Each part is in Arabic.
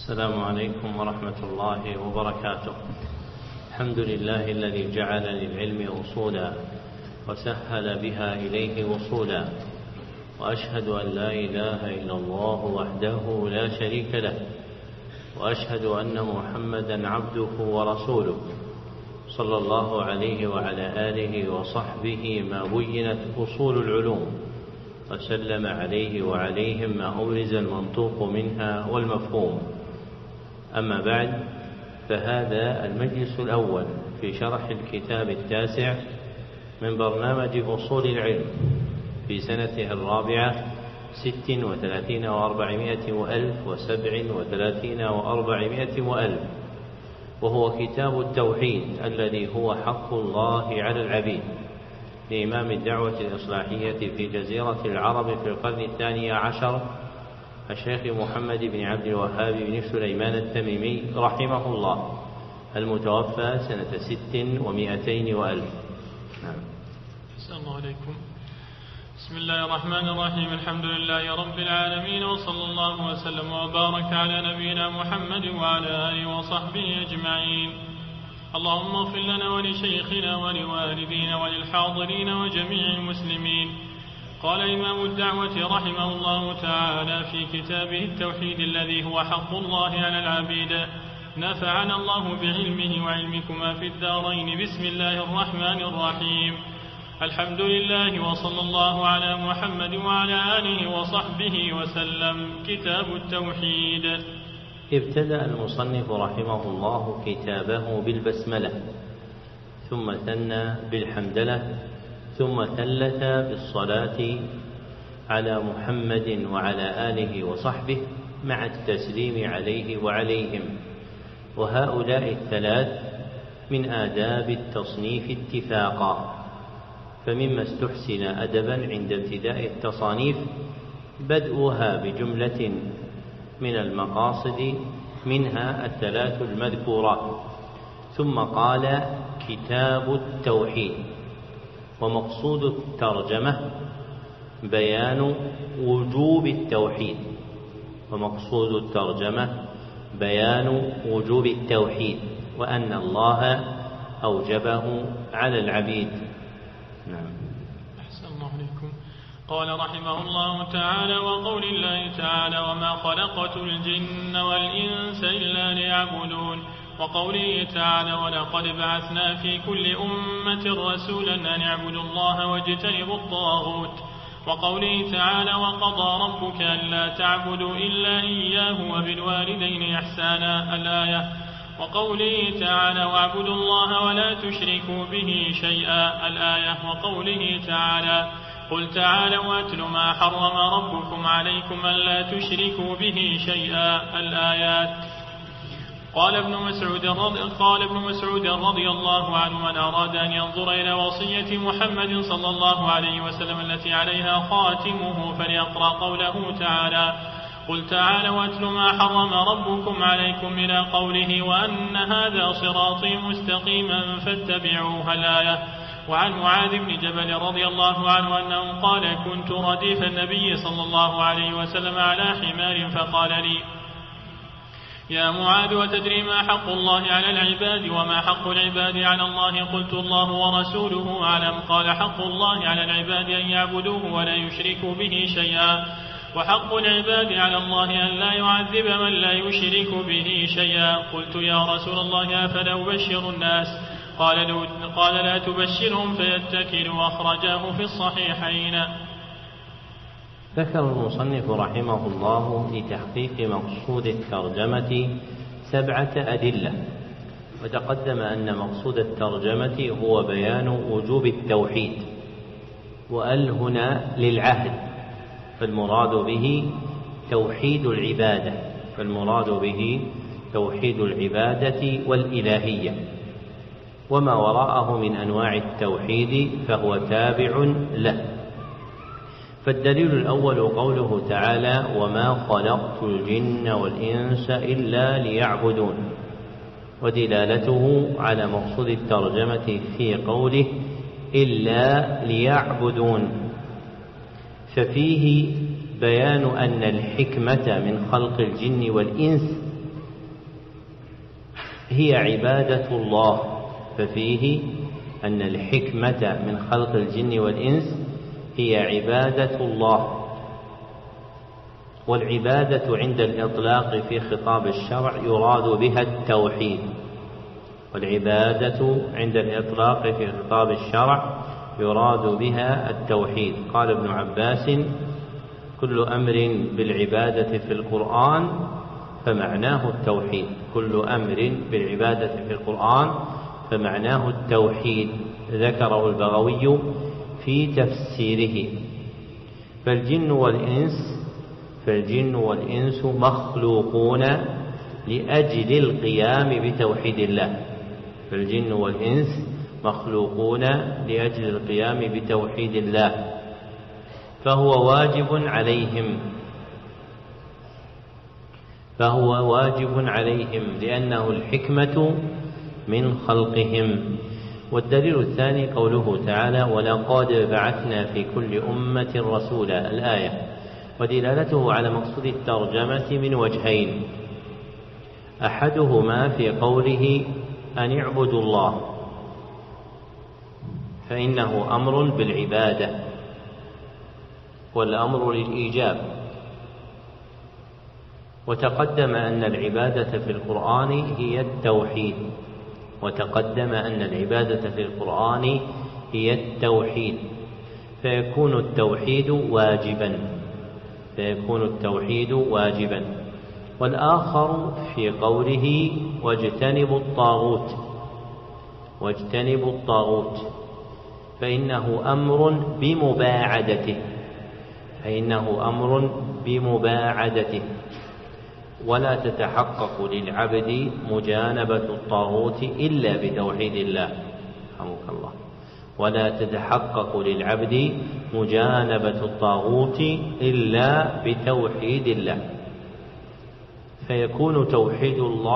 السلام عليكم ورحمة الله وبركاته. الحمد لله الذي جعل للعلم أصولا وسهل بها إليه وصولا، وأشهد أن لا إله إلا الله وحده لا شريك له، وأشهد أن محمدا عبده ورسوله صلى الله عليه وعلى آله وصحبه ما بينت أصول العلوم، وسلم عليه وعليهم ما أبرز المنطوق منها والمفهوم. أما بعد، فهذا المجلس الأول في شرح الكتاب التاسع من برنامج أصول العلم في سنته الرابعة 36 و400 وألف و37 و400 وألف، وهو كتاب التوحيد الذي هو حق الله على العبيد لإمام الدعوة الإصلاحية في جزيرة العرب في القرن 12 الشيخ محمد بن عبد الوهاب بن سليمان التميمي رحمه الله، المتوفى سنة 600 وألف. السلام الله عليكم. بسم الله الرحمن الرحيم. الحمد لله رب العالمين، وصلى الله وسلم وبارك على نبينا محمد وعلى آله وصحبه أجمعين. اللهم اغفر لنا ولشيخنا ولوالدينا وللحاضرين وجميع المسلمين. قال إمام الدعوة رحمه الله تعالى في كتابه التوحيد الذي هو حق الله على العبيد: نفعنا الله بعلمه وعلمكما في الدارين. بسم الله الرحمن الرحيم. الحمد لله، وصلى الله على محمد وعلى آله وصحبه وسلم. كتاب التوحيد. ابتدأ المصنف رحمه الله كتابه بالبسملة، ثم ثنى بالحمدلة، ثم ثلث بالصلاة على محمد وعلى آله وصحبه مع التسليم عليه وعليهم. وهؤلاء الثلاث من آداب التصنيف اتفاقا، فمما استحسن أدبا عند ابتداء التصانيف بدءها بجملة من المقاصد، منها الثلاث المذكورات، ثم قال: كتاب التوحيد. ومقصود الترجمة بيان وجوب التوحيد، ومقصود الترجمة بيان وجوب التوحيد، وأن الله أوجبه على العبيد. نعم. أحسن الله عليكم. قال رحمه الله تعالى: وقول الله تعالى: وما خلقت الجن والإنس إلا ليعبدون. وقوله تعالى: ولقد بعثنا في كل أمة رسولا أن اعبدوا الله واجتنبوا الطاغوت. وقوله تعالى: وقضى ربك ألا تعبدوا إلا إياه وبالوالدين إحسانا. الآية. وقوله تعالى: واعبدوا الله ولا تشركوا به شيئا. الآية. وقوله تعالى: قل تعالوا واتل ما حرم ربكم عليكم ألا تشركوا به شيئا. الآيات. قال ابن مسعود رضي الله عنه: من أراد أن ينظر إلى وصية محمد صلى الله عليه وسلم التي عليها خاتمه فليقرأ قوله تعالى: قل تعالوا واتل ما حرم ربكم عليكم إلى قوله: وأن هذا صراطي مستقيما فاتبعوه. الآية. وعن معاذ بن جبل رضي الله عنه أنه قال: كنت رديف النبي صلى الله عليه وسلم على حمار فقال لي: يا معاذ، وتدري ما حق الله على العباد وما حق العباد على الله؟ قلت: الله ورسوله أعلم. قال: حق الله على العباد أن يعبدوه ولا يشركوا به شيئا، وحق العباد على الله أن لا يعذب من لا يشرك به شيئا. قلت: يا رسول الله، أفلا أبشر الناس؟ قال: لا تبشرهم فيتكلوا. أخرجاه في الصحيحين. ذكر المصنف رحمه الله لتحقيق مقصود الترجمة 7 أدلة، وتقدم أن مقصود الترجمة هو بيان وجوب التوحيد، وأل هنا للعهد، فالمراد به توحيد العبادة والإلهية، وما وراءه من أنواع التوحيد فهو تابع له. فالدليل الأول قوله تعالى: وما خلقت الجن والإنس إلا ليعبدون، ودلالته على مقصود الترجمة في قوله: إلا ليعبدون، ففيه بيان أن الحكمة من خلق الجن والإنس هي عبادة الله، ففيه أن الحكمة من خلق الجن والإنس هي عبادة الله. والعبادة عند الإطلاق في خطاب الشرع يراد بها التوحيد، والعبادة عند الإطلاق في خطاب الشرع يراد بها التوحيد. قال ابن عباس: كل أمر بالعبادة في القرآن فمعناه التوحيد. كل أمر بالعبادة في القرآن فمعناه التوحيد. ذكره البغوي في تفسيره. فالجن والإنس مخلوقون لأجل القيام بتوحيد الله. فالجن والإنس مخلوقون لأجل القيام بتوحيد الله، فهو واجب عليهم لأنه الحكمة من خلقهم. والدليل الثاني قوله تعالى: ولقد بعثنا في كل أمة رسولا، الآية. ودلالته على مقصود الترجمة من وجهين: أحدهما في قوله أن اعبدوا الله، فإنه أمر بالعبادة والأمر للإيجاب. وتقدم أن العبادة في القرآن هي التوحيد، فيكون التوحيد واجبا. والآخر في قوله واجتنبوا الطاغوت، فإنه أمر بمباعدته، ولا تتحقق للعبد مجانبة الطاغوت إلا بتوحيد الله. رحمك الله. ولا تتحقق للعبد مجانبة الطاغوت إلا بتوحيد الله، فيكون توحيد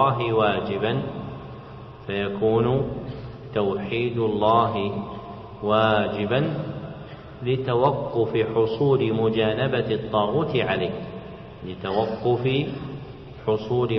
الله واجبا لتوقف حصول مجانبة الطاغوت عليه، لتوقف حصول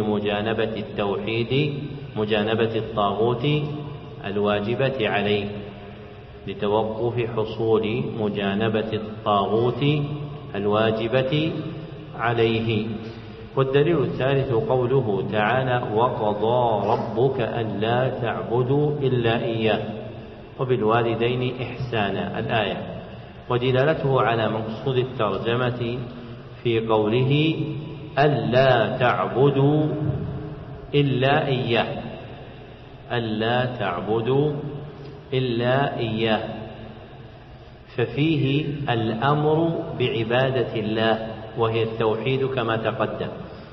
مجانبة الطاغوت الواجبة عليه، لتوقف حصول مجانبة الطاغوت الواجبة عليه. والدليل الثالث قوله تعالى: وقضى ربك ألا تعبدوا إلا إياه وبالوالدين إحسانا، الآية. ودلالته على مقصود الترجمة في قوله ألا تعبدوا إلا إياه، ففيه الأمر بعبادة الله وهي التوحيد كما تقدم.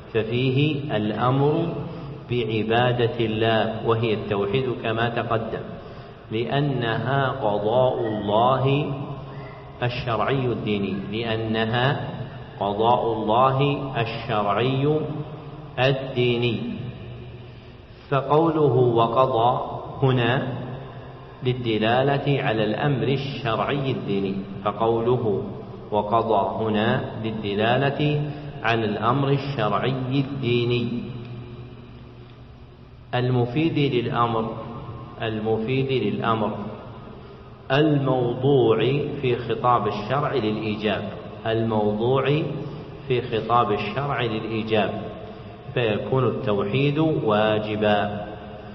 لأنها قضاء الله الشرعي الديني. فقوله وقضى هنا للدلالة على الأمر الشرعي الديني المفيد للأمر الموضوع في خطاب الشرع للإيجاب، فيكون التوحيد واجبا.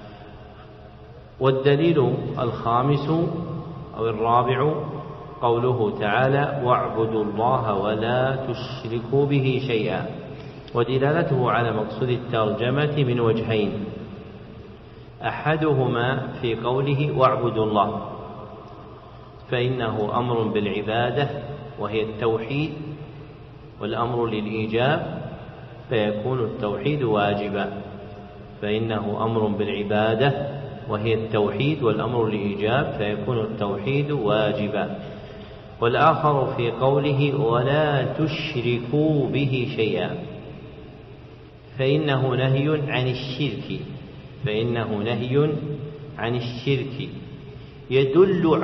والدليل الخامس أو الرابع قوله تعالى: واعبدوا الله ولا تشركوا به شيئا. ودلالته على مقصود الترجمة من وجهين: أحدهما في قوله واعبدوا الله، فإنه أمر بالعبادة وهي التوحيد، والأمر للإيجاب فيكون التوحيد واجبا. والآخر في قوله ولا تشركوا به شيئا، فإنه نهي عن الشرك يدل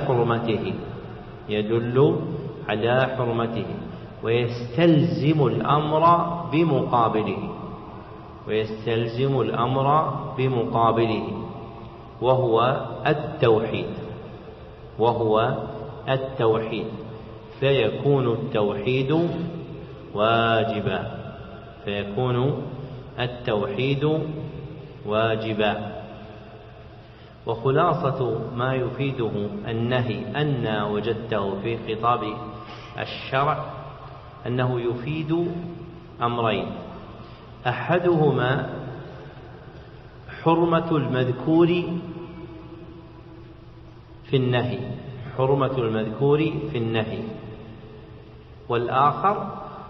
على حرمته ويستلزم الأمر بمقابله. ويستلزم الأمر بمقابله وهو التوحيد فيكون التوحيد واجبا. وخلاصة ما يفيده النهي أن وجدته في خطاب الشرع أنه يفيد أمرين: أحدهما حرمة المذكور في النهي، والآخر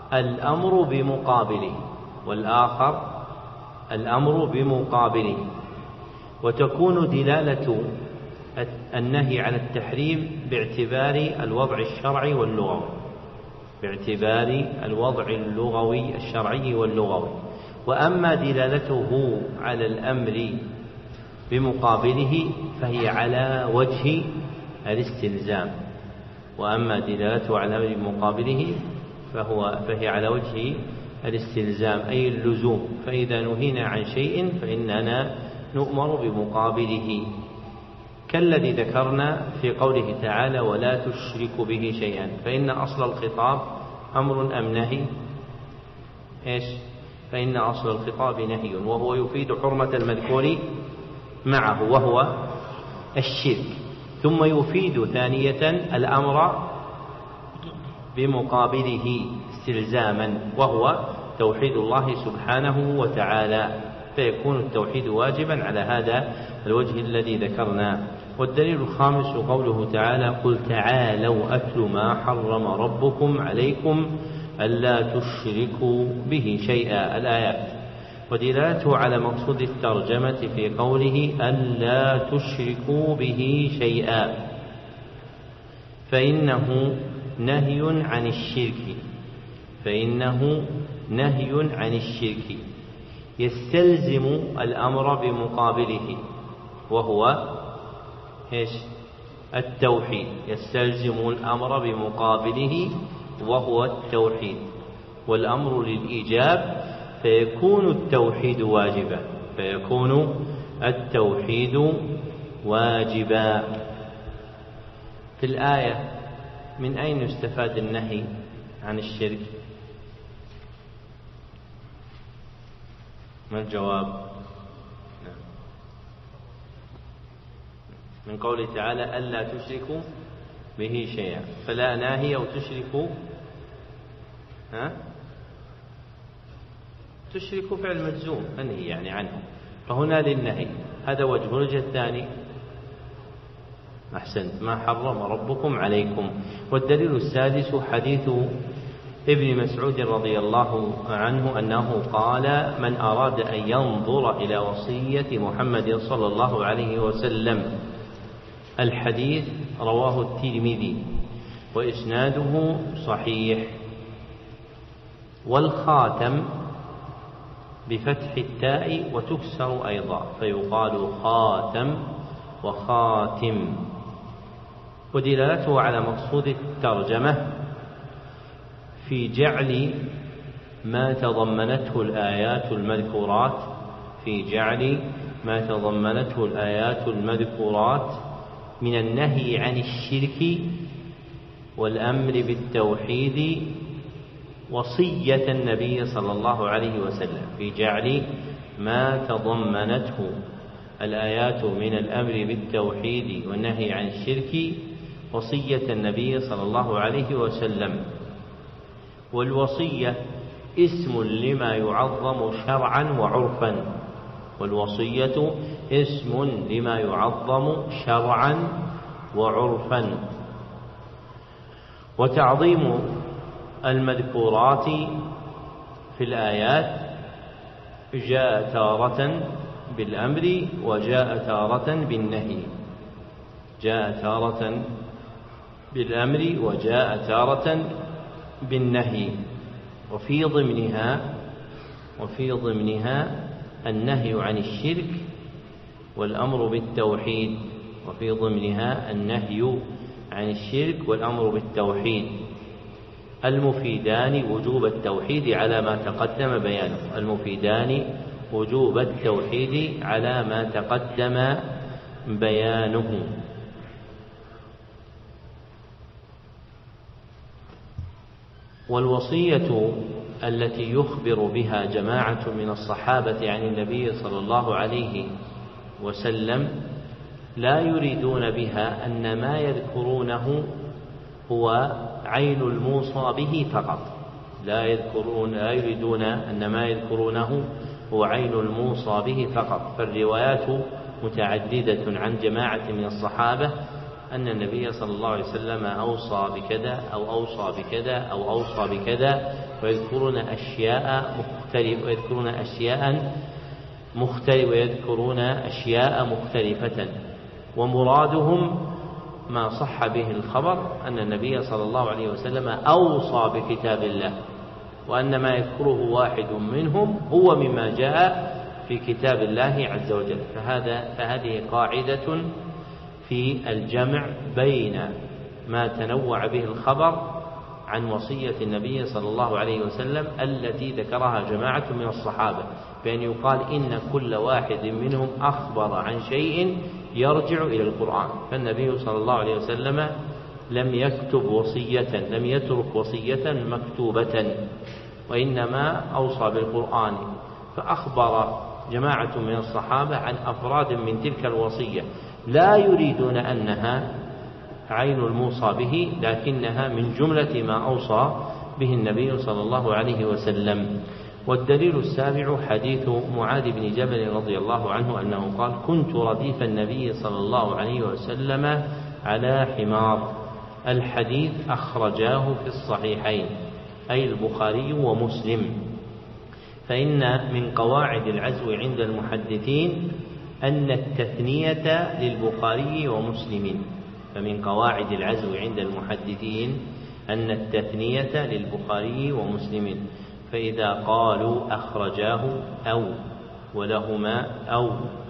الأمر بمقابله. وتكون دلالة النهي على التحريم باعتبار الوضع الشرعي واللغوي. وأما دلالته على الأمر بمقابله فهي على وجه الاستلزام، فهي على وجه الاستلزام أي اللزوم. فإذا نهينا عن شيء فإننا نؤمر بمقابله، كالذي ذكرنا في قوله تعالى: ولا تشرك به شيئا. فإن أصل الخطاب أمر أم نهي؟ فإن أصل الخطاب نهي، وهو يفيد حرمة المذكور معه وهو الشرك، ثم يفيد ثانية الأمر بمقابله استلزاما وهو توحيد الله سبحانه وتعالى، فيكون التوحيد واجبا على هذا الوجه الذي ذكرنا. والدليل الخامس قوله تعالى: قل تعالوا أتل ما حرم ربكم عليكم ألا تشركوا به شيئا، الآيات. ودلالته على مقصود الترجمة في قوله ألا تشركوا به شيئا، فإنه نهي عن الشرك يستلزم الأمر بمقابله وهو التوحيد، والأمر للإيجاب فيكون التوحيد واجبا. في الآية من أين يستفاد النهي عن الشرك؟ ما الجواب؟ من قوله تعالى ألا تشركوا به شيئا، فلا ناهي أو تشركوا فعل مجزوم منهي يعني عنه، فهنا للنهي. هذا وجه. الوجه الثاني أحسنت: ما حرم ربكم عليكم. والدليل السادس حديث ابن مسعود رضي الله عنه أنه قال: من أراد أن ينظر إلى وصية محمد صلى الله عليه وسلم. الحديث رواه الترمذي وإسناده صحيح. والخاتم بفتح التاء وتكسر أيضا، فيقال خاتم وخاتم. ودلالته على مقصود الترجمة في جعل ما تضمنته الآيات المذكورات من النهي عن الشرك والأمر بالتوحيد وصية النبي صلى الله عليه وسلم، في جعل ما تضمنته الآيات من الأمر بالتوحيد والنهي عن الشرك وصية النبي صلى الله عليه وسلم. والوصية اسم لما يعظم شرعا وعرفا. وتعظيم المذكورات في الآيات جاء تارة بالأمر وجاء تارة بالنهي، وفي ضمنها النهي عن الشرك والأمر بالتوحيد، المفيدان وجوب التوحيد على ما تقدم بيانه. وجوب التوحيد على ما تقدم بيانه. والوصية التي يخبر بها جماعة من الصحابة عن النبي صلى الله عليه وسلم لا يريدون بها أن ما يذكرونه هو عين الموصى به فقط، لا يريدون أن ما يذكرونه هو عين الموصى به فقط، فالروايات متعددة عن جماعة من الصحابة أن النبي صلى الله عليه وسلم أوصى بكذا أو أوصى بكذا أو أوصى بكذا، ويذكرون أشياء مختلفة، ومرادهم ما صح به الخبر أن النبي صلى الله عليه وسلم أوصى بكتاب الله، وأن ما يذكره واحد منهم هو مما جاء في كتاب الله عز وجل. فهذه قاعدة في الجمع بين ما تنوع به الخبر عن وصية النبي صلى الله عليه وسلم التي ذكرها جماعة من الصحابة، بأن يقال إن كل واحد منهم أخبر عن شيء يرجع إلى القرآن، فالنبي صلى الله عليه وسلم لم يترك وصية مكتوبة، وإنما أوصى بالقرآن، فأخبر جماعة من الصحابة عن أفراد من تلك الوصية لا يريدون أنها عين الموصى به، لكنها من جملة ما أوصى به النبي صلى الله عليه وسلم. والدليل السابع حديث معاذ بن جبل رضي الله عنه أنه قال: كنت رديف النبي صلى الله عليه وسلم على حمار. الحديث أخرجاه في الصحيحين، أي البخاري ومسلم. فإن من قواعد العزو عند المحدثين أن التثنية للبخاري ومسلم، فمن قواعد العزو عند المحدثين أن التثنية للبخاري ومسلم، فإذا قالوا أخرجاه أو ولهما أو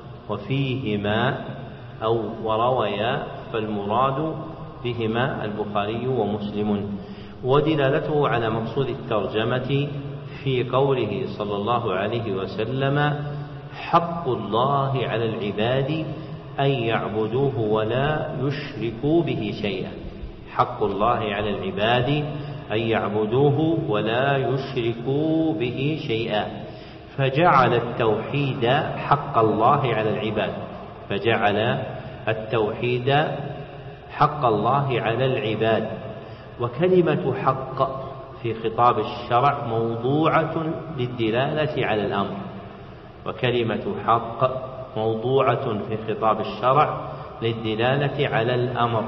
وفيهما أو ورويا فالمراد بهما البخاري ومسلم. ودلالته على مقصود الترجمة في قوله صلى الله عليه وسلم: حق الله على العباد أن يعبدوه ولا يشركوا به شيئا. حق الله على العباد أن يعبدوه ولا يشركوا به شيئا، فجعل التوحيد حق الله على العباد، فجعل التوحيد حق الله على العباد. وكلمة حق في خطاب الشرع موضوعة للدلالة على الأمر، وكلمة حق موضوعة في خطاب الشرع للدلالة على الأمر.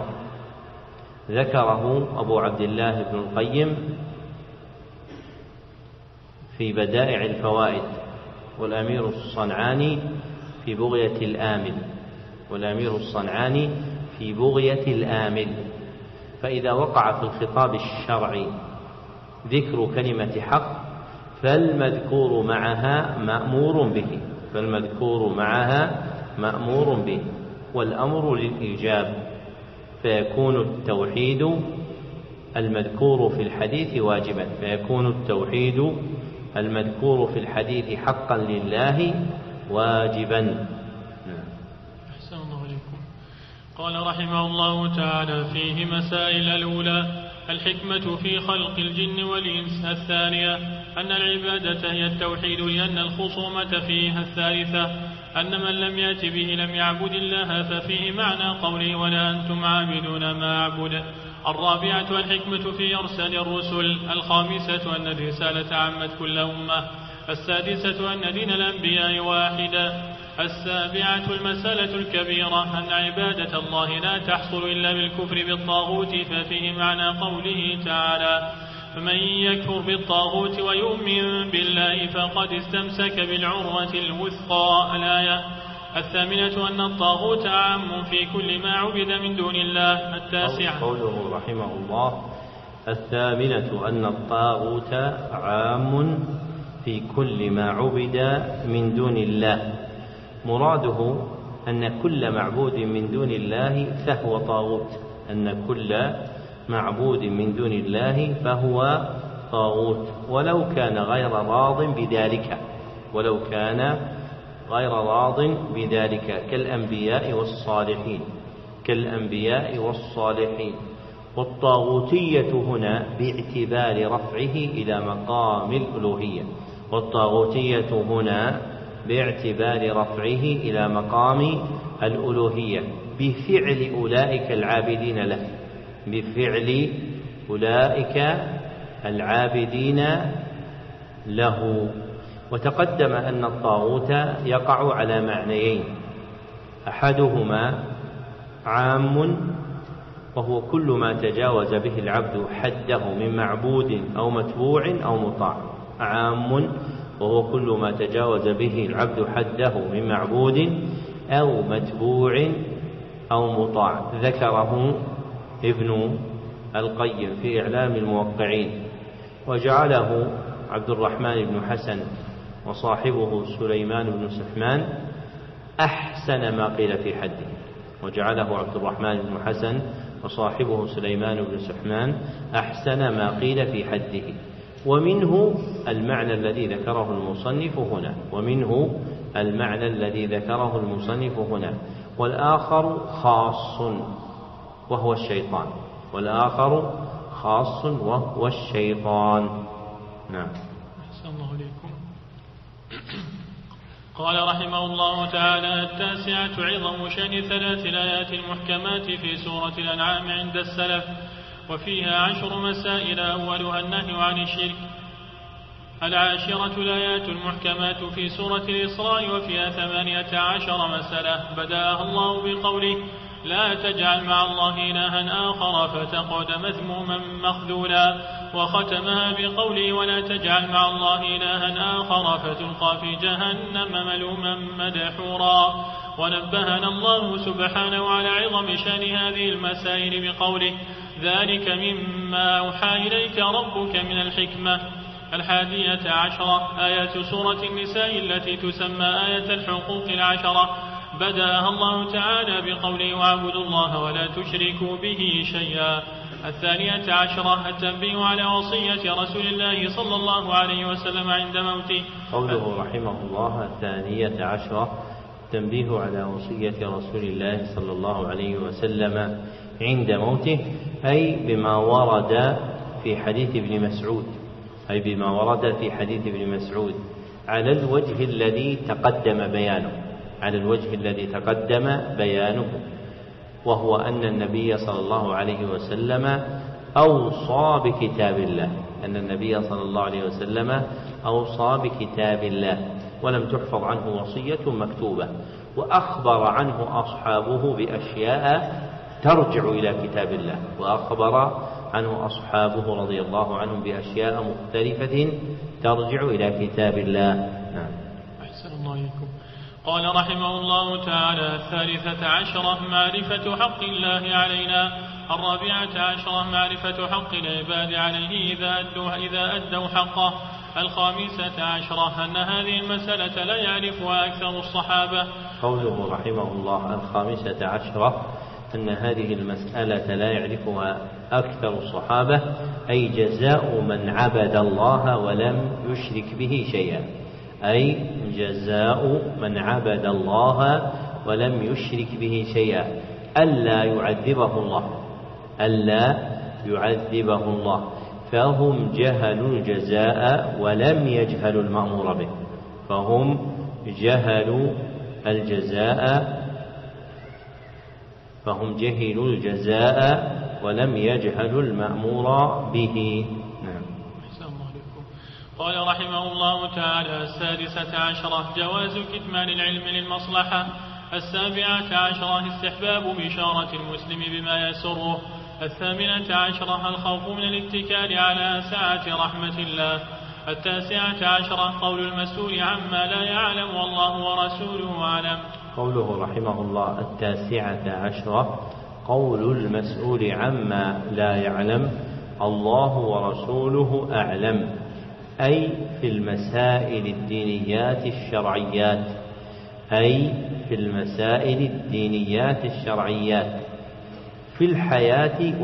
ذكره أبو عبد الله بن القيم في بدائع الفوائد، والأمير الصنعاني في بغية الآمل. فإذا وقع في الخطاب الشرعي ذكر كلمة حق فالمذكور معها مأمور به، والأمر للإيجاب، فيكون التوحيد المذكور في الحديث واجبا، فيكون التوحيد المذكور في الحديث حقا لله واجبا. أحسن الله عليكم. قال رحمه الله تعالى: فيه مسائل. الأولى: الحكمة في خلق الجن والإنس. الثانية: أن العبادة هي التوحيد، لأن الخصومة فيها. الثالثة: أن من لم يأت به لم يعبد الله، ففيه معنى قوله: ولا أنتم عابدون ما أعبد. الرابعة: الحكمة في إرسال الرسل. الخامسة: أن الرسالة عمت كل أمة. السادسة: أن دين الأنبياء واحدة. السابعة: المسألة الكبيرة: أن عبادة الله لا تحصل إلا بالكفر بالطاغوت، ففيه معنى قوله تعالى: فمن يكفر بالطاغوت ويؤمن بالله فقد استمسك بالعروة الوثقى. الآية. الثامنة: أن الطاغوت عام في كل ما عبد من دون الله. التاسعة: قوله رحمه الله: الثامنة: أن الطاغوت عام في كل ما عبد من دون الله. مراده أن كل معبود من دون الله فهو طاغوت، أن كل معبود من دون الله فهو طاغوت، ولو كان غير راض بذلك، ولو كان غير راض بذلك كالأنبياء والصالحين. والطاغوتية هنا باعتبار رفعه إلى مقام الألوهية بفعل أولئك العابدين له. وتقدم أن الطاغوت يقع على معنيين: أحدهما عام وهو كل ما تجاوز به العبد حده من معبود أو متبوع أو مطاع، ذكره ابن القيم في إعلام الموقعين، وجعله عبد الرحمن بن حسن وصاحبه سليمان بن سحمان أحسن ما قيل في حده. ومنه المعنى الذي ذكره المصنف هنا، والآخر خاص وهو الشيطان. نعم. أحسن الله عليكم. قال رحمه الله تعالى: 9 عظم شأن 3 الآيات المحكمات في سورة الأنعام عند السلف، وفيها 10 مسائل، أولها النهي عن الشرك. 10 الآيات المحكمات في سورة الإسراء، وفيها 18 مسألة، بدأها الله بقوله: لا تجعل مع الله إلها آخر فتقعد مذموما مخذولا، وختمها بقوله: ولا تجعل مع الله إلها آخر فتلقى في جهنم ملوما مدحورا. ونبهنا الله سبحانه على عظم شأن هذه المسائل بقوله: ذلك مما أوحى إليك ربك من الحكمة. 11 آيات سورة النساء التي تسمى آية الحقوق 10، بدأها الله تعالى بقوله: واعبدوا الله ولا تشركوا به شيئا. 12 التنبيه على وصية رسول الله صلى الله عليه وسلم عند موته. قوله رحمه الله 12 التنبيه على وصية رسول الله صلى الله عليه وسلم عند موته، أي بما ورد في حديث ابن مسعود على الوجه الذي تقدم بيانه، وهو أن النبي صلى الله عليه وسلم أوصى بكتاب الله ولم تحفظ عنه وصية مكتوبة، وأخبر عنه أصحابه بأشياء ترجع إلى كتاب الله، رضي الله عنهم بأشياء مختلفة ترجع إلى كتاب الله. نعم. أحسن الله إليكم. قال رحمه الله تعالى: 13 معرفة حق الله علينا. 14 معرفة حق العباد عليه إذا أدوا حقه. 15 أن هذه المسألة لا يعرفها أكثر الصحابة. قوله رحمه الله 15 أن هذه المسألة لا يعرفها أكثر الصحابة، أي جزاء من عبد الله ولم يشرك به شيئا، ألا يعذبه الله، فهم جهلوا الجزاء ولم يجهلوا المأمور به. فهم جهلوا الجزاء ولم يجهلوا المأمور به. نعم. قال رحمه الله تعالى: 16 جواز كتمان العلم للمصلحة. 17 استحباب بشارة المسلم بما يسره. 18 الخوف من الاتكال على سعة رحمة الله. 19 قول المسؤول عما لا يعلم والله ورسوله أعلم. قوله رحمه الله 19 قول المسؤول عما لا يعلم الله ورسوله أعلم، أي في المسائل الدينيات الشرعيات في الحياة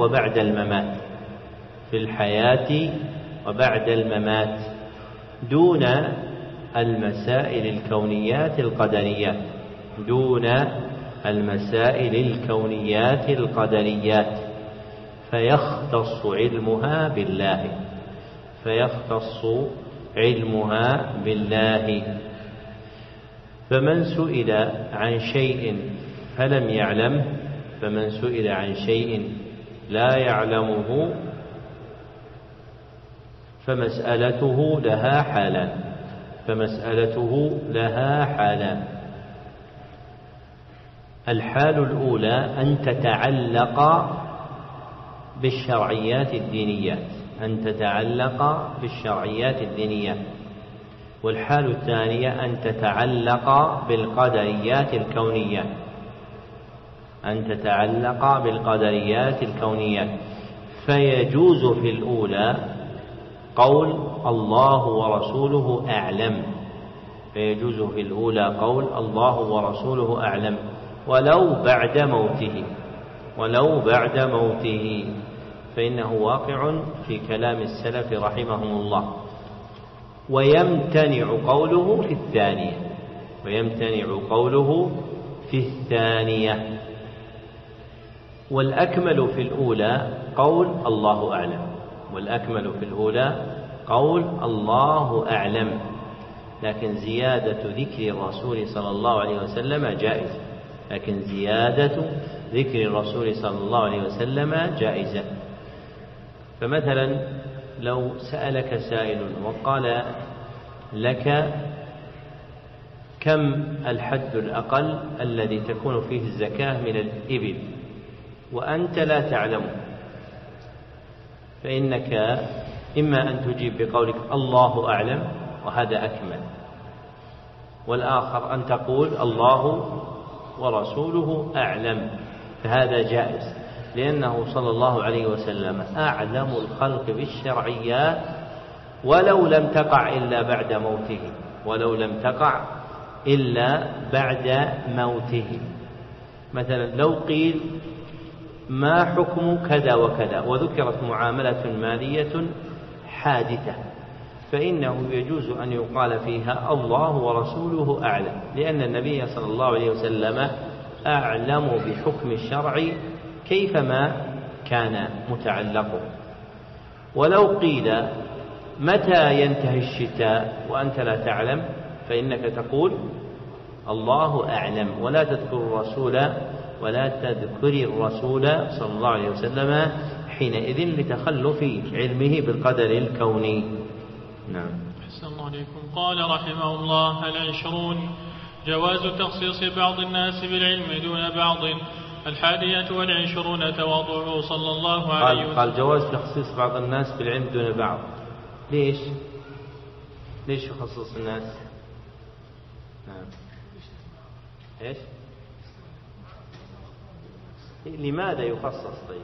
وبعد الممات، دون المسائل الكونيات القدريات، دون المسائل الكونيات القدريات، فيختص علمها بالله، فيختص علمها بالله. فمن سئل عن شيء فلم يعلمه، فمن سئل عن شيء لا يعلمه فمسألته لها حالان، فمسألته لها حالان. الحال الأولى أن تتعلق بالشرعيات الدينيات، أن تتعلق بالشرعيات الدينيات. والحال الثانية أن تتعلق بالقدريات الكونية، أن تتعلق بالقدريات الكونية. فيجوز في الأولى قول الله ورسوله أعلم، فيجوز في الأولى قول الله ورسوله أعلم ولو بعد موته، ولو بعد موته، فإنه واقع في كلام السلف رحمهم الله. ويمتنع قوله في الثانية، ويمتنع قوله في الثانية. والأكمل في الأولى قول الله أعلم، والأكمل في الأولى قول الله أعلم، لكن زيادة ذكر الرسول صلى الله عليه وسلم جائزة، لكن زيادة ذكر الرسول صلى الله عليه وسلم جائزة. فمثلا لو سألك سائل وقال لك كم الحد الأقل الذي تكون فيه الزكاة من الإبل وأنت لا تعلم، فإنك إما أن تجيب بقولك الله أعلم وهذا أكمل، والآخر أن تقول الله ورسوله أعلم، فهذا جائز، لأنه صلى الله عليه وسلم أعلم الخلق بالشرعيات ولو لم تقع إلا بعد موته، ولو لم تقع إلا بعد موته. مثلا لو قيل ما حكم كذا وكذا وذكرت معاملة مالية حادثة، فإنه يجوز أن يقال فيها الله ورسوله أعلم، لأن النبي صلى الله عليه وسلم أعلم بحكم الشرع كيفما كان متعلقه. ولو قيل متى ينتهي الشتاء وأنت لا تعلم، فإنك تقول الله أعلم، ولا تذكر الرسول، ولا تذكر الرسول صلى الله عليه وسلم حينئذ لتخلف علمه بالقدر الكوني. نعم. أحسن الله عليكم. قال رحمه الله: العشرون جواز تخصيص بعض الناس بالعلم دون بعض. 21 تواضعه صلى الله عليه وسلم. قال جواز تخصيص بعض الناس بالعلم دون بعض. ليش يخصص الناس؟ نعم. ايش؟ لماذا يخصص؟ طيب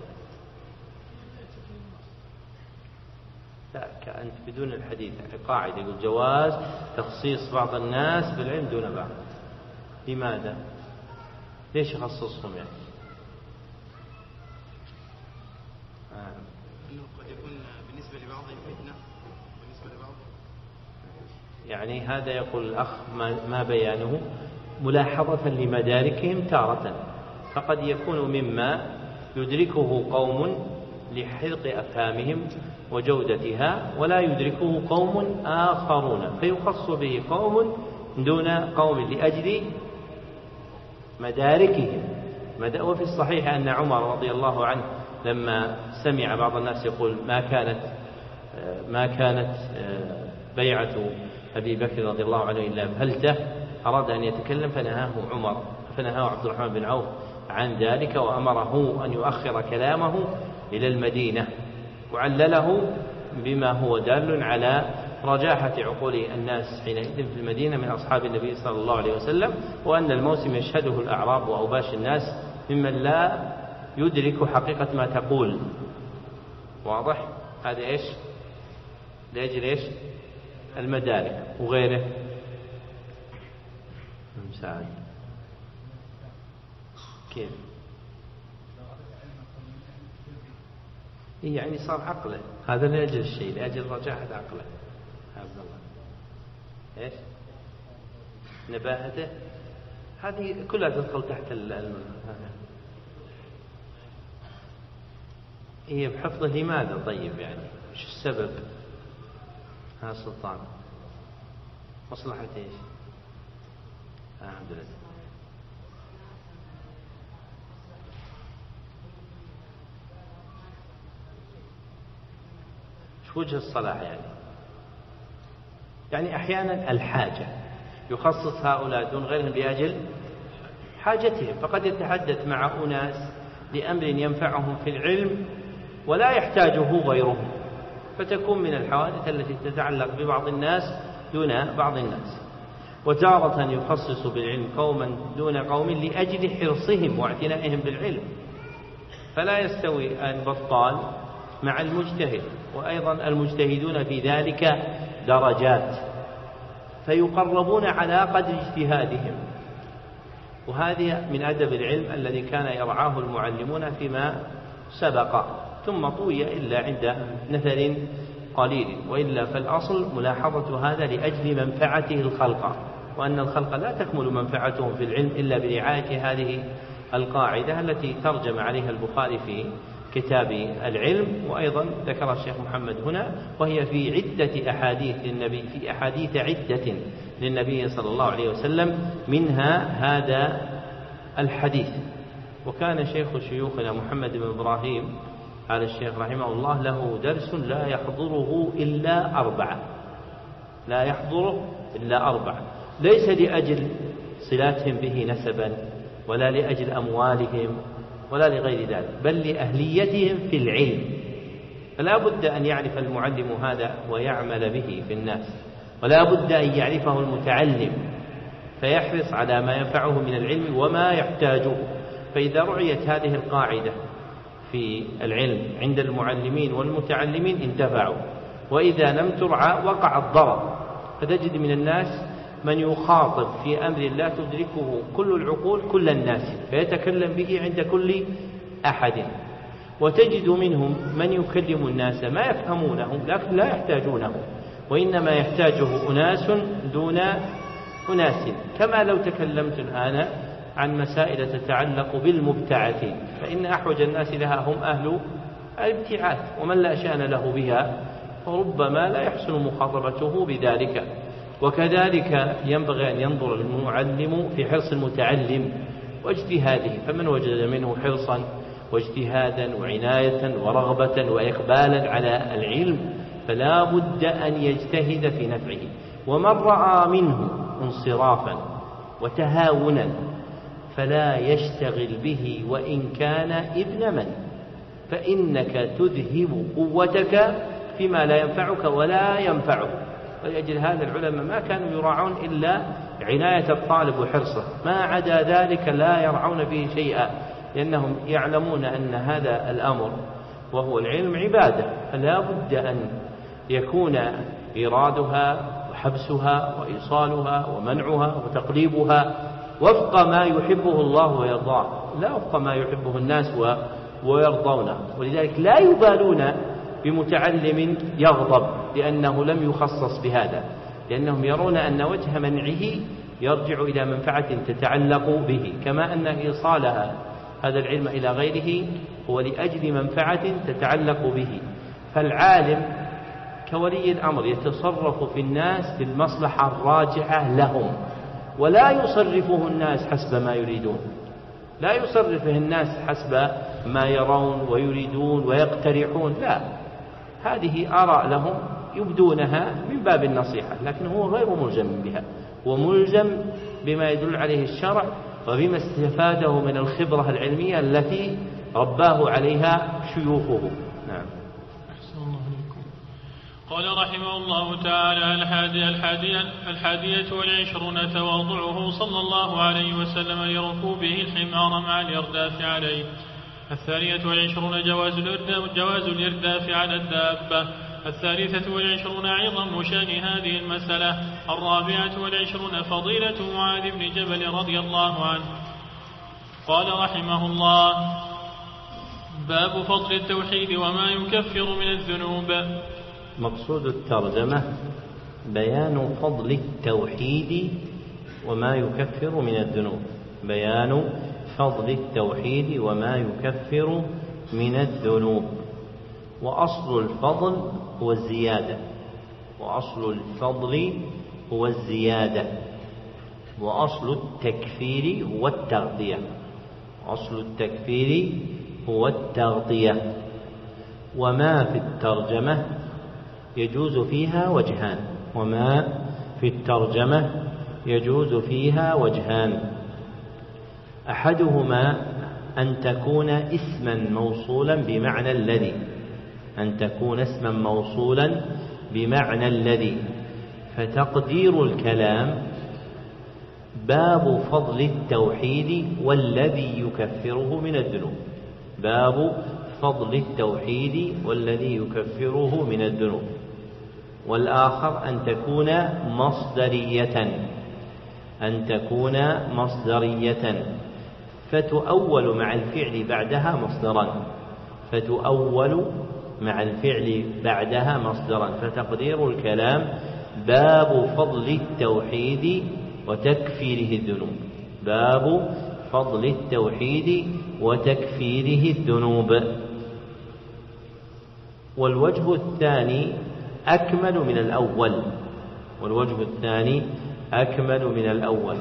لا، كأنت بدون الحديث قاعدة يقول جواز تخصيص بعض الناس بالعلم دون بعض. لماذا؟ ليش يخصصهم يعني؟ أنه قد يكون بالنسبة لبعضهم فتنة بالنسبة لبعض. يعني هذا يقول الأخ ما بيانه ملاحظة لمداركهم تارة، فقد يكون مما يدركه قوم لحرق أفهامهم وجودتها ولا يدركه قوم آخرون، فيخص به قوم دون قوم لأجل مداركهم. وفي الصحيح أن عمر رضي الله عنه لما سمع بعض الناس يقول ما كانت بيعة أبي بكر رضي الله عنه إلا بهلته، أراد أن يتكلم فنهاه عبد الرحمن بن عوف عن ذلك، وأمره أن يؤخر كلامه إلى المدينة، وعلله بما هو دال على رجاحة عقول الناس حينئذ في المدينة من أصحاب النبي صلى الله عليه وسلم، وأن الموسم يشهده الأعراب وأوباش الناس ممن لا يدرك حقيقة ما تقول. واضح؟ هذا إيش؟ لأجل إيش؟ المدارك وغيره. مساعد كيف؟ يعني صار عقله، هذا لأجل الشيء، لأجل رجاحة عقله. عبد الله إيش؟ نباهته هذه كلها تدخل تحت هي بحفظه لماذا؟ طيب يعني وش السبب؟ ها سلطان مصلحة ايش؟ الحمد لله. شو وجه الصلاح يعني أحيانا الحاجة يخصص هؤلاء دون غيرهم لأجل حاجتهم، فقد يتحدث مع أناس لأمر ينفعهم في العلم ولا يحتاجه غيرهم، فتكون من الحوادث التي تتعلق ببعض الناس دون بعض الناس. وتارة يخصص بالعلم قوما دون قوم لأجل حرصهم واعتنائهم بالعلم، فلا يستوي البطال مع المجتهد، وأيضا المجتهدون في ذلك درجات فيقربون على قدر اجتهادهم، وهذه من أدب العلم الذي كان يرعاه المعلمون فيما سبق، ثم طوي إلا عند نثر قليل، وإلا فالأصل ملاحظة هذا لأجل منفعته الخلق، وأن الخلق لا تكمل منفعتهم في العلم إلا برعاية هذه القاعدة التي ترجم عليها البخاري في كتاب العلم، وأيضا ذكر الشيخ محمد هنا، وهي في عدة أحاديث للنبي، في أحاديث عدة للنبي صلى الله عليه وسلم، منها هذا الحديث. وكان شيخ شيوخنا محمد بن إبراهيم على الشيخ رحمه الله له درس لا يحضره إلا أربعة، ليس لأجل صلاتهم به نسبا ولا لأجل أموالهم ولا لغير ذلك، بل لأهليتهم في العلم. فلا بد أن يعرف المعلم هذا ويعمل به في الناس، ولا بد أن يعرفه المتعلم فيحرص على ما ينفعه من العلم وما يحتاجه. فإذا رعيت هذه القاعدة في العلم عند المعلمين والمتعلمين انتفعوا، وإذا لم ترعى وقع الضرر. فتجد من الناس من يخاطب في أمر لا تدركه كل العقول كل الناس، فيتكلم به عند كل أحد، وتجد منهم من يكلم الناس ما يفهمونه لكن لا يحتاجونه، وإنما يحتاجه أناس دون أناس. كما لو تكلمت الآن عن مسائل تتعلق بالمبتعثين، فإن أحوج الناس لها هم أهل الابتعاث، ومن لا شأن له بها فربما لا يحسن مخاطبته بذلك. وكذلك ينبغي أن ينظر المعلم في حرص المتعلم واجتهاده، فمن وجد منه حرصا واجتهادا وعناية ورغبة وإقبالا على العلم فلا بد أن يجتهد في نفعه. ومن رأى منه انصرافا وتهاونا فلا يشتغل به وإن كان ابن من، فإنك تذهب قوتك فيما لا ينفعك ولا ينفعه. ولأجل هذا العلماء ما كانوا يراعون إلا عناية الطالب وحرصه، ما عدا ذلك لا يرعون به شيئا، لأنهم يعلمون أن هذا الأمر وهو العلم عبادة، فلا بد أن يكون إيرادها وحبسها وإيصالها ومنعها وتقليبها وفق ما يحبه الله ويرضاه، لا وفق ما يحبه الناس ويرضونه. ولذلك لا يبالون بمتعلم يغضب لأنه لم يخصص بهذا، لأنهم يرون أن وجه منعه يرجع إلى منفعة تتعلق به، كما أن إيصالها هذا العلم إلى غيره هو لأجل منفعة تتعلق به. فالعالم كولي الأمر يتصرف في الناس بالمصلحة الراجعة لهم، ولا يصرفه الناس حسب ما يريدون، لا يصرفه الناس حسب ما يرون ويريدون ويقترحون، لا، هذه آراء لهم يبدونها من باب النصيحة، لكن هو غير ملزم بها، وملزم بما يدل عليه الشرع وبما استفاده من الخبرة العلمية التي رباه عليها شيوخه. نعم. أحسن الله عليكم. قال رحمه الله تعالى: الحادية والعشرون تواضعه صلى الله عليه وسلم لركوبه الحمار مع الإرداف عليه. 22 جواز الإرداف على الدابة. 23 عظم شأن هذه المسألة. 24 فضيلة معاذ بن جبل رضي الله عنه. قال رحمه الله: باب فضل التوحيد وما يكفر من الذنوب. مقصود الترجمة بيان فضل التوحيد وما يكفر من الذنوب. بيان فضل التوحيد وما يكفر من الذنوب. وأصل الفضل هو الزيادة، وأصل الفضل هو الزيادة، وأصل التكفير هو التغطية. أصل التكفير هو التغطية. وما في الترجمة يجوز فيها وجهان، وما في الترجمة يجوز فيها وجهان. أحدهما أن تكون اسما موصولا بمعنى الذي، أن تكون اسما موصولا بمعنى الذي، فتقدير الكلام باب فضل التوحيد والذي يكفره من الذنوب. باب فضل التوحيد والذي يكفره من الذنوب. والآخر أن تكون مصدرية، أن تكون مصدرية فتؤول مع الفعل بعدها مصدرا، فتؤول مع الفعل بعدها مصدرا. فتقدير الكلام باب فضل التوحيد وتكفيره الذنوب. باب فضل التوحيد وتكفيره الذنوب. والوجه الثاني أكمل من الأول، والوجه الثاني أكمل من الأول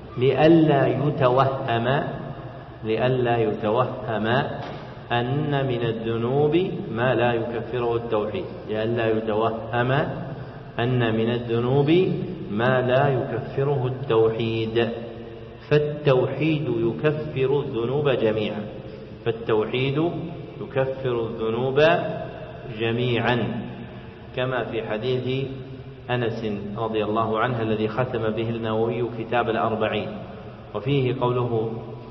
لئلا يتوهم أن من الذنوب ما لا يكفره التوحيد، لئلا يتوهم أن من الذنوب ما لا يكفره التوحيد. فالتوحيد يكفر الذنوب جميعا، فالتوحيد يكفر الذنوب جميعا، كما في حديث أنس رضي الله عنه الذي ختم به النووي كتاب الأربعين، وفيه قوله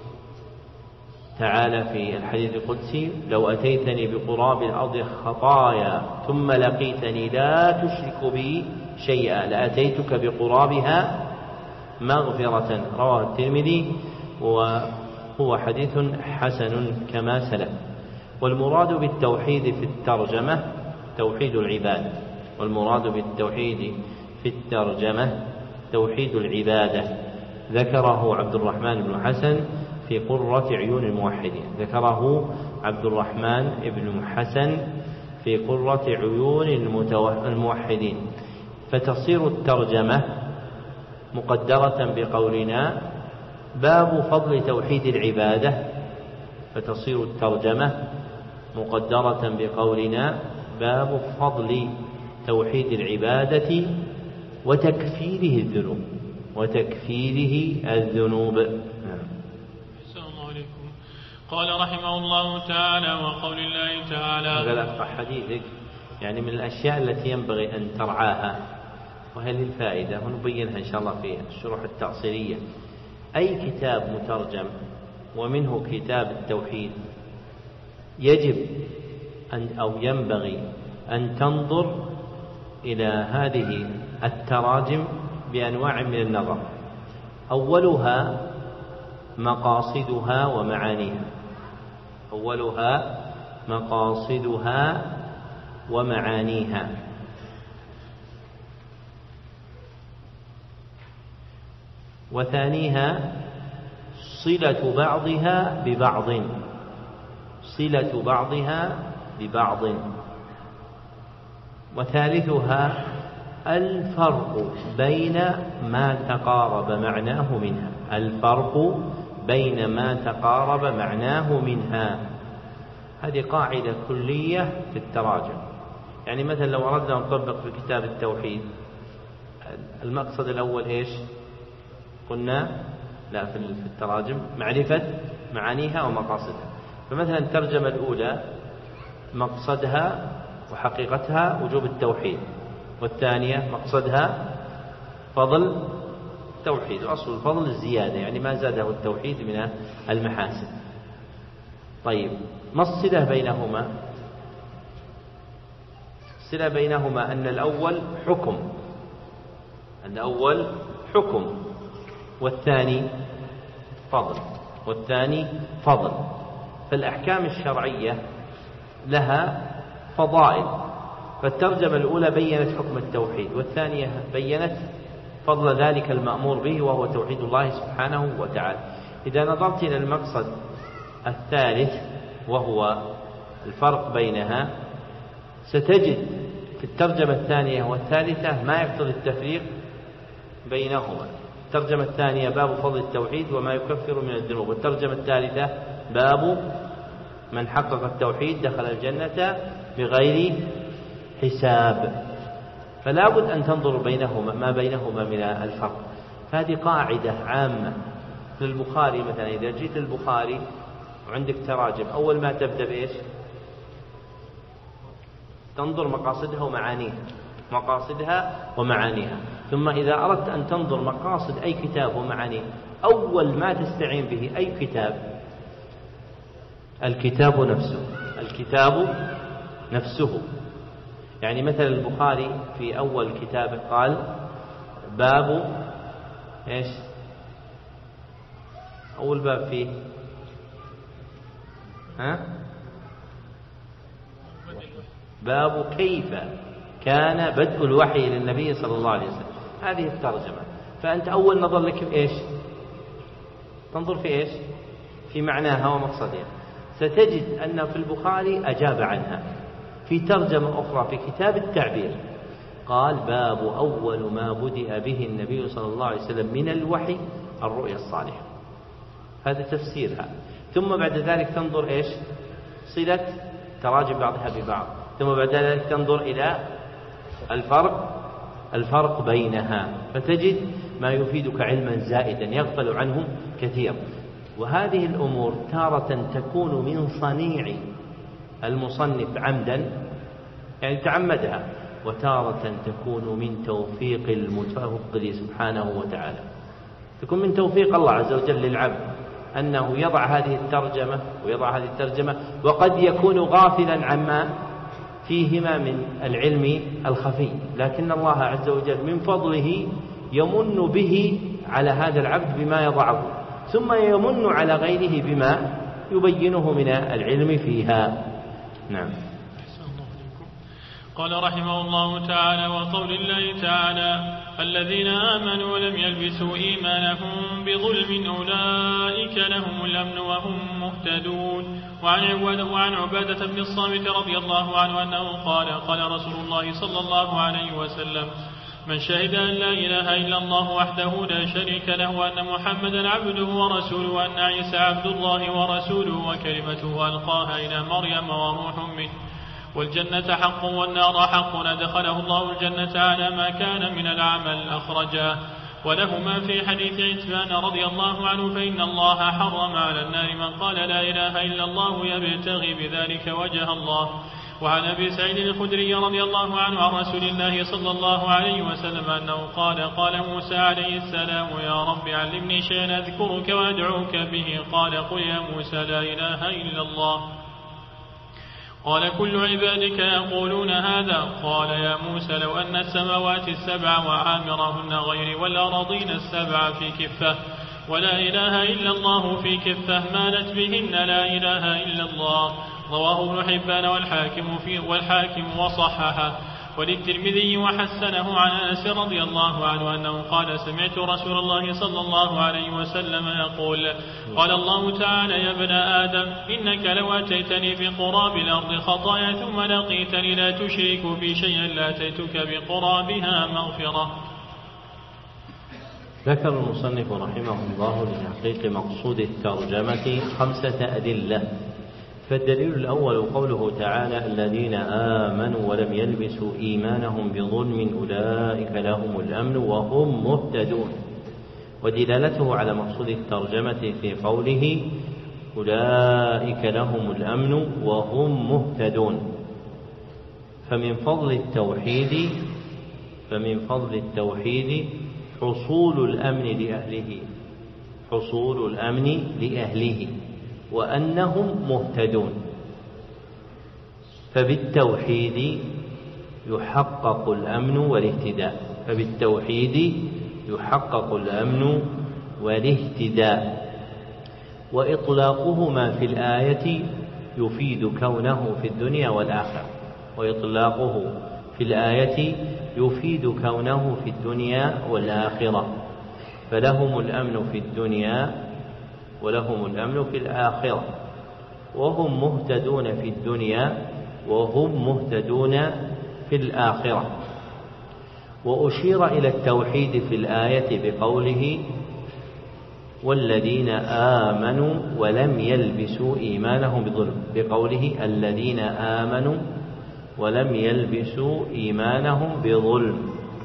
تعالى في الحديث القدسي: لو أتيتني بقراب الأرض خطايا ثم لقيتني لا تشرك بي شيئا لأتيتك بقرابها مغفرة. رواه الترمذي وهو حديث حسن كما سلف. والمراد بالتوحيد في الترجمة توحيد العبادة، والمراد بالتوحيد في الترجمة توحيد العبادة. ذكره عبد الرحمن بن حسن في قرة عيون الموحدين، ذكره عبد الرحمن بن حسن في قرة عيون الموحدين. فتصير الترجمة مقدرة بقولنا باب فضل توحيد العبادة، فتصير الترجمة مقدرة بقولنا باب فضل توحيد العبادة وتكفيره الذنوب، وتكفيره الذنوب. قال رحمه الله تعالى: وقول الله تعالى. هذا حديثك يعني من الأشياء التي ينبغي أن ترعاها، وهي للفائدة، ونبينها إن شاء الله في الشروح التأصيلية. أي كتاب مترجم ومنه كتاب التوحيد يجب أو ينبغي أن تنظر إلى هذه التراجم بأنواع من النظر. أولها مقاصدها ومعانيها، أولها مقاصدها ومعانيها. وثانيها صلة بعضها ببعض، صلة بعضها ببعض. وثالثها الفرق بين ما تقارب معناه منها، الفرق بين ما تقارب معناه منها. هذه قاعدة كلية في التراجم. يعني مثلا لو أردنا نطبق في كتاب التوحيد، المقصد الأول إيش قلنا؟ لا، في التراجم معرفة معانيها ومقاصدها. فمثلا الترجمة الأولى مقصدها وحقيقتها وجوب التوحيد، والثانية مقصدها فضل التوحيد، وأصل الفضل الزيادة، يعني ما زاده التوحيد من المحاسن. طيب، ما الصلة بينهما؟ الصلة بينهما أن الأول حكم، الأول حكم، والثاني فضل، والثاني فضل. فالأحكام الشرعية لها فضائل، فالترجمة الأولى بيّنت حكم التوحيد، والثانية بيّنت فضل ذلك المأمور به وهو توحيد الله سبحانه وتعالى. إذا نظرت إلى المقصد الثالث وهو الفرق بينها، ستجد في الترجمة الثانية والثالثة ما يقتضي التفريق بينهما. الترجمة الثانية باب فضل التوحيد وما يكفر من الذنوب، والترجمة الثالثة باب من حقق التوحيد دخل الجنة بغير حساب. فلا بد أن تنظر بينهما ما بينهما من الفرق. فهذه قاعدة عامة للبخاري. مثلا إذا جيت البخاري وعندك تراجم، أول ما تبدأ بإيش؟ تنظر مقاصدها ومعانيها. ثم إذا أردت أن تنظر مقاصد أي كتاب ومعانيه، أول ما تستعين به أي كتاب؟ الكتاب نفسه. يعني مثلا البخاري في أول كتابه قال باب إيش؟ أول باب فيه باب كيف كان بدء الوحي للنبي صلى الله عليه وسلم. هذه الترجمة. فأنت أول نظر لك في إيش؟ تنظر في إيش؟ في معناها ومقصدها. ستجد أن في البخاري أجاب عنها. في ترجمة أخرى في كتاب التعبير قال باب أول ما بدأ به النبي صلى الله عليه وسلم من الوحي الرؤيا الصالحة. هذا تفسيرها. ثم بعد ذلك تنظر إيش؟ صلة تراجم بعضها ببعض. ثم بعد ذلك تنظر إلى الفرق بينها، فتجد ما يفيدك علما زائدا يغفل عنه كثير. وهذه الأمور تارة تكون من صنيع المصنف عمدا، يعني تعمدها، وتارة تكون من توفيق المتفضل سبحانه وتعالى. تكون من توفيق الله عز وجل للعبد أنه يضع هذه الترجمة وقد يكون غافلا عما فيهما من العلم الخفي، لكن الله عز وجل من فضله يمن به على هذا العبد بما يضعه، ثم يمن على غيره بما يبينه من العلم فيها. نعم. قال رحمه الله تعالى: وقول الله تعالى: الذين آمنوا ولم يلبسوا إيمانهم بظلم أولئك لهم الأمن وهم مهتدون. وعن عبادة بن الصامت رضي الله عنه أنه قال: قال رسول الله صلى الله عليه وسلم: من شهد أن لا إله إلا الله وحده لا شريك له وأن محمدا عبده ورسوله وأن عيسى عبد الله ورسوله وكلمته ألقاها إلى مريم وروح منه والجنة حق والنار حق أدخله الله الجنة على ما كان من العمل أخرجاه. ولهما في حديث عتبان رضي الله عنه: فإن الله حرم على النار من قال لا إله إلا الله يبتغي بذلك وجه الله. وعن أبي سعيد الخدري رضي الله عنه عن رسول الله صلى الله عليه وسلم أنه قال: قال موسى عليه السلام: يا رب علمني شيئا أذكرك وأدعوك به. قال: قل يا موسى لا إله إلا الله. قال: كل عبادك يقولون هذا. قال: يا موسى لو أن السماوات السبع وعامرهن غيري والأراضين السبع في كفة ولا إله إلا الله في كفة مالت بهن لا إله إلا الله. رواه ابن حبان والحاكم وصححه. وللترمذي وحسنه عن أنس رضي الله عنه أنه قال: سمعت رسول الله صلى الله عليه وسلم يقول: قال الله تعالى: يا ابن آدم إنك لو أتيتني بقراب الأرض خطايا ثم لقيتني لا تشرك بي شيئا لأتيتك بقرابها مغفرة. ذكر المصنف رحمه الله لتحقيق مقصود الترجمة 5 أدلة. فالدليل الأول قوله تعالى: الذين آمنوا ولم يلبسوا إيمانهم بظلم أولئك لهم الأمن وهم مهتدون. ودلالته على مقصود الترجمة في قوله: أولئك لهم الأمن وهم مهتدون. فمن فضل التوحيد حصول الأمن لأهله وأنهم مهتدون. فبالتوحيد يحقق الأمن والاهتداء. وإطلاقهما في الآية يفيد كونه في الدنيا والآخرة. وإطلاقه في الآية يفيد كونه في الدنيا والآخرة، فلهم الأمن في الدنيا ولهم الأمن في الآخرة، وهم مهتدون في الدنيا وهم مهتدون في الآخرة. وأشير إلى التوحيد في الآية بقوله والذين آمنوا ولم يلبسوا إيمانهم بظلم، بقوله الذين آمنوا ولم يلبسوا إيمانهم بظلم،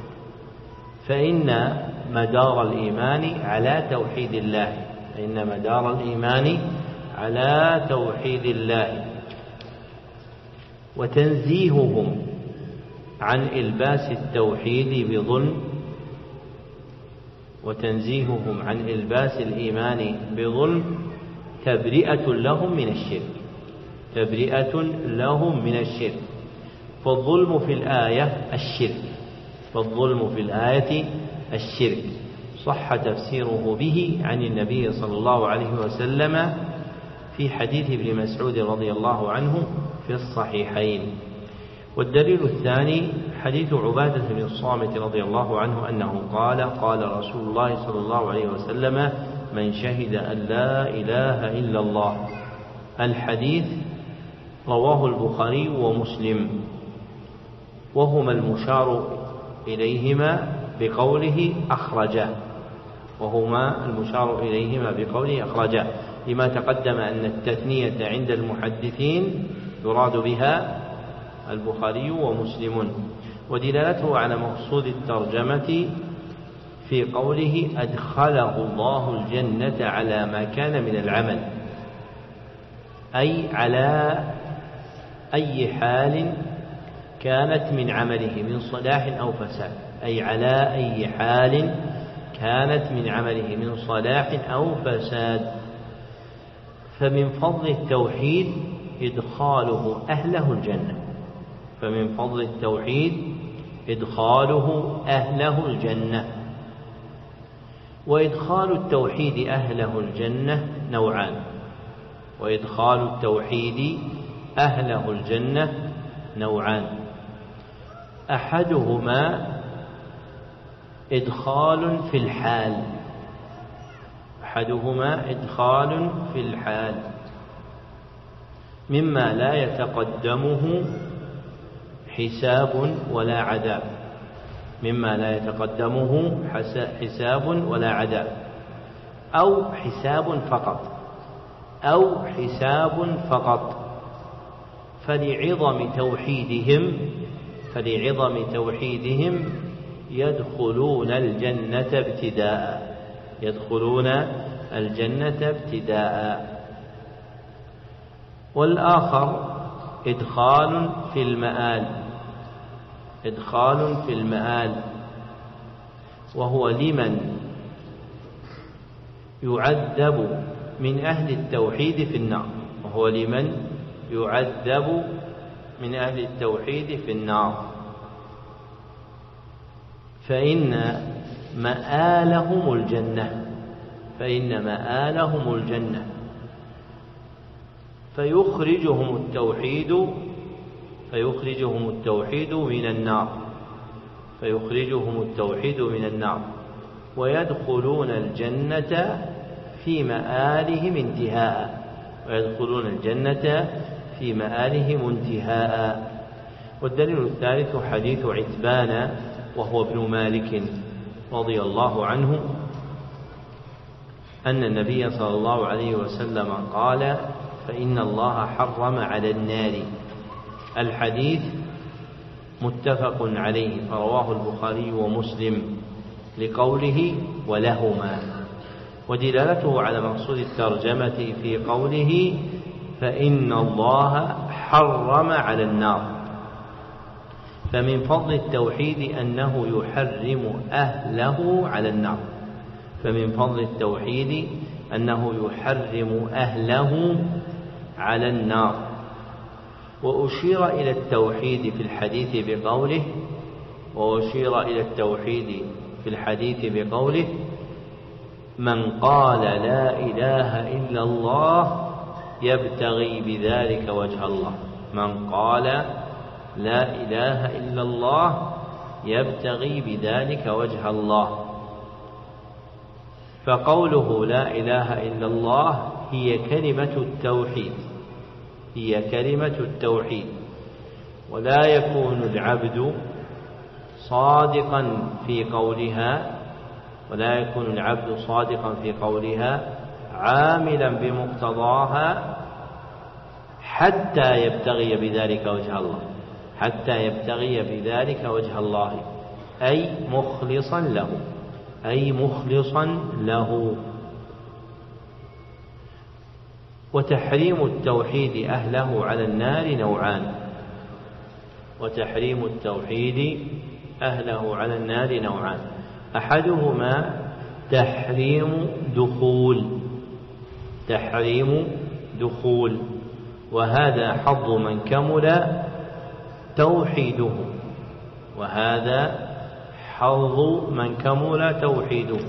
فإن مدار الإيمان على توحيد الله، فإن مدار الإيمان على توحيد الله. وتنزيههم عن إلباس التوحيد بظلم، وتنزيههم عن إلباس الإيمان بظلم تبرئة لهم من الشرك، تبرئة لهم من الشرك. فالظلم في الآية الشرك، فالظلم في الآية الشرك، صح تفسيره به عن النبي صلى الله عليه وسلم في حديث ابن مسعود رضي الله عنه في الصحيحين. والدليل الثاني حديث عبادة بن الصامت رضي الله عنه أنه قال قال رسول الله صلى الله عليه وسلم من شهد أن لا إله إلا الله. الحديث رواه البخاري ومسلم، وهما المشار إليهما بقوله أخرجا، وهما المشار إليهما بقوله أخرجا، لما تقدم أن التثنية عند المحدثين يراد بها البخاري ومسلم. ودلالته على مقصود الترجمة في قوله أدخله الله الجنة على ما كان من العمل، أي على أي حال كانت من عمله من صلاح أو فساد، أي على أي حال كانت من عمله من صلاح أو فساد. فمن فضل التوحيد إدخاله أهله الجنة، فمن فضل التوحيد إدخاله أهله الجنة. وإدخال التوحيد أهله الجنة نوعان، وإدخال التوحيد أهله الجنة نوعان، أحدهما إدخال في الحال، أحدهما إدخال في الحال مما لا يتقدمه حساب ولا عذاب، مما لا يتقدمه حساب ولا عذاب، أو حساب فقط، أو حساب فقط. فلعظم توحيدهم يدخلون الجنة ابتداء، يدخلون الجنة ابتداء. والآخر إدخال في المآل، إدخال في المآل، وهو لمن يعذب من أهل التوحيد في النار، وهو لمن يعذب من أهل التوحيد في النار، فإن مآلهم الجنة، فإن مآلهم الجنة، فيخرجهم التوحيد من النار، فيخرجهم التوحيد من النار، ويدخلون الجنة في مآلهم انتهاء، ويدخلون الجنة في مآلهم انتهاء. والدليل الثالث حديث عتبان وهو ابن مالك رضي الله عنه أن النبي صلى الله عليه وسلم قال فإن الله حرم على النار. الحديث متفق عليه، فرواه البخاري ومسلم لقوله ولهما. ودلالته على مقصود الترجمة في قوله فإن الله حرم على النار. فمن فضل التوحيد أنه يحرم أهله على النار، فمن فضل التوحيد أنه يحرم أهله على النار. وأشير إلى التوحيد في الحديث بقوله، وأشير إلى التوحيد في الحديث بقوله من قال لا إله إلا الله يبتغي بذلك وجه الله، من قال لا إله إلا الله يبتغي بذلك وجه الله. فقوله لا إله إلا الله هي كلمة التوحيد، هي كلمة التوحيد. ولا يكون العبد صادقا في قولها، ولا يكون العبد صادقا في قولها عاملا بمقتضاها حتى يبتغي بذلك وجه الله، حتى يبتغي بذلك وجه الله، أي مخلصا له، أي مخلصا له. وتحريم التوحيد أهله على النار نوعان، وتحريم التوحيد أهله على النار نوعان. أحدهما تحريم دخول، تحريم دخول، وهذا حظ من كمل توحيده، وهذا حظ من كمل توحيده.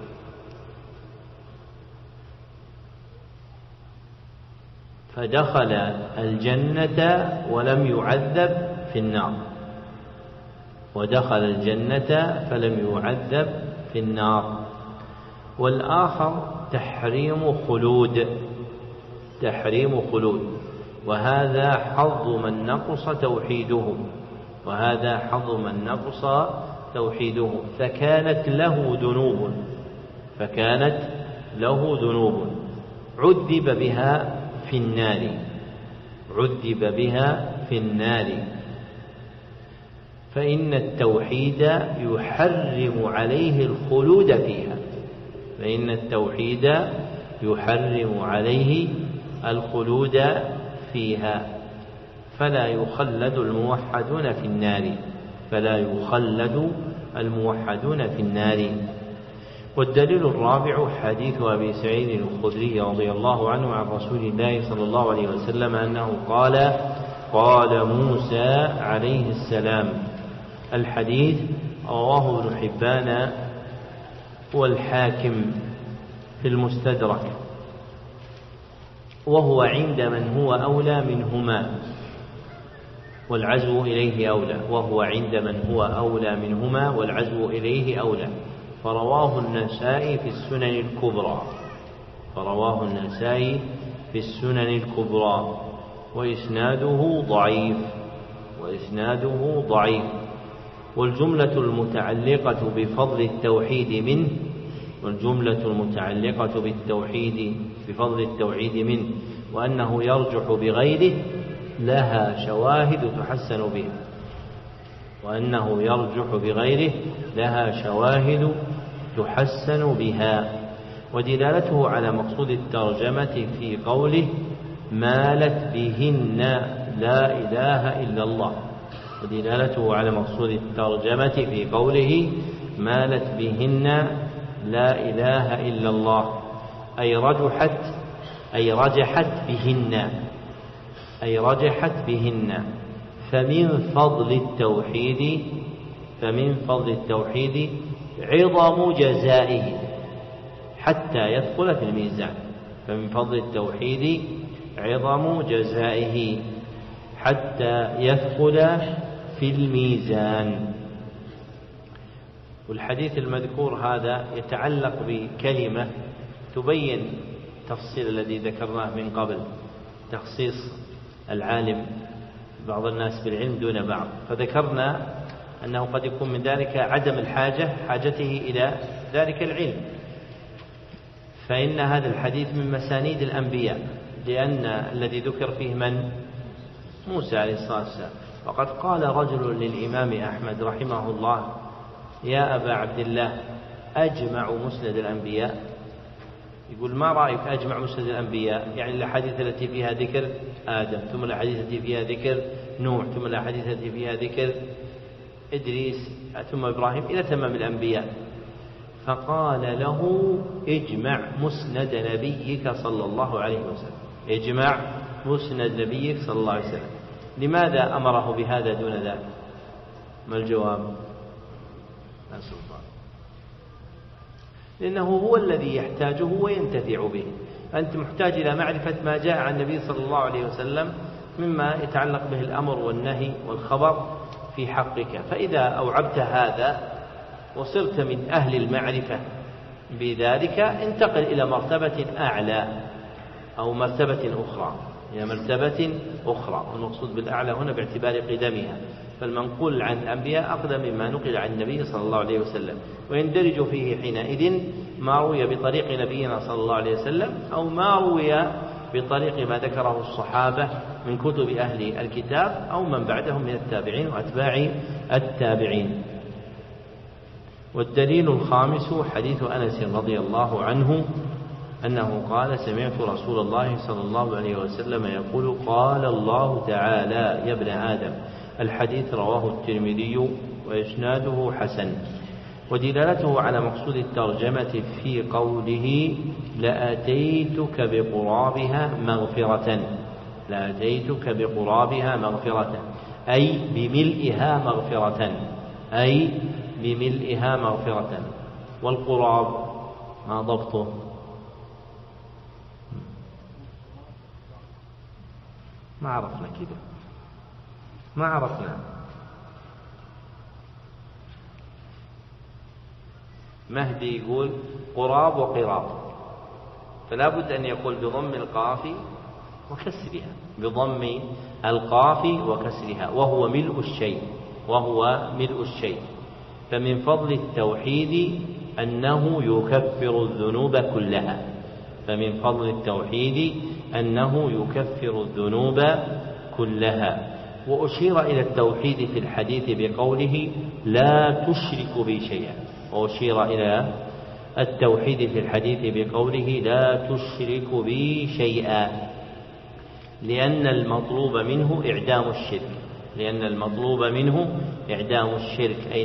فدخل الجنة ولم يعذب في النار، ودخل الجنة فلم يعذب في النار. والآخر تحريم خلود، تحريم خلود، وهذا حظ من نقص توحيده، وهذا حظ من نقص توحيده. فكانت له ذنوب، فكانت له ذنوب عذب بها في النار، عذب بها في النار. فإن التوحيد يحرم عليه الخلود فيها، فإن التوحيد يحرم عليه الخلود فيها، فلا يخلد الموحدون في النار، فلا يخلد الموحدون في النار. والدليل الرابع حديث أبي سعيد الخدري رضي الله عنه عن رسول الله صلى الله عليه وسلم أنه قال: قال موسى عليه السلام. الحديث رواه ابن حبان والحاكم في المستدرك، وهو عند من هو أولى منهما، والعزو إليه أولى، وهو عند من هو أولى منهما والعزو إليه أولى. فرواه النسائي في السنن الكبرى، فرواه النسائي في السنن الكبرى، وإسناده ضعيف، وإسناده ضعيف. والجملة المتعلقة بفضل التوحيد منه، والجملة المتعلقة بالتوحيد بفضل التوحيد منه وأنه يرجح بغيره لها شواهد تحسن بها، وأنه يرجح بغيره لها شواهد تحسن بها. ودلالته على مقصود الترجمة في قوله: مالت بهن لا إله إلا الله. ودلالته على مقصود الترجمة في قوله: مالت بهن لا إله إلا الله، أي رجحت بهن، أي رجحت بهن. فمن فضل التوحيد عظم جزائه حتى يدخل في الميزان، فمن فضل التوحيد عظم جزائه حتى يدخل في الميزان. والحديث المذكور هذا يتعلق بكلمة تبين التفصيل الذي ذكرناه من قبل، تخصيص العالم بعض الناس بالعلم دون بعض. فذكرنا أنه قد يكون من ذلك عدم حاجته إلى ذلك العلم، فإن هذا الحديث من مسانيد الأنبياء، لأن الذي ذكر فيه من؟ موسى عليه الصلاة والسلام. وقد قال رجل للإمام أحمد رحمه الله: يا أبا عبد الله، أجمع مسند الأنبياء؟ يقول: ما رأيك أجمع مسند الأنبياء؟ يعني الأحاديث التي فيها ذكر آدم، ثم الأحاديث التي فيها ذكر نوح، ثم الأحاديث التي فيها ذكر إدريس، ثم إبراهيم، إلى تمام الأنبياء. فقال له: اجمع مسند نبيك صلى الله عليه وسلم، اجمع مسند نبيك صلى الله عليه وسلم. لماذا أمره بهذا دون ذلك؟ ما الجواب؟ لا سلطان. لأنه هو الذي يحتاجه وينتفع به. أنت محتاج إلى معرفة ما جاء عن النبي صلى الله عليه وسلم مما يتعلق به الأمر والنهي والخبر، في حقك. فإذا أوعبت هذا وصرت من أهل المعرفة بذلك انتقل إلى مرتبة أعلى أو مرتبة أخرى. والمقصود بالأعلى هنا باعتبار قدمها، فالمنقول عن الأنبياء أقدم مما نقل عن النبي صلى الله عليه وسلم، ويندرج فيه حينئذ ما روي بطريق نبينا صلى الله عليه وسلم أو ما روي بطريق ما ذكره الصحابة من كتب أهل الكتاب أو من بعدهم من التابعين وأتباع التابعين. والدليل الخامس حديث أنس رضي الله عنه أنه قال: سمعت رسول الله صلى الله عليه وسلم يقول: قال الله تعالى: يا ابن آدم. الحديث رواه الترمذي وإسناده حسن. ودلالته على مقصود الترجمة في قوله: لأتيتك بقرابها مغفرة، أي بملئها مغفرة. والقراب ما ضبطه؟ ما عرفنا كده، ما عرفنا. مهدي يقول قراب وقراب، فلا بد أن يقول بضم القاف وكسرها، وهو ملء الشيء. فمن فضل التوحيد أنه يكفر الذنوب كلها. وأشير إلى التوحيد في الحديث بقوله: لا تشرك بي شيئا، لأن المطلوب منه إعدام الشرك، أي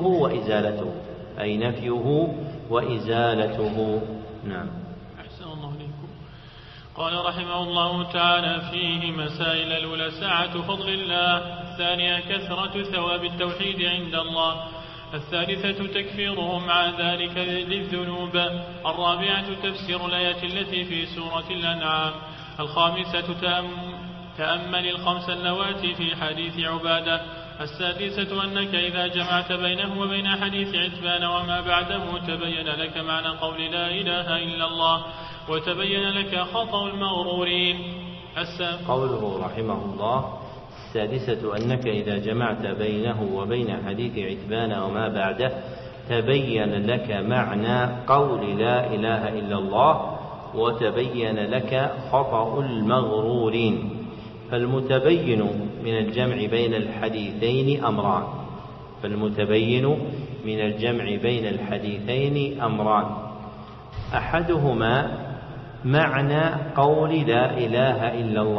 نفيه وإزالته. نعم. أحسن الله إليكم. قال رحمه الله تعالى: فيه مسائل. الأولى سعة فضل الله، الثانية كثرة ثواب التوحيد عند الله، الثالثة تكفيرهم مع ذلك للذنوب، الرابعة تفسير الآية التي في سورة الأنعام، الخامسة تأمل الخمس اللواتي في حديث عبادة، السادسة أنك إذا جمعت بينه وبين حديث عتبان وما بعده تبين لك معنى قول لا إله إلا الله، وتبين لك خطأ المغرورين. قوله رحمه الله: السادسة أنك إذا جمعت بينه وبين حديث عتبان وما بعده تبين لك معنى قول لا إله إلا الله، وتبين لك خطأ المغرورين. فالمتبين من الجمع بين الحديثين أمران، أحدهما معنى قول لا إله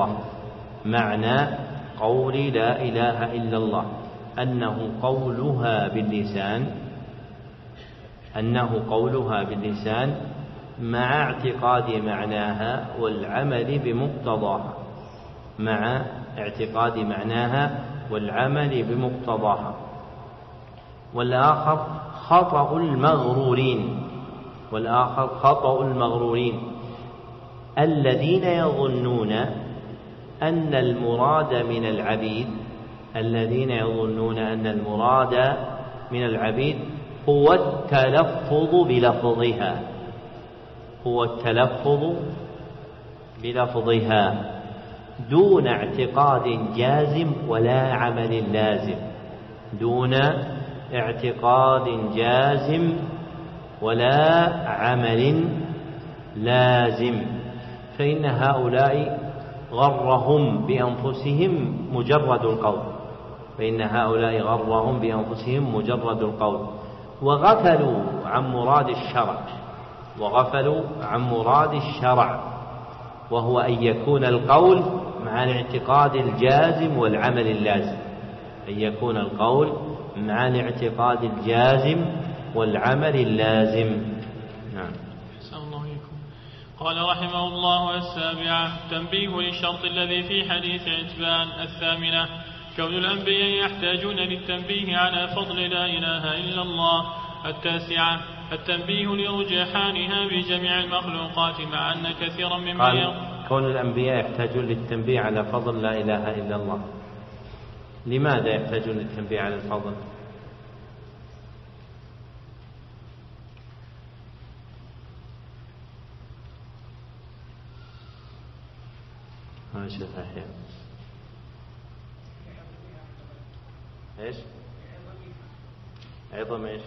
إلا الله، أنه قولها باللسان مع اعتقاد معناها والعمل بمقتضاها. والآخر خطأ المغرورين الذين يظنون أن المراد من العبيد هو التلفظ بلفظها دون اعتقاد جازم ولا عمل لازم، فإن هؤلاء غرهم بأنفسهم مجرد القول، وغفلوا عن مراد الشرع، وهو أن يكون القول مع الاعتقاد الجازم والعمل اللازم. نعم. قال رحمه الله: السابعة تنبيه للشرط الذي في حديث عتبان. الثامنة كون الأنبياء يحتاجون للتنبيه على فضل لا إله إلا الله. التاسعة التنبيه لرجحانها بجميع المخلوقات، مع أن كثيرا ممن كون الأنبياء يحتاجون للتنبيه على فضل لا إله إلا الله. لماذا يحتاجون للتنبيه على الفضل؟ ما شاء الله. ايش؟ عظم ايش؟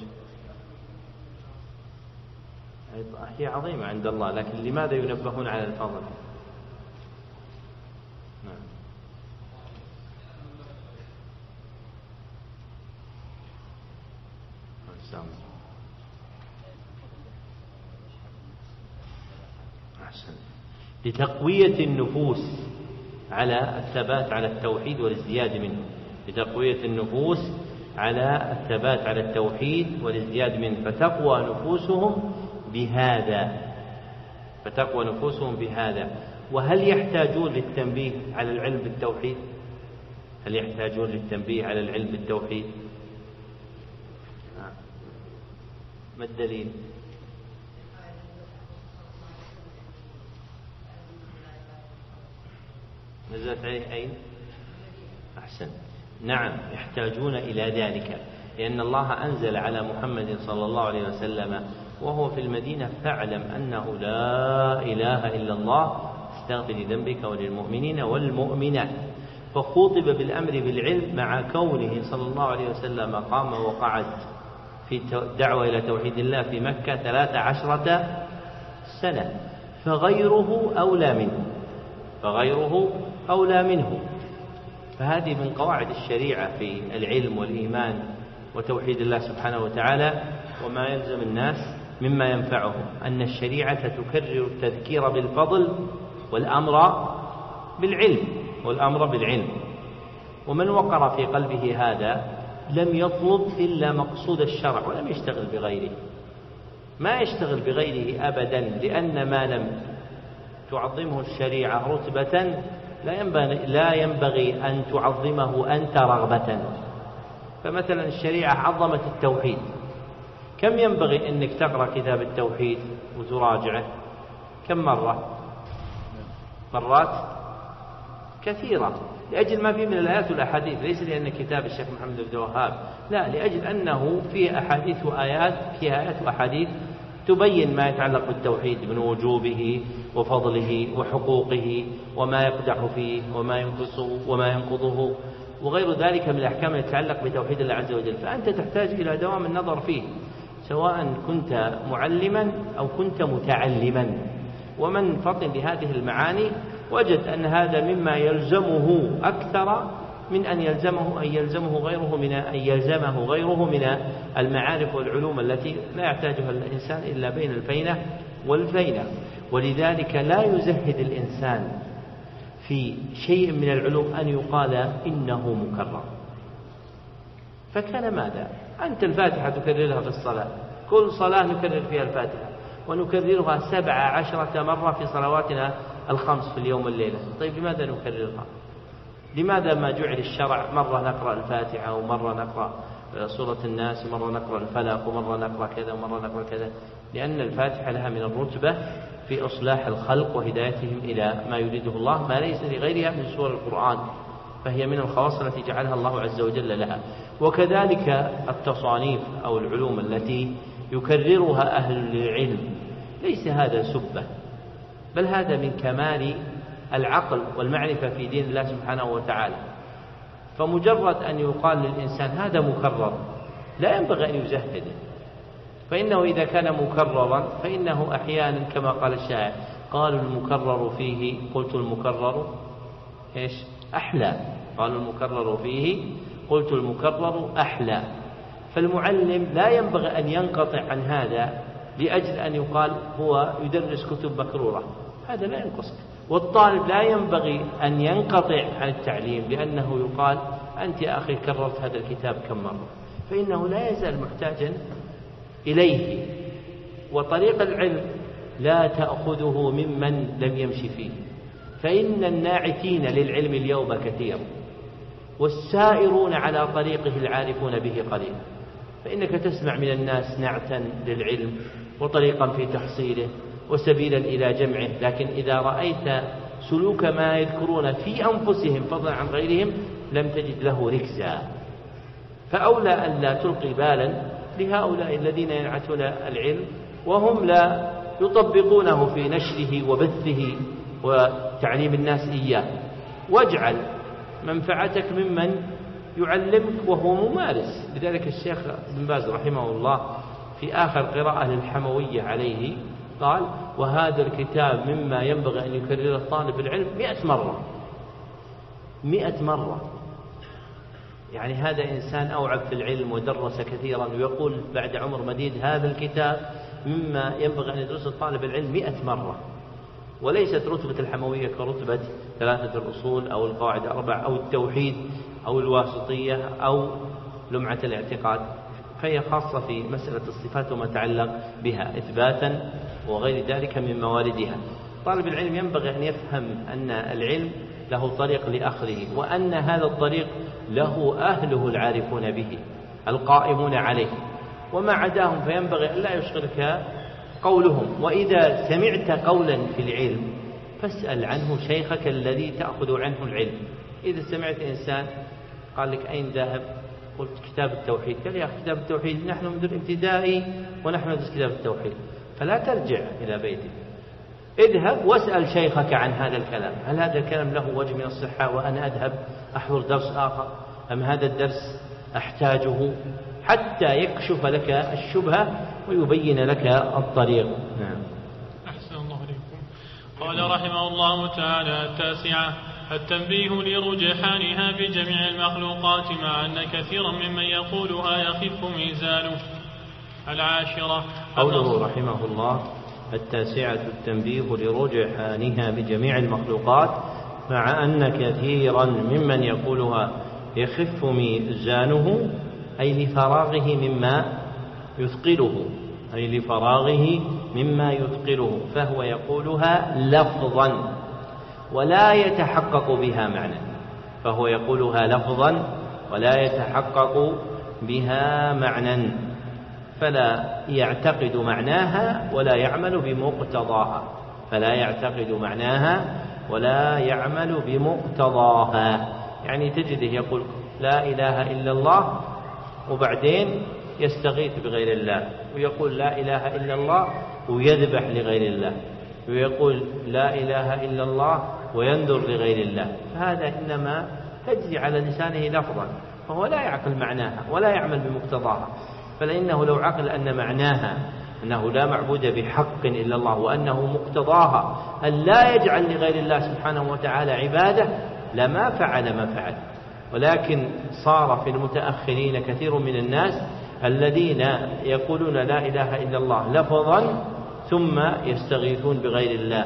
هي عظيمة عند الله، لكن لماذا ينبهون على الفضل؟ نعم. أحسن. لتقوية النفوس على الثبات على التوحيد والازدياد منه، لتقوية النفوس على الثبات على التوحيد والازدياد منه، فتقوى نفوسهم بهذا. وهل يحتاجون للتنبيه على العلم بالتوحيد؟ هل يحتاجون للتنبيه على العلم بالتوحيد؟ ما الدليل؟ نزلت عليه أين؟ أحسن. نعم، يحتاجون إلى ذلك، لأن الله أنزل على محمد صلى الله عليه وسلم وهو في المدينة: فاعلم أنه لا إله إلا الله، استغفر لذنبك وللمؤمنين والمؤمنات. فخوطب بالأمر بالعلم مع كونه صلى الله عليه وسلم قام وقعد في الدعوة إلى توحيد الله في مكة 13 سنة، فغيره أولى منه. فهذه من قواعد الشريعة في العلم والإيمان وتوحيد الله سبحانه وتعالى، وما يلزم الناس مما ينفعهم أن الشريعة تكرر التذكير بالفضل والأمر بالعلم. ومن وقر في قلبه هذا لم يطلب إلا مقصود الشرع ولم يشتغل بغيره، ما يشتغل بغيره أبدا، لأن ما لم تعظمه الشريعة رتبة لا ينبغي أن تعظمه أنت رغبة. فمثلا الشريعة عظمت التوحيد، كم ينبغي أنك تقرأ كتاب التوحيد وتراجعه؟ كم مرات كثيرة، لأجل ما فيه من الآيات والأحاديث، ليس لأن كتاب الشيخ محمد بن الوهاب، لا، لأجل أنه فيه أحاديث وآيات، فيها آيات وأحاديث تبين ما يتعلق بالتوحيد من وجوبه وفضله وحقوقه وما يقدح فيه وما ينقصه وما ينقضه وغير ذلك من الأحكام التي تتعلق بتوحيد الله عز وجل. فأنت تحتاج إلى دوام النظر فيه، سواء كنت معلما أو كنت متعلما. ومن فطن لهذه المعاني وجد أن هذا مما يلزمه أكثر من أن يلزمه غيره من المعارف والعلوم التي لا يحتاجها الإنسان إلا بين الفينة والفينة. ولذلك لا يزهد الإنسان في شيء من العلوم أن يقال إنه مكرر. فكان ماذا؟ أنت الفاتحة تكررها في الصلاة، كل صلاة نكرر فيها الفاتحة، ونكررها 17 مرة في صلواتنا الخمس في اليوم والليلة. طيب لماذا نكررها؟ لماذا ما جعل الشرع مرة نقرأ الفاتحة ومرة نقرأ سورة الناس ومرة نقرأ الفلق ومرة نقرأ كذا ومرة نقرأ كذا؟ لأن الفاتحة لها من الرتبة في إصلاح الخلق وهدايتهم إلى ما يريده الله، ما ليس لغيرها من سور القرآن، فهي من الخواص التي جعلها الله عز وجل لها. وكذلك التصانيف أو العلوم التي يكررها أهل العلم، ليس هذا سبة، بل هذا من كمال العقل والمعرفة في دين الله سبحانه وتعالى. فمجرد أن يقال للإنسان هذا مكرر لا ينبغي أن يزهده، فإنه إذا كان مكررا فإنه أحيانا كما قال الشاعر: قالوا المكرر فيه، قلت المكرر إيش؟ أحلى. قالوا المكرر فيه، قلت المكرر أحلى. فالمعلم لا ينبغي أن ينقطع عن هذا لأجل أن يقال هو يدرس كتب مكرورة، هذا لا ينقص. والطالب لا ينبغي أن ينقطع عن التعليم لأنه يقال أنت يا أخي كررت هذا الكتاب كم مرة، فإنه لا يزال محتاجا إليه. وطريق العلم لا تأخذه ممن لم يمشي فيه، فإن الناعتين للعلم اليوم كثير، والسائرون على طريقه العارفون به قليل. فإنك تسمع من الناس نعتا للعلم وطريقا في تحصيله وسبيلا إلى جمعه، لكن إذا رأيت سلوك ما يذكرون في أنفسهم فضلا عن غيرهم لم تجد له ركزا. فأولى أن لا تلقي بالا لهؤلاء الذين ينعتون العلم وهم لا يطبقونه في نشره وبثه وتعليم الناس إياه، واجعل منفعتك ممن يعلمك وهو ممارس. لذلك الشيخ بن باز رحمه الله في آخر قراءة للحموية عليه قال: وهذا الكتاب مما ينبغي أن يكرره طالب العلم 100 مرة. 100 مرة، يعني هذا إنسان أوعب في العلم ودرس كثيرا، ويقول بعد عمر مديد هذا الكتاب مما ينبغي أن يدرسه طالب العلم 100 مرة. وليست رتبة الحموية كرتبة 3 الأصول أو القواعد 4 أو التوحيد أو الواسطية أو لمعة الاعتقاد، فهي خاصة في مسألة الصفات وما تعلق بها إثباتا وغير ذلك من مواردها. طالب العلم ينبغي أن يفهم أن العلم له طريق لأخذه، وأن هذا الطريق له أهله العارفون به القائمون عليه، وما عداهم فينبغي أن لا يشغلك قولهم. وإذا سمعت قولا في العلم فاسأل عنه شيخك الذي تأخذ عنه العلم. إذا سمعت إنسان قال لك أين ذاهب؟ قلت كتاب التوحيد. قال: يا أخي كتاب التوحيد نحن منذ الابتدائي ونحن ندرس كتاب التوحيد. فلا ترجع إلى بيتك، اذهب واسأل شيخك عن هذا الكلام، هل هذا الكلام له وجه من الصحة وأنا أذهب أحضر درس آخر، أم هذا الدرس أحتاجه، حتى يكشف لك الشبهة ويبين لك الطريق. نعم. أحسن الله عليكم. قال رحمه الله تعالى: 9 التنبيه لرجحانها بجميع المخلوقات، مع أن كثيرا ممن يقولها يخف ميزانه. 10 قوله رحمه الله: 9 التنبيه لرجحانها بجميع المخلوقات، مع أن كثيرا ممن يقولها يخف ميزانه، أي لفراغه مما يثقله، فهو يقولها لفظا ولا يتحقق بها معنى، فلا يعتقد معناها ولا يعمل بمقتضاها. يعني تجده يقول لا إله إلا الله وبعدين يستغيث بغير الله، ويقول لا إله إلا الله ويذبح لغير الله، ويقول لا إله إلا الله وينذر لغير الله. فهذا إنما تجزي على لسانه لفظا، فهو لا يعقل معناها ولا يعمل بمقتضاها. فلأنه لو عقل أن معناها أنه لا معبود بحق إلا الله، وأنه مقتضاها أن لا يجعل لغير الله سبحانه وتعالى عبادة، لما فعل ما فعل. ولكن صار في المتأخرين كثير من الناس الذين يقولون لا إله إلا الله لفظا، ثم يستغيثون بغير الله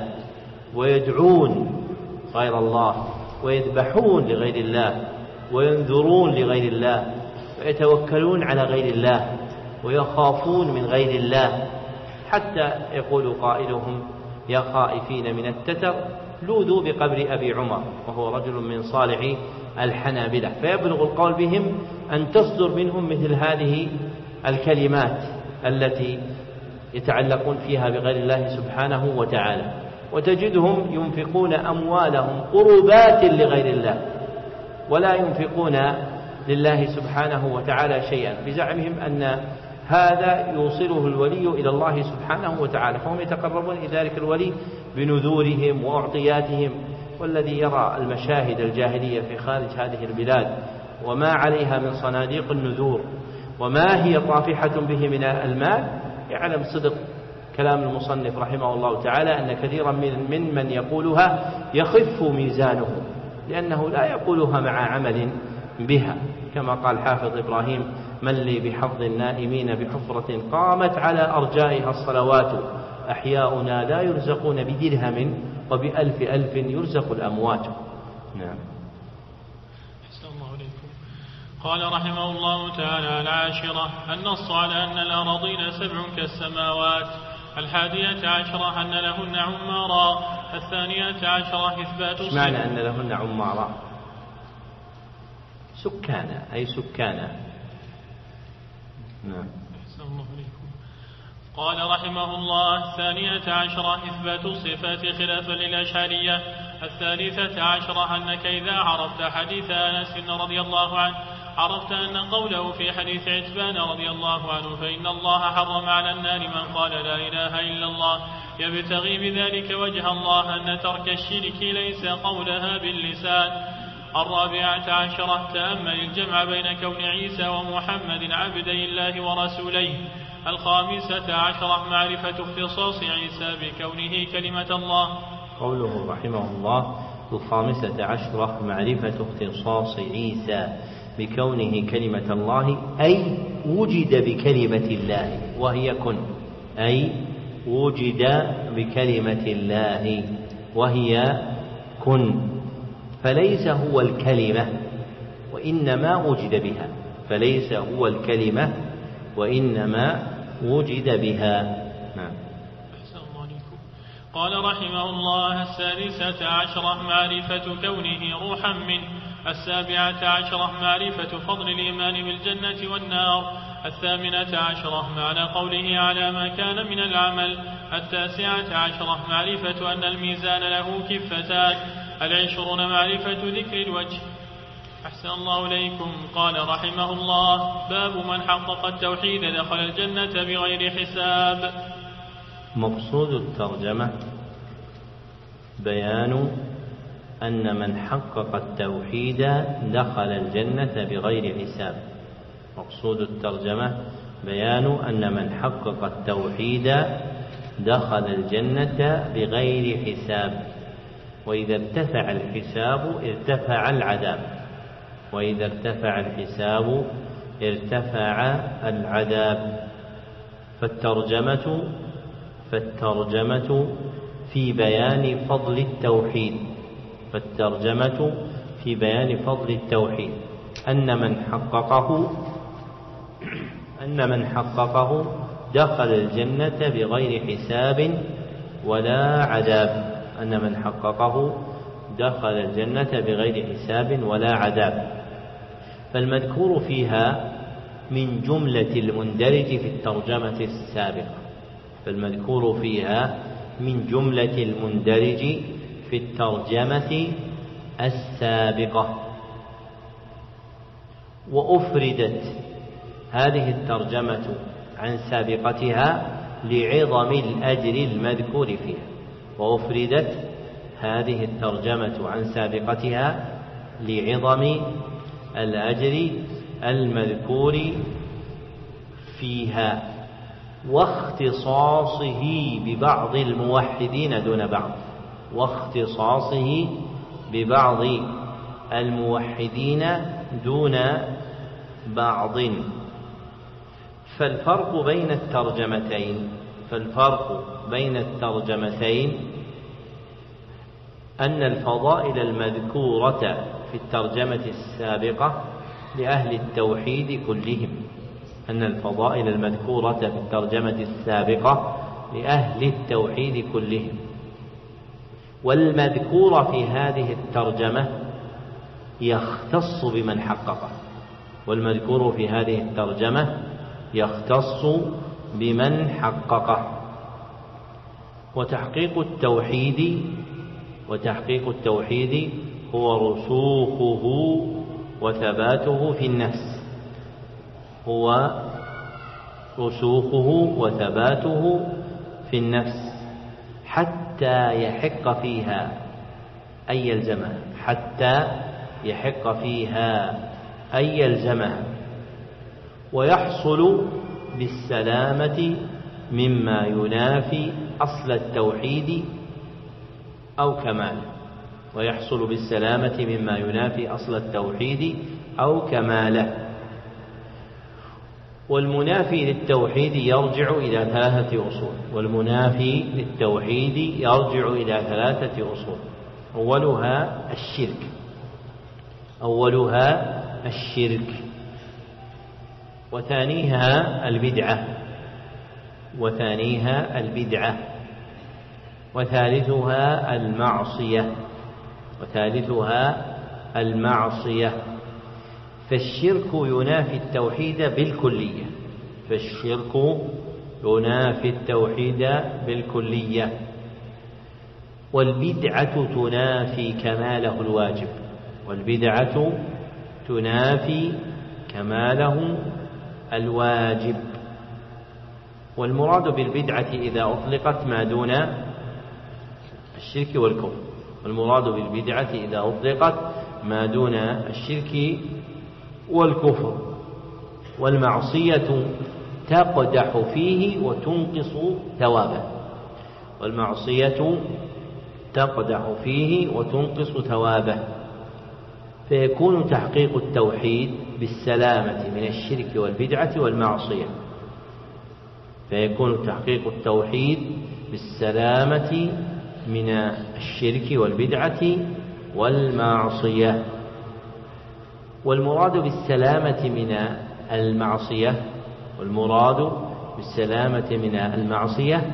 ويدعون غير الله ويذبحون لغير الله وينذرون لغير الله ويتوكلون على غير الله ويخافون من غير الله، حتى يقول قائلهم: يا خائفين من التتر لوذوا بقبر أبي عمر، وهو رجل من صالح الحنابلة. فيبلغ القول بهم أن تصدر منهم مثل هذه الكلمات التي يتعلقون فيها بغير الله سبحانه وتعالى. وتجدهم ينفقون أموالهم قربات لغير الله ولا ينفقون لله سبحانه وتعالى شيئا، بزعمهم أن هذا يوصله الولي إلى الله سبحانه وتعالى، فهم يتقربون إلى ذلك الولي بنذورهم وأعطياتهم. والذي يرى المشاهد الجاهلية في خارج هذه البلاد وما عليها من صناديق النذور وما هي طافحة به من المال، يعلم صدق كلام المصنف رحمه الله تعالى أن كثيرا من يقولها يخف ميزانه، لأنه لا يقولها مع عمل بها، كما قال حافظ إبراهيم: من لي بحظ النائمين بحفرة قامت على أرجائها الصلوات، أحياؤنا لا يرزقون بدرهم وبألف ألف يرزق الأموات. نعم. أحسن الله عليكم. قال رحمه الله تعالى: 10 النص على أن الأراضين 7 كالسماوات. 11 أن لهن عمارا. 12 إثبات ايش معنى أن لهن عمارا؟ سكانا، أي سكانا. نعم. أحسن الله عليكم. قال رحمه الله: 12 إثبات الصفات خلافا للأشعرية. الثالثة عشرة أنك إذا عرفت حديث أنس رضي الله عنه عرفت أن قوله في حديث عتبان رضي الله عنه فإن الله حرم على النار من قال لا إله إلا الله يبتغي بذلك وجه الله أن ترك الشرك ليس قولها باللسان. الرابعة عشرة تأمل الجمع بين كون عيسى ومحمد عبدي الله ورسوليه. الخامسة عشرة معرفة اختصاص عيسى بكونه كلمة الله. قوله رحمه الله الخامسة عشرة معرفة اختصاص عيسى بكونه كلمة الله أي وجد بكلمة الله وهي كن، أي وجد بكلمة الله وهي كن، فليس هو الكلمة وإنما وجد بها، فليس هو الكلمة وإنما وجد بها. نعم. قال رحمه الله السادسة عشرة معرفة كونه روحا منه. السابعة عشرة معرفة فضل الإيمان بالجنة والنار. الثامنة عشرة معنى قوله على ما كان من العمل. التاسعة عشرة معرفة أن الميزان له كفتان. العشرون معرفة ذكر الوجه. أحسن الله إليكم. قال رحمه الله باب من حقق التوحيد دخل الجنة بغير حساب. مقصود الترجمة بيان أن من حقق التوحيد دخل الجنة بغير حساب. مقصود الترجمة بيان أن من حقق التوحيد دخل الجنة بغير حساب. وإذا ارتفع الحساب ارتفع العذاب، وإذا ارتفع الحساب ارتفع العذاب. فالترجمة في بيان فضل التوحيد، فالترجمة في بيان فضل التوحيد أن من حققه دخل الجنة بغير حساب ولا عذاب، أن من حققه دخل الجنة بغير حساب ولا عذاب. فالمذكور فيها من جملة المندرج في الترجمة السابقة، فالمذكور فيها من جملة المندرج في الترجمة السابقة. وأفردت هذه الترجمة عن سابقتها لعظم الأجر المذكور فيها، وأفردت هذه الترجمة عن سابقتها لعظم الأجر المذكور فيها واختصاصه ببعض الموحدين دون بعض، واختصاصه ببعض الموحدين دون بعض. فالفرق بين الترجمتين أن الفضائل المذكورة في الترجمة السابقة لأهل التوحيد كلهم، أن الفضائل المذكورة في الترجمة السابقة لأهل التوحيد كلهم، والمذكور في هذه الترجمة يختص بمن حققه، والمذكور في هذه الترجمة يختص بمن حققه. وتحقيق التوحيد هو رسوخه وثباته في النفس، هو رسوخه وثباته في النفس حتى يحق فيها أن يلزمها، حتى يحق فيها أن يلزمها، ويحصل بالسلامة مما ينافي أصل التوحيد أو كماله، ويحصل بالسلامة مما ينافي أصل التوحيد أو كماله. والمنافي للتوحيد يرجع إلى ثلاثة أصول، والمنافي للتوحيد يرجع إلى ثلاثة أصول. أولها الشرك، وثانيها البدعة، وثالثها المعصية. فالشرك ينافي التوحيد بالكلية، والبدعة تنافي كماله الواجب، والبدعة تنافي كماله الواجب. والمراد بالبدعة إذا أطلقت ما دون الشرك والكفر، والمراد بالبدعة إذا أطلقت ما دون الشرك والكفر. والمعصية تقدح فيه وتنقص ثوابه، والمعصية تقدح فيه وتنقص ثوابه، فيكون تحقيق التوحيد بالسلامة من الشرك والبدعة والمعصية، فيكون تحقيق التوحيد بالسلامة من الشرك والبدعة والمعصية. والمراد بالسلامة من المعصية، والمراد بالسلامة من المعصية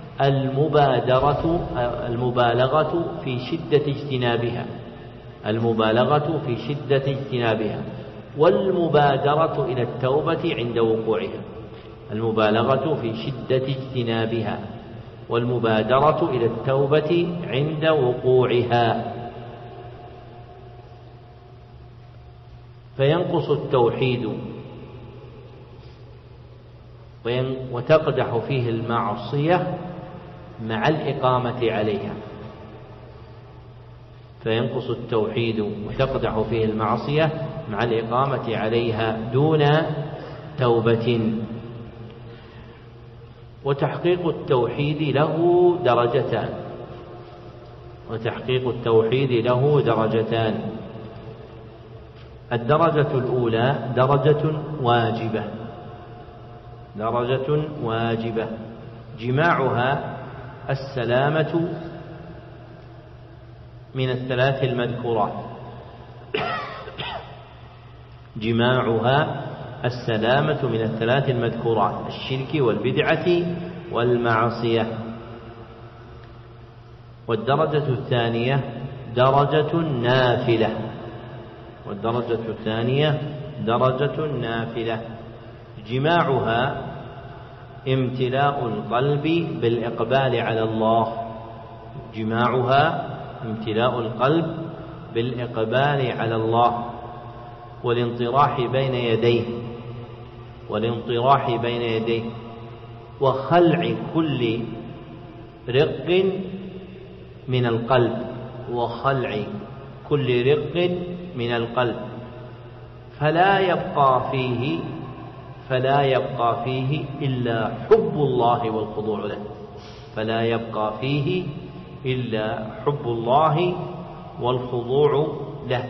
المبالغة في شدة اجتنابها، المبالغة في شدة اجتنابها، والمبادرة إلى التوبة عند وقوعها، المبالغة في شدة اجتنابها والمبادرة إلى التوبة عند وقوعها. فينقص التوحيد وتقدح فيه المعصية مع الإقامة عليها، فينقص التوحيد وتقدح فيه المعصية مع الإقامة عليها دون توبة. وتحقيق التوحيد له درجتان، وتحقيق التوحيد له درجتان. الدرجة الأولى درجة واجبة، درجة واجبة جماعها السلامة من الثلاث المذكورات، جماعها السلامة من الثلاث المذكورات: الشرك والبدعة والمعصية. والدرجة الثانية درجة نافلة، والدرجة الثانية درجة نافلة جماعها امتلاء القلب بالإقبال على الله، جماعها امتلاء القلب بالإقبال على الله والانطراح بين يديه، والانطراح بين يديه، وخلع كل رق من القلب، وخلع كل رق من القلب، فلا يبقى فيه إلا حب الله والخضوع له، فلا يبقى فيه إلا حب الله والخضوع له.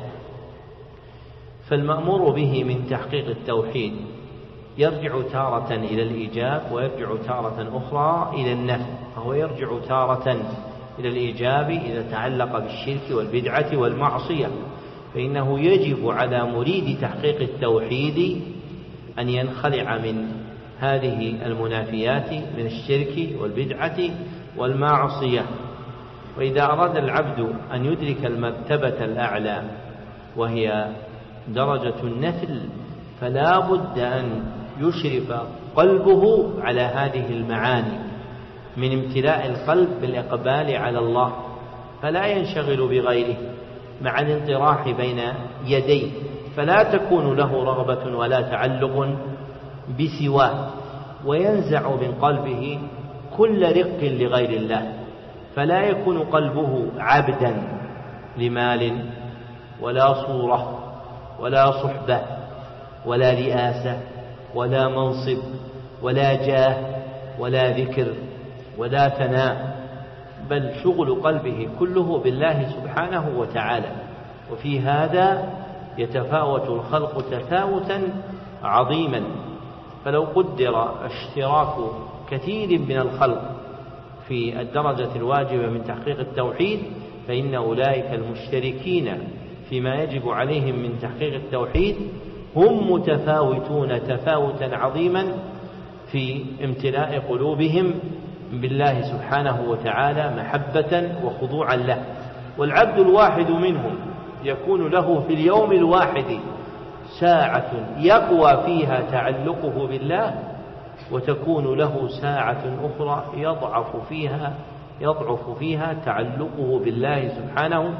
فالمأمور به من تحقيق التوحيد يرجع تارة إلى الإيجاب ويرجع تارة أخرى إلى النفي، فهو يرجع تارة إلى الإيجاب إذا تعلق بالشرك والبدعة والمعصية، فإنه يجب على مريد تحقيق التوحيد أن ينخلع من هذه المنافيات من الشرك والبدعة والمعصية. وإذا أراد العبد أن يدرك المرتبة الأعلى وهي درجة النفل فلا بد أن يشرف قلبه على هذه المعاني من امتلاء القلب بالإقبال على الله، فلا ينشغل بغيره مع الانطراح بين يديه، فلا تكون له رغبة ولا تعلق بسواه، وينزع من قلبه كل رق لغير الله، فلا يكون قلبه عبدا لمال ولا صورة ولا صحبة ولا رئاسة ولا منصب ولا جاه ولا ذكر ولا ثناء، بل شغل قلبه كله بالله سبحانه وتعالى. وفي هذا يتفاوت الخلق تفاوتا عظيما، فلو قدر اشتراك كثير من الخلق في الدرجة الواجبة من تحقيق التوحيد فإن أولئك المشتركين فيما يجب عليهم من تحقيق التوحيد هم متفاوتون تفاوتا عظيما في امتلاء قلوبهم بالله سبحانه وتعالى محبة وخضوعا له. والعبد الواحد منهم يكون له في اليوم الواحد ساعة يقوى فيها تعلقه بالله، وتكون له ساعة أخرى يضعف فيها يضعف فيها تعلقه بالله سبحانه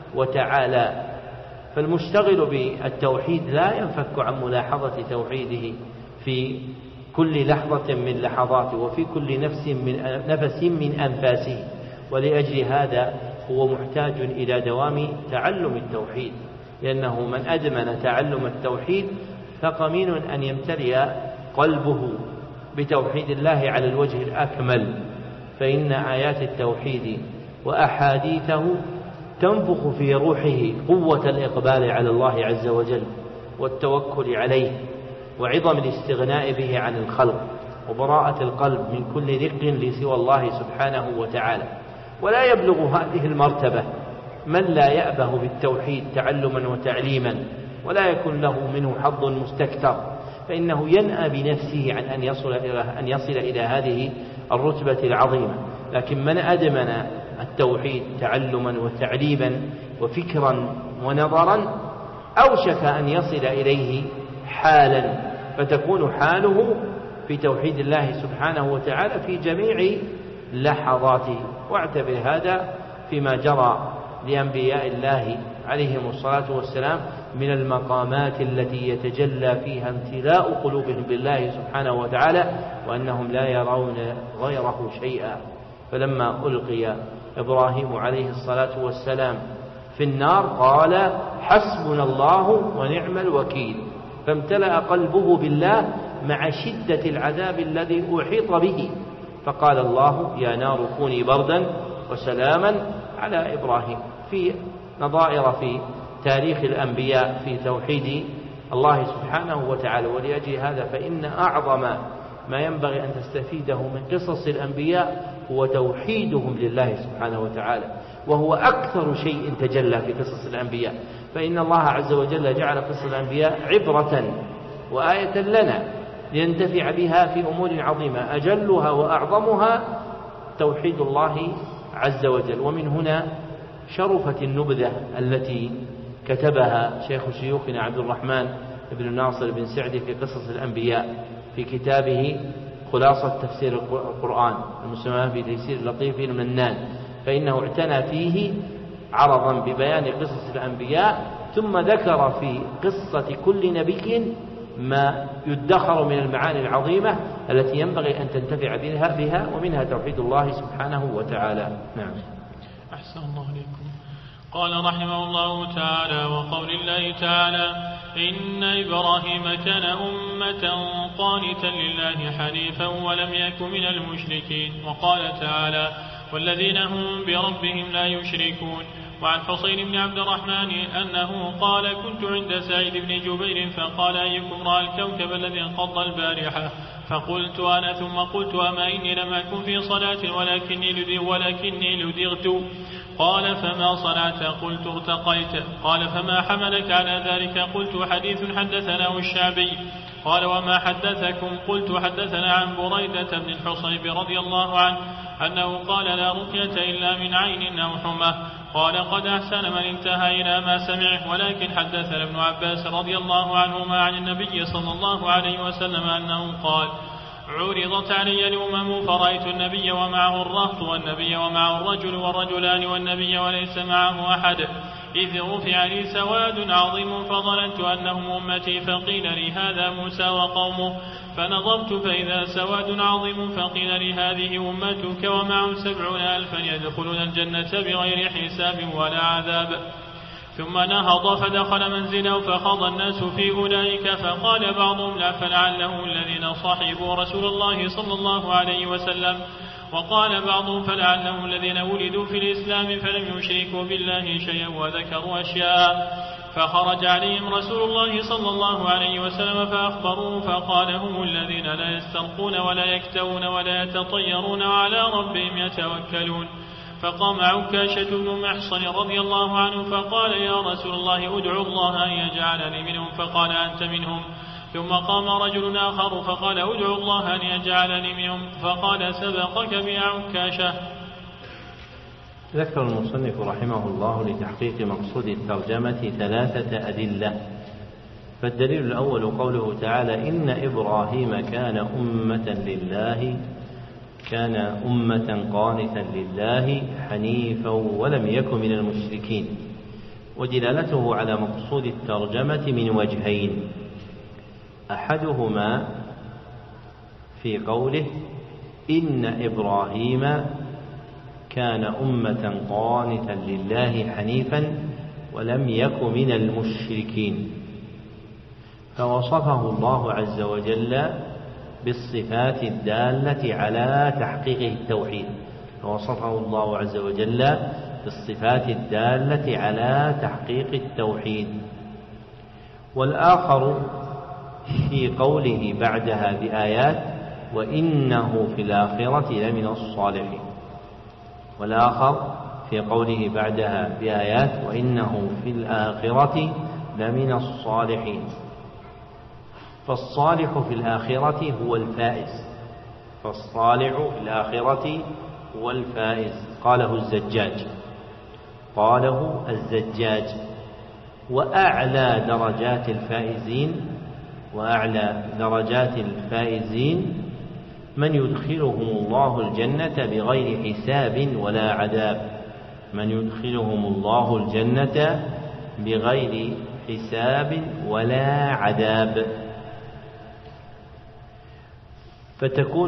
وتعالى. فالمشتغل بالتوحيد لا ينفك عن ملاحظة توحيده في كل لحظة من لحظاته وفي كل نفس من أنفاسه، ولأجل هذا هو محتاج إلى دوام تعلم التوحيد، لأنه من أدمن تعلم التوحيد فقمين أن يمتلئ قلبه بتوحيد الله على الوجه الأكمل، فإن آيات التوحيد وأحاديثه تنفخ في روحه قوة الإقبال على الله عز وجل والتوكل عليه وعظم الاستغناء به عن الخلق وبراءة القلب من كل ذق لسوى الله سبحانه وتعالى. ولا يبلغ هذه المرتبة من لا يأبه بالتوحيد تعلما وتعليما ولا يكون له منه حظ مستكثر، فإنه ينأى بنفسه عن أن يصل إلى هذه الرتبة العظيمة. لكن من أدمن التوحيد تعلما وتعليما وفكرا ونظرا أوشك أن يصل إليه حالا، فتكون حاله في توحيد الله سبحانه وتعالى في جميع لحظاته. واعتبر هذا فيما جرى لأنبياء الله عليهم الصلاة والسلام من المقامات التي يتجلى فيها امتلاء قلوبهم بالله سبحانه وتعالى وأنهم لا يرون غيره شيئا. فلما ألقي إبراهيم عليه الصلاة والسلام في النار قال حسبنا الله ونعم الوكيل، فامتلأ قلبه بالله مع شدة العذاب الذي أحيط به، فقال الله يا نار كوني بردا وسلاما على إبراهيم. في نظائر في تاريخ الأنبياء في توحيد الله سبحانه وتعالى. ولأجل هذا فإن أعظم ما ينبغي أن تستفيده من قصص الأنبياء هو توحيدهم لله سبحانه وتعالى، وهو أكثر شيء تجلى في قصص الأنبياء، فإن الله عز وجل جعل قصص الأنبياء عبرة وآية لنا لننتفع بها في أمور عظيمة، أجلها وأعظمها توحيد الله عز وجل. ومن هنا شرفت النبذة التي كتبها شيخ شيوخنا عبد الرحمن بن ناصر بن سعدي في قصص الأنبياء في كتابه خلاصة تفسير القرآن المسمى بتيسير لطيف المنان، فإنه اعتنى فيه عرضا ببيان قصص الأنبياء، ثم ذكر في قصة كل نبي ما يدخر من المعاني العظيمة التي ينبغي أن تنتفع بها ومنها توحيد الله سبحانه وتعالى. نعم. أحسن الله عليكم. قال رحمه الله تعالى: وقول الله تعالى: إن إبراهيم كان أمة قانتا لله حنيفا ولم يك من المشركين. وقال تعالى: والذين هم بربهم لا يشركون. وعن حسين بن عبد الرحمن أنه قال: كنت عند سعيد بن جبير فقال: أيكم رأى الكوكب الذي انقض البارحة؟ فقلت أنا، ثم قلت: أما إني لم أكن في صلاة ولكني لدغت. قال: فما صنعت؟ قلت: ارتقيت. قال: فما حملك على ذلك؟ قلت: حديث حدثناه الشعبي. قال: وما حدثكم؟ قلت: حدثنا عن بريدة بن الحصيب رضي الله عنه أنه قال: لا رقية إلا من عين أو حمى. قال: قد أحسن من انتهى إلى ما سمعه. ولكن حدثنا ابن عباس رضي الله عنهما عن النبي صلى الله عليه وسلم أنه قال: عرضت علي الأمم فرأيت النبي ومعه الرهط والنبي ومعه الرجل والرجلان والنبي وليس معه أحد، إذ رفع لي سواد عظيم فظننت أنهم أمتي، فقيل لي: هذا موسى وقومه. فنظرت فإذا سواد عظيم، فقيل لي: هذه أمتك ومعهم 70,000 يدخلون الجنة بغير حساب ولا عذاب. ثم نهض فدخل منزله فخاض الناس في أولئك، فقال بعضهم: لا، فلعله الذين صحبوا رسول الله صلى الله عليه وسلم. وقال بعضهم: فلعلهم الذين ولدوا في الإسلام فلم يشركوا بالله شيئا وذكروا أشياء. فخرج عليهم رسول الله صلى الله عليه وسلم فأخبروه، فقال: هم الذين لا يسترقون ولا يكتوون ولا يتطيرون وعلى ربهم يتوكلون. فقام عكاشة بن محصن رضي الله عنه فقال: يا رسول الله، ادعو الله أن يجعلني منهم. فقال: أنت منهم. ثم قام رجل آخر فقال: ادعو الله أن يجعلني منهم. فقال: سبقك بها عكاشة. ذكر المصنف رحمه الله لتحقيق مقصود الترجمة 3 أدلة. فالدليل الأول قوله تعالى: إن إبراهيم كان أمة لله كان أمة قانتا لله حنيفا ولم يكن من المشركين. ودلالته على مقصود الترجمة من وجهين: أحدهما في قوله إن إبراهيم كان أمة قانتا لله حنيفا ولم يكن من المشركين، فوصفه الله عز وجل بالصفات الدالة على تحقيق التوحيد، فوصفه الله عز وجل بالصفات الدالة على تحقيق التوحيد. والآخر في قوله بعدها بآيات وإنه في الآخرة لمن الصالحين، والآخر في قوله بعدها بآيات وإنه في الآخرة لمن الصالحين. فالصالح في الآخرة هو الفائز، فالصالح في الآخرة هو الفائز. قاله الزجاج. وأعلى درجات الفائزين من يدخلهم الله الجنة بغير حساب ولا عذاب، من يدخلهم الله الجنة بغير حساب ولا عذاب. فتكون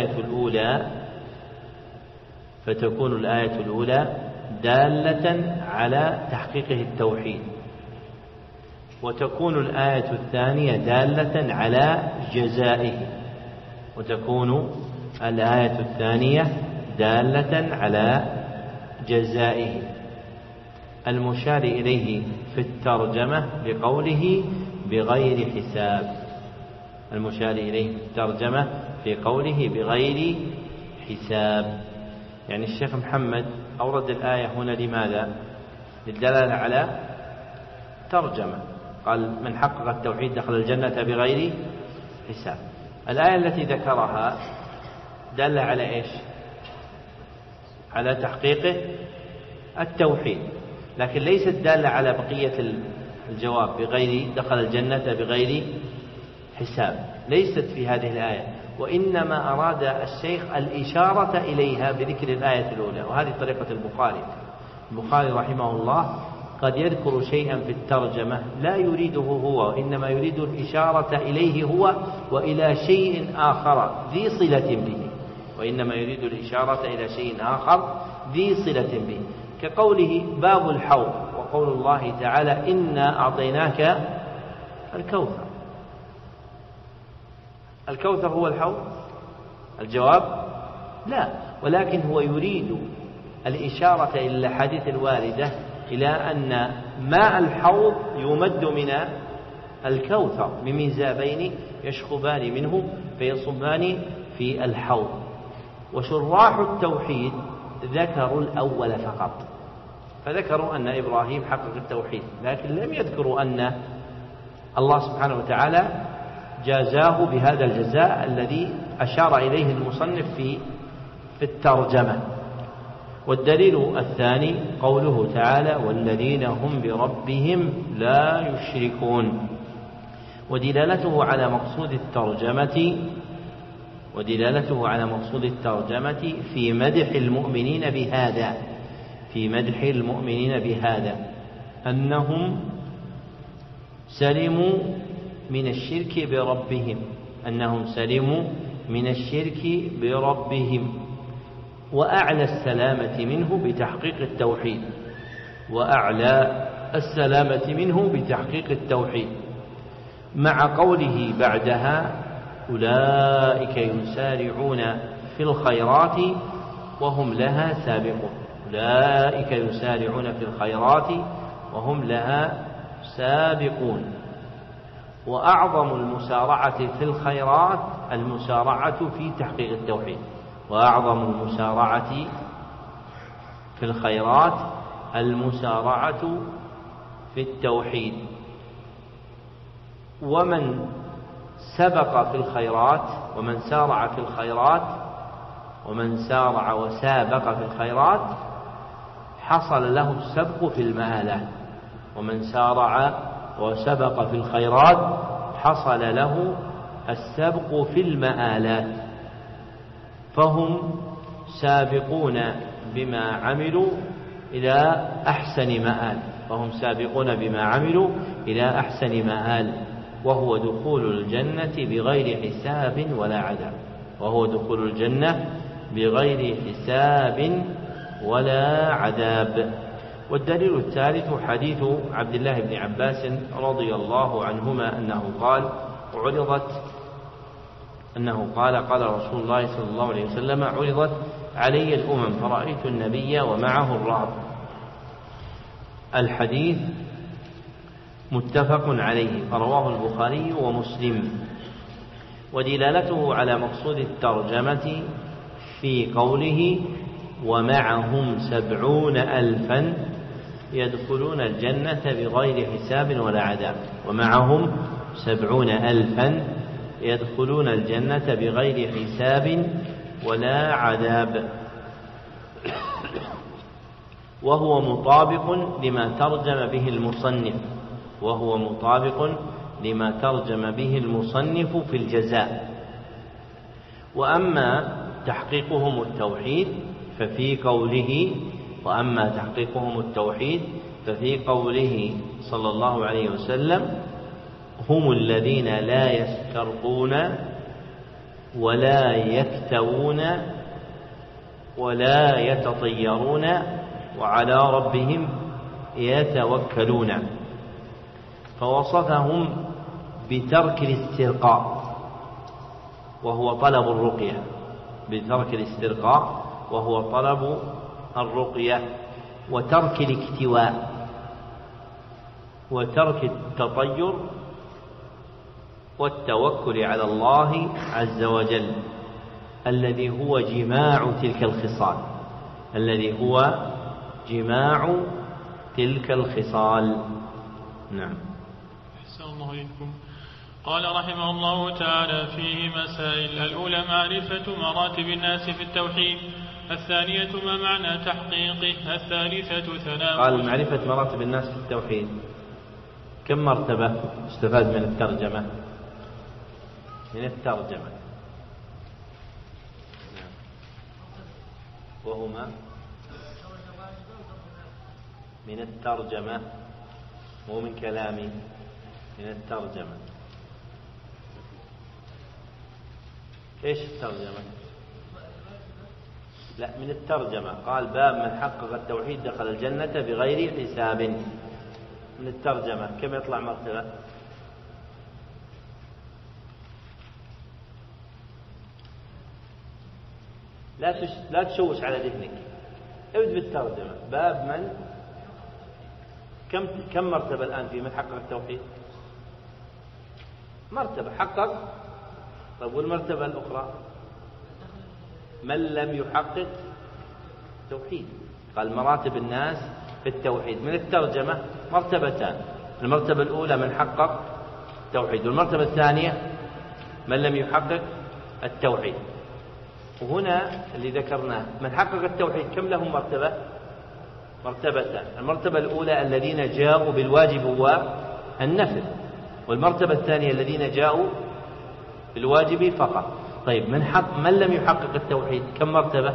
الآية الأولى دالة على تحقيقه التوحيد، وتكون الآية الثانية دالة على جزائه، وتكون الآية الثانية دالة على جزائه. المشار إليه في الترجمة بقوله بغير حساب، المشار إليه في الترجمة في قوله بغير حساب. يعني الشيخ محمد أورد الآية هنا لماذا؟ للدلالة على ترجمة، قال من حقق التوحيد دخل الجنة بغير حساب. الآية التي ذكرها دل على إيش؟ على تحقيق التوحيد، لكن ليست دالة على بقية الجواب بغير دخل الجنة بغير حساب، ليست في هذه الآية، وإنما أراد الشيخ الإشارة إليها بذكر الآية الأولى. وهذه طريقة البخاري رحمه الله قد يذكر شيئا في الترجمة لا يريده هو، وإنما يريد الإشارة إليه هو وإلى شيء آخر ذي صلة به، وإنما يريد الإشارة إلى شيء آخر ذي صلة به، كقوله باب الحوض، وقول الله تعالى إنا أعطيناك الكوثر. الكوثر هو الحوض؟ الجواب لا، ولكن هو يريد الإشارة إلى الأحاديث الواردة إلى أن ماء الحوض يمد من الكوثر بميزابين يشخبان منه فيصبان في الحوض. وشراح التوحيد ذكروا الأول فقط، فذكروا أن إبراهيم حقق التوحيد، لكن لم يذكروا أن الله سبحانه وتعالى جازاه بهذا الجزاء الذي أشار إليه المصنف في الترجمة. والدليل الثاني قوله تعالى والذين هم بربهم لا يشركون، ودلالته على مقصود الترجمة في مدح المؤمنين بهذا أنهم سلموا من الشرك بربهم، وأعلى السلامة منه بتحقيق التوحيد، مع قوله بعدها أولئك يسارعون في الخيرات وهم لها سابقون. وأعظم المسارعة في الخيرات المسارعة في تحقيق التوحيد، في التوحيد. ومن سبق في الخيرات ومن سارع في الخيرات ومن سارع وسابق في الخيرات حصل له السبق في المآلات، ومن سارع وسبق في الخيرات حصل له السبق في المآلات. فهم سابقون بما عملوا إلى أحسن مآل، فهم سابقون بما عملوا إلى أحسن مآل، وهو دخول الجنة بغير حساب ولا عذاب، وهو دخول الجنة بغير حساب ولا عذاب. والدليل الثالث حديث عبد الله بن عباس رضي الله عنهما أنه قال قال رسول الله صلى الله عليه وسلم: عرضت علي الأمم فرأيت النبي ومعه الرهط. الحديث متفق عليه، رواه البخاري ومسلم. ودلالته على مقصود الترجمة في قوله: ومعهم 70,000 يدخلون الجنة بغير حساب ولا عذاب، ومعهم 70,000 يدخلون الجنة بغير حساب ولا عذاب، وهو مطابق لما ترجم به المصنف في الجزاء. وأما تحقيقهم التوحيد ففي قوله صلى الله عليه وسلم: هم الذين لا يسترقون ولا يكتوون ولا يتطيرون وعلى ربهم يتوكلون، فوصفهم بترك الاسترقاء وهو طلب الرقية، وترك الاكتواء، وترك التطير، والتوكل على الله عز وجل الذي هو جماع تلك الخصال. نعم. أحسن الله إليكم. قال رحمه الله تعالى: فيه مسائل: الأولى معرفة مراتب الناس في التوحيد، الثانية ما معنى تحقيقه، الثالثة ثناء. قال: معرفة مراتب الناس في التوحيد، كم مرتبة استفاد من الترجمة؟ وهما من الترجمة، مو من كلامي، من الترجمة. ايش الترجمة؟ لا، من الترجمة. قال: باب من حقق التوحيد دخل الجنة بغير حساب. من الترجمة كم يطلع مرتبة؟ لا تشوش على ذهنك، ابدأ بالترجمة. باب من، كم مرتبة الآن في من حقق التوحيد؟ مرتبة حقق. طيب والمرتبة الأخرى؟ من لم يحقق التوحيد. قال: مراتب الناس في التوحيد. من الترجمة مرتبتان: المرتبة الأولى من حقق التوحيد، والمرتبة الثانية من لم يحقق التوحيد. وهنا اللي ذكرناه من حقق التوحيد كم لهم مرتبة؟ مرتبتان: المرتبة الأولى الذين جاءوا بالواجب والنفل، والمرتبة الثانية الذين جاءوا بالواجب فقط. طيب من لم يحقق التوحيد كم مرتبة؟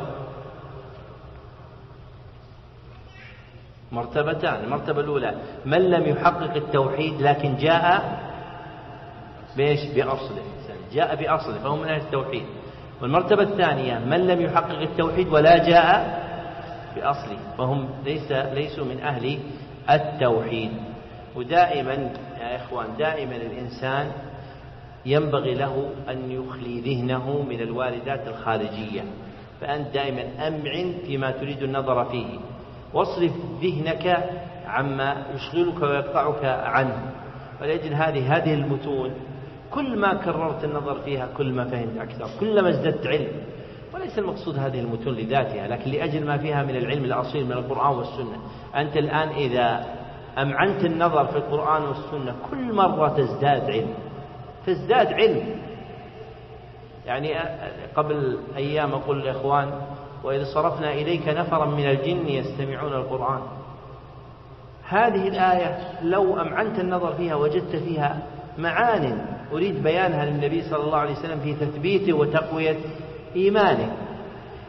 مرتبتان: المرتبة الأولى من لم يحقق التوحيد لكن جاء بأصله، جاء بأصله فهو من أهل التوحيد. والمرتبة الثانية من لم يحقق التوحيد ولا جاء بأصله فهم ليسوا من أهل التوحيد. ودائما يا إخوان، دائما الإنسان ينبغي له أن يخلي ذهنه من الواردات الخارجية، فأنت دائما أمعن فيما تريد النظر فيه، واصرف ذهنك عما يشغلك ويقطعك عنه. ولأجل هذه المتون كل ما كررت النظر فيها كل ما فهمت أكثر، كلما ازددت علم. وليس المقصود هذه المتون لذاتها، لكن لأجل ما فيها من العلم الأصيل من القرآن والسنة. أنت الآن إذا أمعنت النظر في القرآن والسنة كل مرة تزداد علم. يعني قبل أيام أقول للإخوان: وإذ صرفنا إليك نفرا من الجن يستمعون القرآن. هذه الآية لو أمعنت النظر فيها وجدت فيها معان أريد بيانها للنبي صلى الله عليه وسلم في تثبيته وتقوية إيمانه.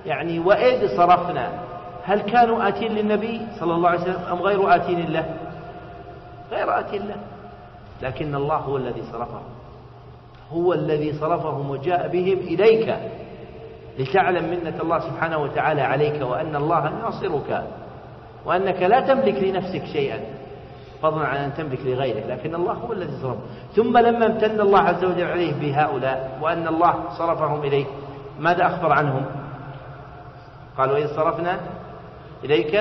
يعني وإذ صرفنا، هل كانوا آتين للنبي صلى الله عليه وسلم أم غير آتين له؟ غير آتين له، لكن الله هو الذي صرفهم، هو الذي صرفهم وجاء بهم إليك لتعلم منة الله سبحانه وتعالى عليك، وأن الله ناصرك، وأنك لا تملك لنفسك شيئا فضلا عن أن تملك لغيره، لكن الله هو الذي صرفهم. ثم لما امتن الله عز وجل عليه بهؤلاء وأن الله صرفهم إليه، ماذا أخبر عنهم؟ قالوا إذ صرفنا إليك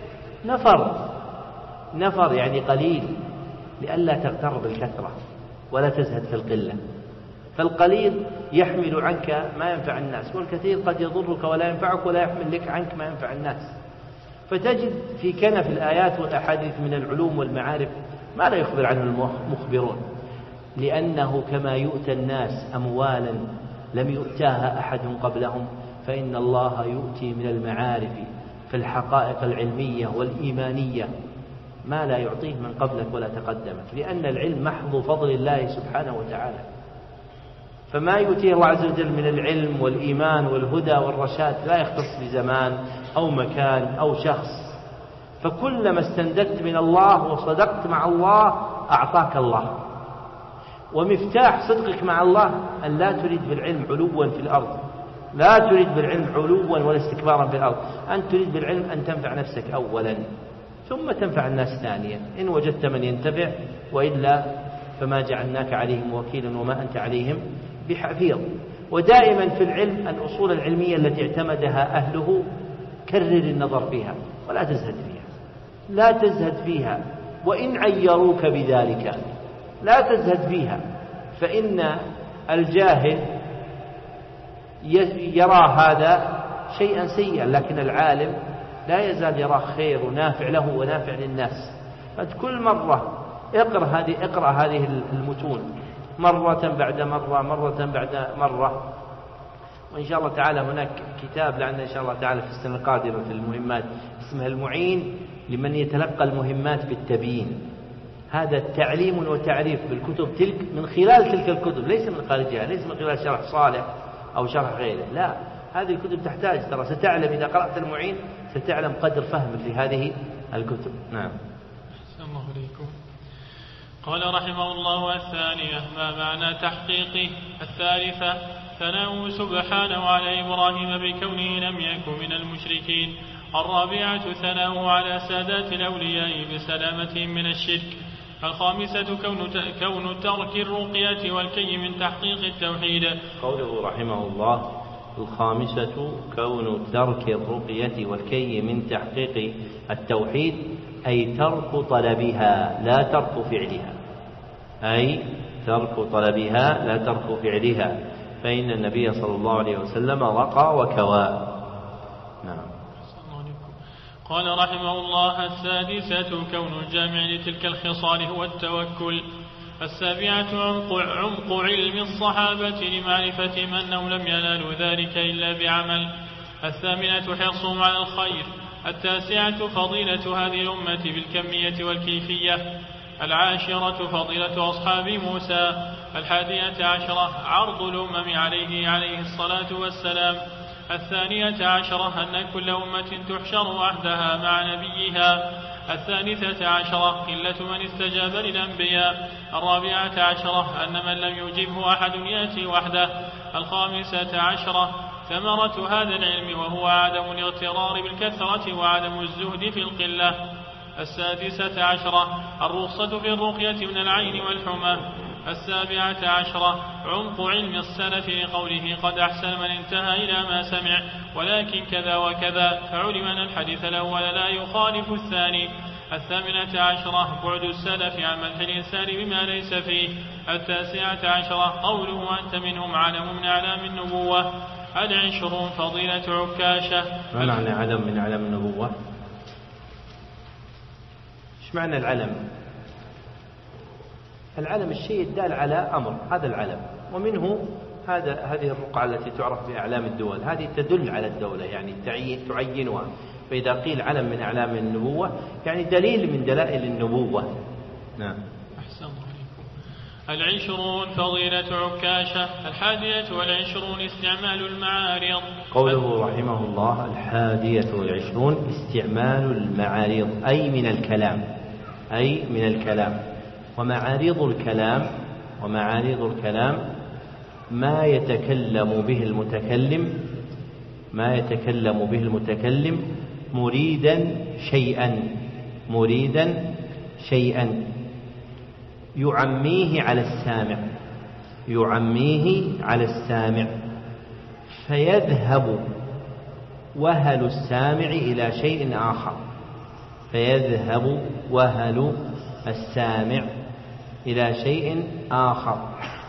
نفر يعني قليل، لئلا تغتر بالكثرة ولا تزهد في القلة، فالقليل يحمل عنك ما ينفع الناس، والكثير قد يضرك ولا ينفعك ولا يحمل لك عنك ما ينفع الناس. فتجد في كنف الآيات والأحاديث من العلوم والمعارف ما لا يخبر عنه المخبرون، لأنه كما يؤتى الناس أموالا لم يؤتاها أحد قبلهم، فإن الله يؤتي من المعارف في الحقائق العلمية والإيمانية ما لا يعطيه من قبلك ولا تقدمك، لأن العلم محض فضل الله سبحانه وتعالى. فما يؤتيه الله عز وجل من العلم والإيمان والهدى والرشاد لا يختص بزمان أو مكان أو شخص، فكلما استندت من الله وصدقت مع الله أعطاك الله. ومفتاح صدقك مع الله أن لا تريد بالعلم علوا في الأرض، لا تريد بالعلم علوا ولا استكبارا في الأرض، أن تريد بالعلم أن تنفع نفسك أولا ثم تنفع الناس ثانيا، إن وجدت من ينتفع، وإلا فما جعلناك عليهم وكيلا وما أنت عليهم بحفيظ. ودائما في العلم الأصول العلمية التي اعتمدها أهله كرر النظر فيها ولا تزهد فيها، لا تزهد فيها، وإن عيروك بذلك لا تزهد فيها، فإن الجاهل يرى هذا شيئا سيئا، لكن العالم لا يزال يرى خير ونافع له ونافع للناس. فكل مرة اقرأ هذه المتون مرة بعد مرة، مرة بعد مرة. وإن شاء الله تعالى هناك كتاب لعلنا إن شاء الله تعالى في السنة القادمة في المهمات اسمه المعين لمن يتلقى المهمات بالتبيين. هذا التعليم وتعريف بالكتب تلك من خلال تلك الكتب، ليس من خارجها، ليس من خلال شرح صالح أو شرح غيره، لا، هذه الكتب تحتاج، ترى ستعلم إذا قرأت المعين ستعلم قدر فهمك لهذه الكتب. نعم. أحسن الله عليكم. قال رحمه الله: الثانية ما معنى تحقيقه. الثالثة ثناؤه سبحانه على إبراهيم بكونه لم يكن من المشركين. الرابعة ثناؤه على سادات الأولياء بسلامتهم من الشرك. الخامسة كون ترك الرقية والكي من تحقيق التوحيد. قوله رحمه الله: الخامسة كون ترك الرقية والكي من تحقيق التوحيد، أي ترك طلبها لا ترك فعلها، أي ترك طلبها لا ترك فعلها، فإن النبي صلى الله عليه وسلم رقى وكوى. نعم. قال رحمه الله: السادسة كون الجامع لتلك الخصال هو التوكل. السابعة عمق علم الصحابة لمعرفتهم أنهم لم ينالوا ذلك إلا بعمل. الثامنة حرصهم على الخير. التاسعة فضيلة هذه الأمة بالكمية والكيفية. العاشرة فضيلة أصحاب موسى. 11 عرض الأمم عليه الصلاة والسلام. 12 أن كل أمة تحشر وحدها مع نبيها. 13 قلة من استجاب للأنبياء. 14 أن من لم يجبه أحد يأتي وحده. 15 ثمرة هذا العلم وهو عدم الاغترار بالكثرة وعدم الزهد في القلة. 16 الرخصة في الرقية من العين والحمى. 17 عمق علم السلف لقوله: قد أحسن من انتهى إلى ما سمع ولكن كذا وكذا، فعلم أن الحديث الأول لا يخالف الثاني. 18 بعد السلف عن مدح الإنسان بما ليس فيه. 19 قوله: أنت منهم علم من أعلام النبوة. 20 فضيلة عكاشة. ما معنى علم من أعلام النبوة؟ ايش معنى العلم؟ العلم الشيء الدال على أمر، هذا العلم، ومنه هذه الرقعة التي تعرف بأعلام الدول، هذه تدل على الدولة، يعني تعينها. فإذا قيل علم من أعلام النبوة يعني دليل من دلائل النبوة. نعم. أحسن الله عليكم. 20 فضيلة عكاشة. 21 استعمال المعارض. قوله رحمه الله 21 استعمال المعارض أي من الكلام. ومعارض الكلام ما يتكلم به المتكلم مريدا شيئا يعميه على السامع فيذهب وهل السامع إلى شيء آخر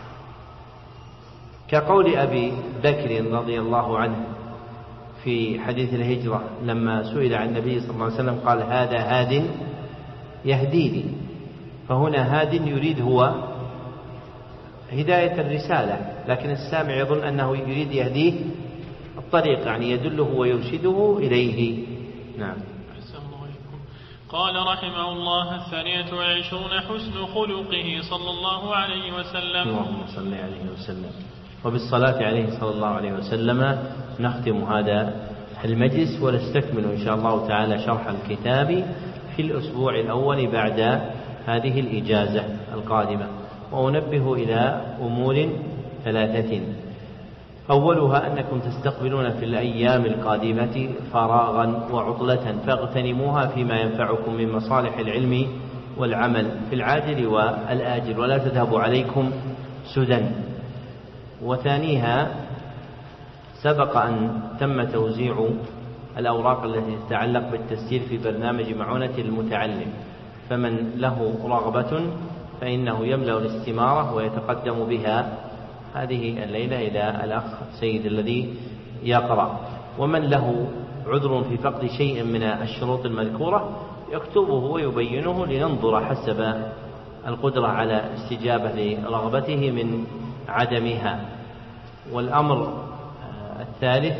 كقول أبي بكر رضي الله عنه في حديث الهجرة لما سئل عن النبي صلى الله عليه وسلم قال هذا هاد يهديني. فهنا هاد يريد هو هداية الرسالة، لكن السامع يظن أنه يريد يهديه الطريق، يعني يدله ويرشده إليه. نعم. قال رحمه الله 22 حسن خلقه صلى الله عليه وسلم. اللهم صل عليه وسلم. وبالصلاة عليه صلى الله عليه وسلم نختم هذا المجلس، ونستكمل إن شاء الله تعالى شرح الكتاب في الأسبوع الأول بعد هذه الإجازة القادمة. وأنبه إلى أمور 3: أولها أنكم تستقبلون في الأيام القادمة فراغا وعطلة فاغتنموها فيما ينفعكم من مصالح العلم والعمل في العاجل والآجل، ولا تذهب عليكم سدى. وثانيها سبق أن تم توزيع الأوراق التي تتعلق بالتسجيل في برنامج معونة المتعلم، فمن له رغبة فإنه يملأ الاستمارة ويتقدم بها هذه الليلة إلى الأخ سيد الذي يقرأ. ومن له عذر في فقد شيء من الشروط المذكورة يكتبه ويبينه لننظر حسب القدرة على استجابة لرغبته من عدمها. والأمر الثالث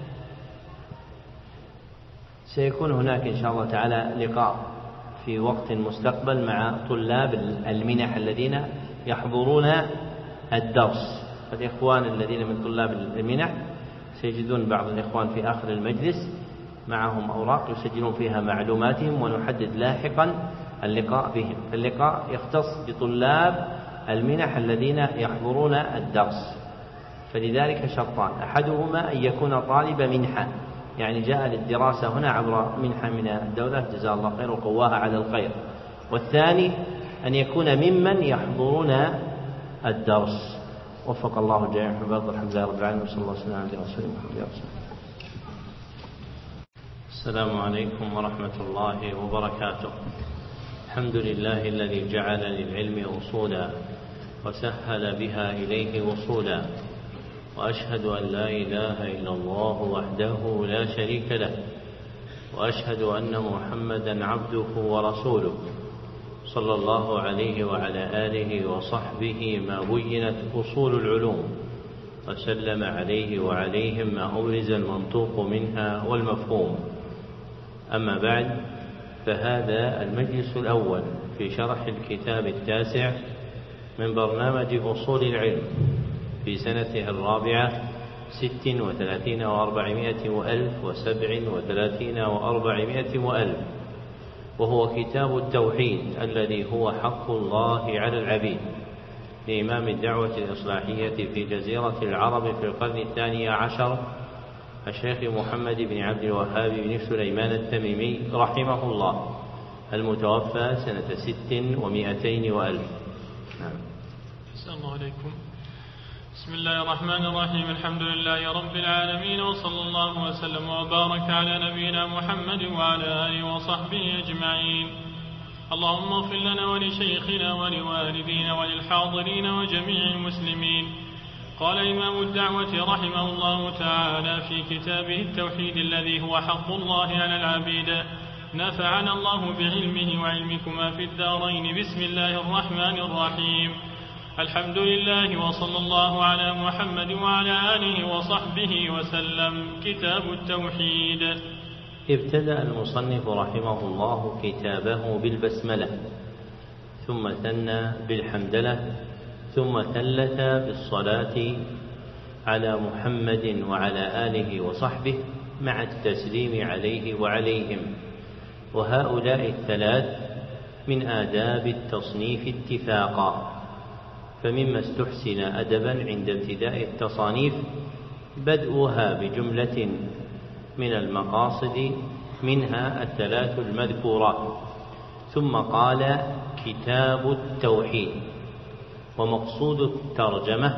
سيكون هناك إن شاء الله تعالى لقاء في وقت مستقبل مع طلاب المنح الذين يحضرون الدرس. فالإخوان الذين من طلاب المنح سيجدون بعض الإخوان في آخر المجلس معهم أوراق يسجلون فيها معلوماتهم، ونحدد لاحقا اللقاء بهم. فاللقاء يختص بطلاب المنح الذين يحضرون الدرس، فلذلك شرطان: أحدهما أن يكون طالب منحة، يعني جاء للدراسة هنا عبر منحة من الدولة جزاه الله خير وقواها على الخير. والثاني أن يكون ممن يحضرون الدرس. وفق الله جميع الحفاظ والحمد لله رب العالمين، وصلى الله وسلم على رسول محمد. السلام عليكم ورحمة الله وبركاته. الحمد لله الذي جعل للعلم أصولا وسهل بها إليه وصولا، وأشهد أن لا إله إلا الله وحده لا شريك له، وأشهد أن محمدا عبده ورسوله صلى الله عليه وعلى آله وصحبه ما بينت أصول العلوم، وسلم عليه وعليهم ما أبرز المنطوق منها والمفهوم. أما بعد، فهذا المجلس الأول في شرح الكتاب التاسع من برنامج أصول العلم في سنته 36 و400 وألف و37 و400 وألف، وهو كتاب التوحيد الذي هو حق الله على العبيد لإمام الدعوة الإصلاحية في جزيرة العرب في القرن 12 الشيخ محمد بن عبد الوهاب بن سليمان التميمي رحمه الله، المتوفى سنة 600 وألف. نعم. السلام عليكم. بسم الله الرحمن الرحيم. الحمد لله رب العالمين، وصلى الله وسلم وبارك على نبينا محمد وعلى آله وصحبه أجمعين. اللهم اغفر لنا ولشيخنا ولوالدينا وللحاضرين وجميع المسلمين. قال إمام الدعوة رحمه الله تعالى في كتابه التوحيد الذي هو حق الله على العبيد: نفعنا الله بعلمه وعلمكما في الدارين. بسم الله الرحمن الرحيم. الحمد لله وصلى الله على محمد وعلى آله وصحبه وسلم. كتاب التوحيد. ابتدأ المصنف رحمه الله كتابه بالبسملة، ثم ثنى بالحمدلة، ثم ثلث بالصلاة على محمد وعلى آله وصحبه مع التسليم عليه وعليهم. وهؤلاء الثلاث من آداب التصنيف اتفاقا. فمما استحسن أدبا عند ابتداء التصانيف بدءها بجملة من المقاصد منها الثلاث المذكورات، ثم قال كتاب التوحيد. ومقصود الترجمة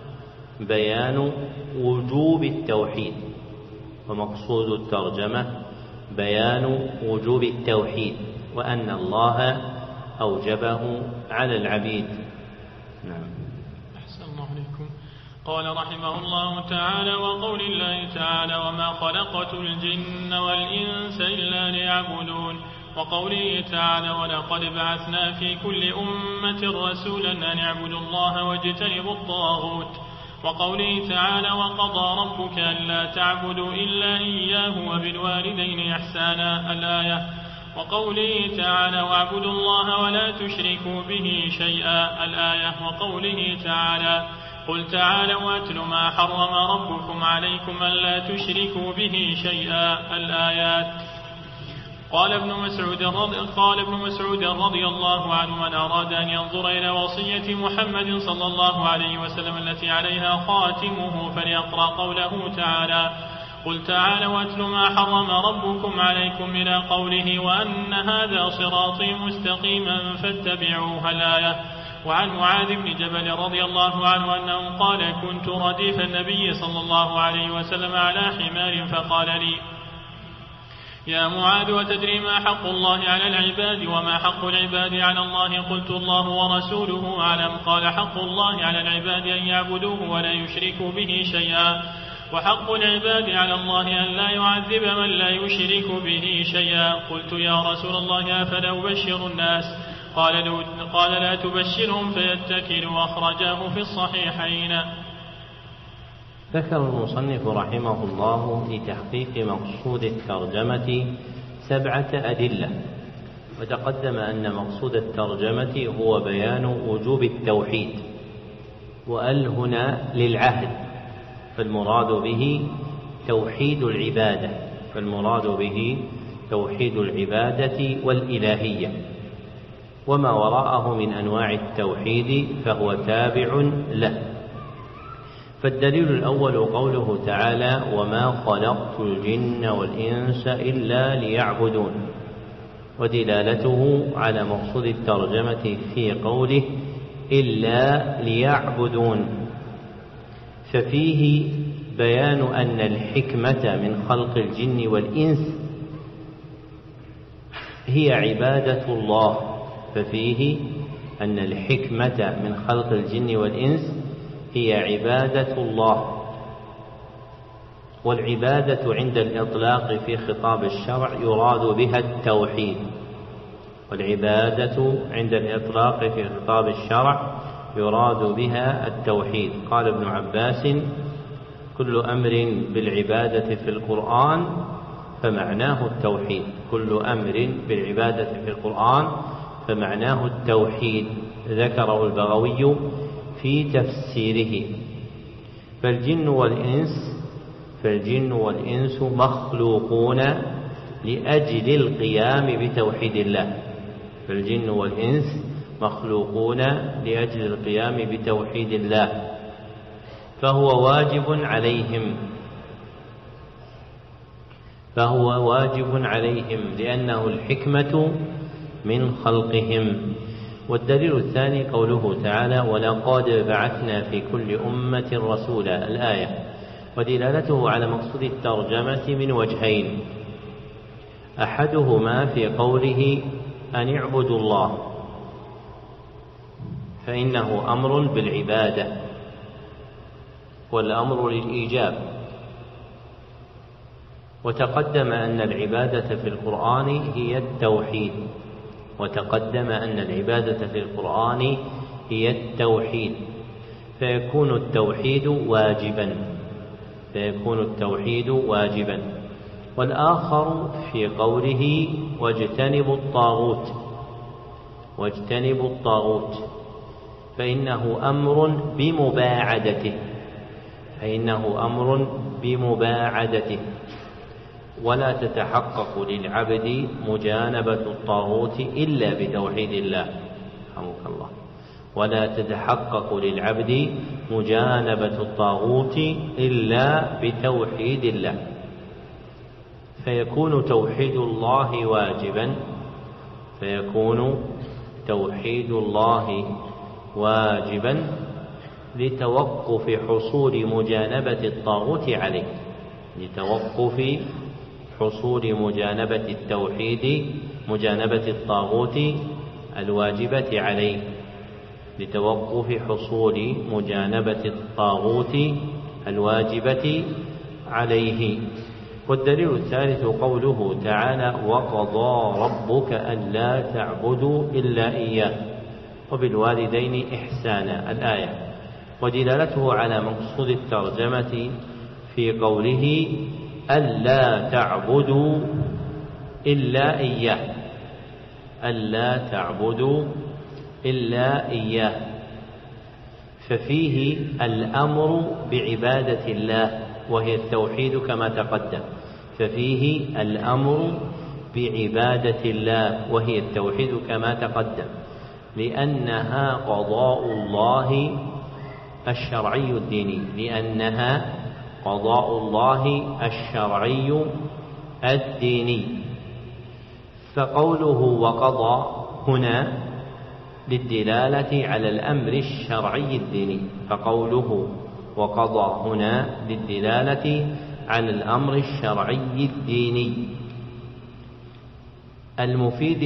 بيان وجوب التوحيد، ومقصود الترجمة بيان وجوب التوحيد وأن الله أوجبه على العبيد. نعم. أحسن الله عليكم. قال رحمه الله تعالى: وقول الله تعالى: وما خلقت الجن والإنس إلا ليعبدون. وقوله تعالى: ولقد بعثنا في كل أمة رسولا أن اعبدوا الله واجتنبوا الطاغوت. وقوله تعالى: وقضى ربك ألا تعبدوا إلا إياه وبالوالدين إحسانا الآية. وقوله تعالى: واعبدوا الله ولا تشركوا به شيئا الآية. وقوله تعالى: قل تعالوا واتل ما حرم ربكم عليكم ألا تشركوا به شيئا الآيات. قال ابن مسعود رضي الله عنه: من أراد أن ينظر إلى وصية محمد صلى الله عليه وسلم التي عليها خاتمه فليقرأ قوله تعالى: قل تعالوا واتل ما حرم ربكم عليكم إلى قوله: وأن هذا صراطي مستقيما فاتبعوها الآية. وعن معاذ بن جبل رضي الله عنه أنه قال: كنت رديف النبي صلى الله عليه وسلم على حمار فقال لي: يا معاذ وتدري ما حق الله على العباد وما حق العباد على الله؟ قلت: الله ورسوله أعلم. قال: حق الله على العباد أن يعبدوه ولا يشركوا به شيئا، وحق العباد على الله أن لا يعذب من لا يشرك به شيئا. قلت: يا رسول الله أفلا أبشر الناس؟ قال: لا تبشرهم فيتكلوا. أخرجاه في الصحيحين. ذكر المصنف رحمه الله لتحقيق مقصود الترجمة 7 أدلة. وتقدم أن مقصود الترجمة هو بيان وجوب التوحيد، وأل هنا للعهد، فالمراد به توحيد العبادة، توحيد العبادة والإلهية، وما وراءه من أنواع التوحيد فهو تابع له. فالدليل الأول قوله تعالى: وما خلقت الجن والإنس إلا ليعبدون، ودلالته على مقصود الترجمة في قوله إلا ليعبدون، ففيه بيان أن الحكمة من خلق الجن والإنس هي عبادة الله، ففيه أن الحكمة من خلق الجن والإنس هي عبادة الله. والعبادة عند الإطلاق في خطاب الشرع يراد بها التوحيد، والعبادة عند الإطلاق في خطاب الشرع يراد بها التوحيد. قال ابن عباس: كل أمر بالعبادة في القرآن فمعناه التوحيد، كل أمر بالعبادة في القرآن فمعناه التوحيد. ذكره البغوي في تفسيره. فالجن والإنس مخلوقون لأجل القيام بتوحيد الله، فالجن والإنس مخلوقون لأجل القيام بتوحيد الله، فهو واجب عليهم لأنه الحكمة من خلقهم. والدليل الثاني قوله تعالى: ولقد بعثنا في كل أمة رسولا الآية. ودلالته على مقصود الترجمة من وجهين: أحدهما في قوله أن اعبدوا الله، فإنه أمر بالعبادة والأمر للإيجاب. وتقدم أن العبادة في القرآن هي التوحيد، فيكون التوحيد واجبا. والآخر في قوله واجتنبوا الطاغوت، فإنه أمر بمباعدته ولا تتحقق للعبد مجانبة الطاغوت إلا بتوحيد الله. رحمك الله. ولا تتحقق للعبد مجانبة الطاغوت إلا بتوحيد الله، فيكون توحيد الله واجبا لتوقف حصول مجانبة الطاغوت عليه، لتوقف حصول مجانبة الطاغوت الواجبة عليه، لتوقف حصول مجانبة الطاغوت الواجبة عليه. والدليل الثالث قوله تعالى: وقضى ربك ألا تعبدوا إلا إياه وبالوالدين إحسانا، الآية. ودلالته على مقصود الترجمة في قوله: ألا تعبدوا إلا إياه، ألا تعبدوا إلا إياه، ففيه الأمر بعبادة الله وهي التوحيد كما تقدم، ففيه الأمر بعبادة الله وهي التوحيد كما تقدم، لأنها قضاء الله الشرعي الديني، لأنها قضاء الله الشرعي الديني. فقوله وقضى هنا للدلالة على الأمر الشرعي الديني، فقوله وقضى هنا للدلالة على الأمر الشرعي الديني المفيد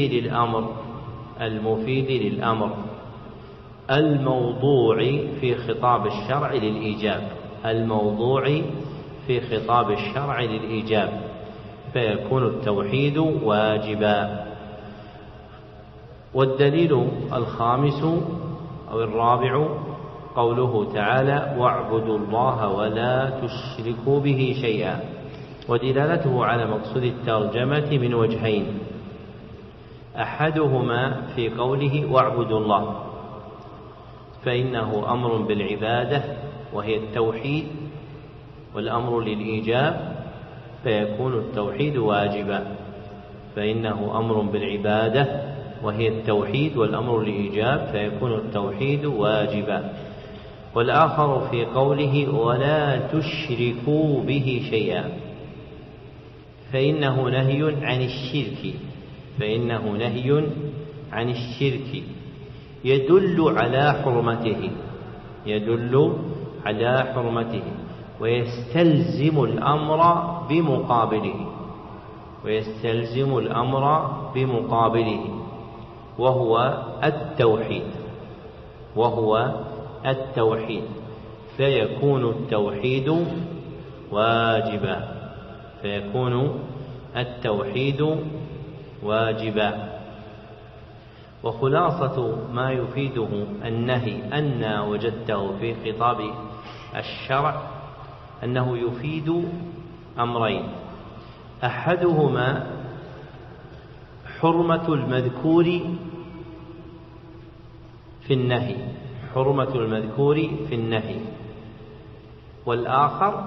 للأمر الموضوع في خطاب الشرع للإيجاب، الموضوع في خطاب الشرع للإيجاب، فيكون التوحيد واجبا. والدليل الخامس أو الرابع قوله تعالى: واعبدوا الله ولا تشركوا به شيئا، ودلالته على مقصود الترجمة من وجهين: أحدهما في قوله واعبدوا الله، فإنه أمر بالعبادة وهي التوحيد، والأمر للإيجاب فيكون التوحيد واجبا، فإنه أمر بالعبادة وهي التوحيد، والأمر للإيجاب فيكون التوحيد واجبا. والآخر في قوله ولا تشركوا به شيئا، فإنه نهي عن الشرك يدل على حرمته ويستلزم الأمر بمقابله وهو التوحيد، فيكون التوحيد واجبا. وخلاصة ما يفيده النهي أن وجدته في خطاب الشرع أنه يفيد أمرين: أحدهما حرمة المذكور في النهي، والآخر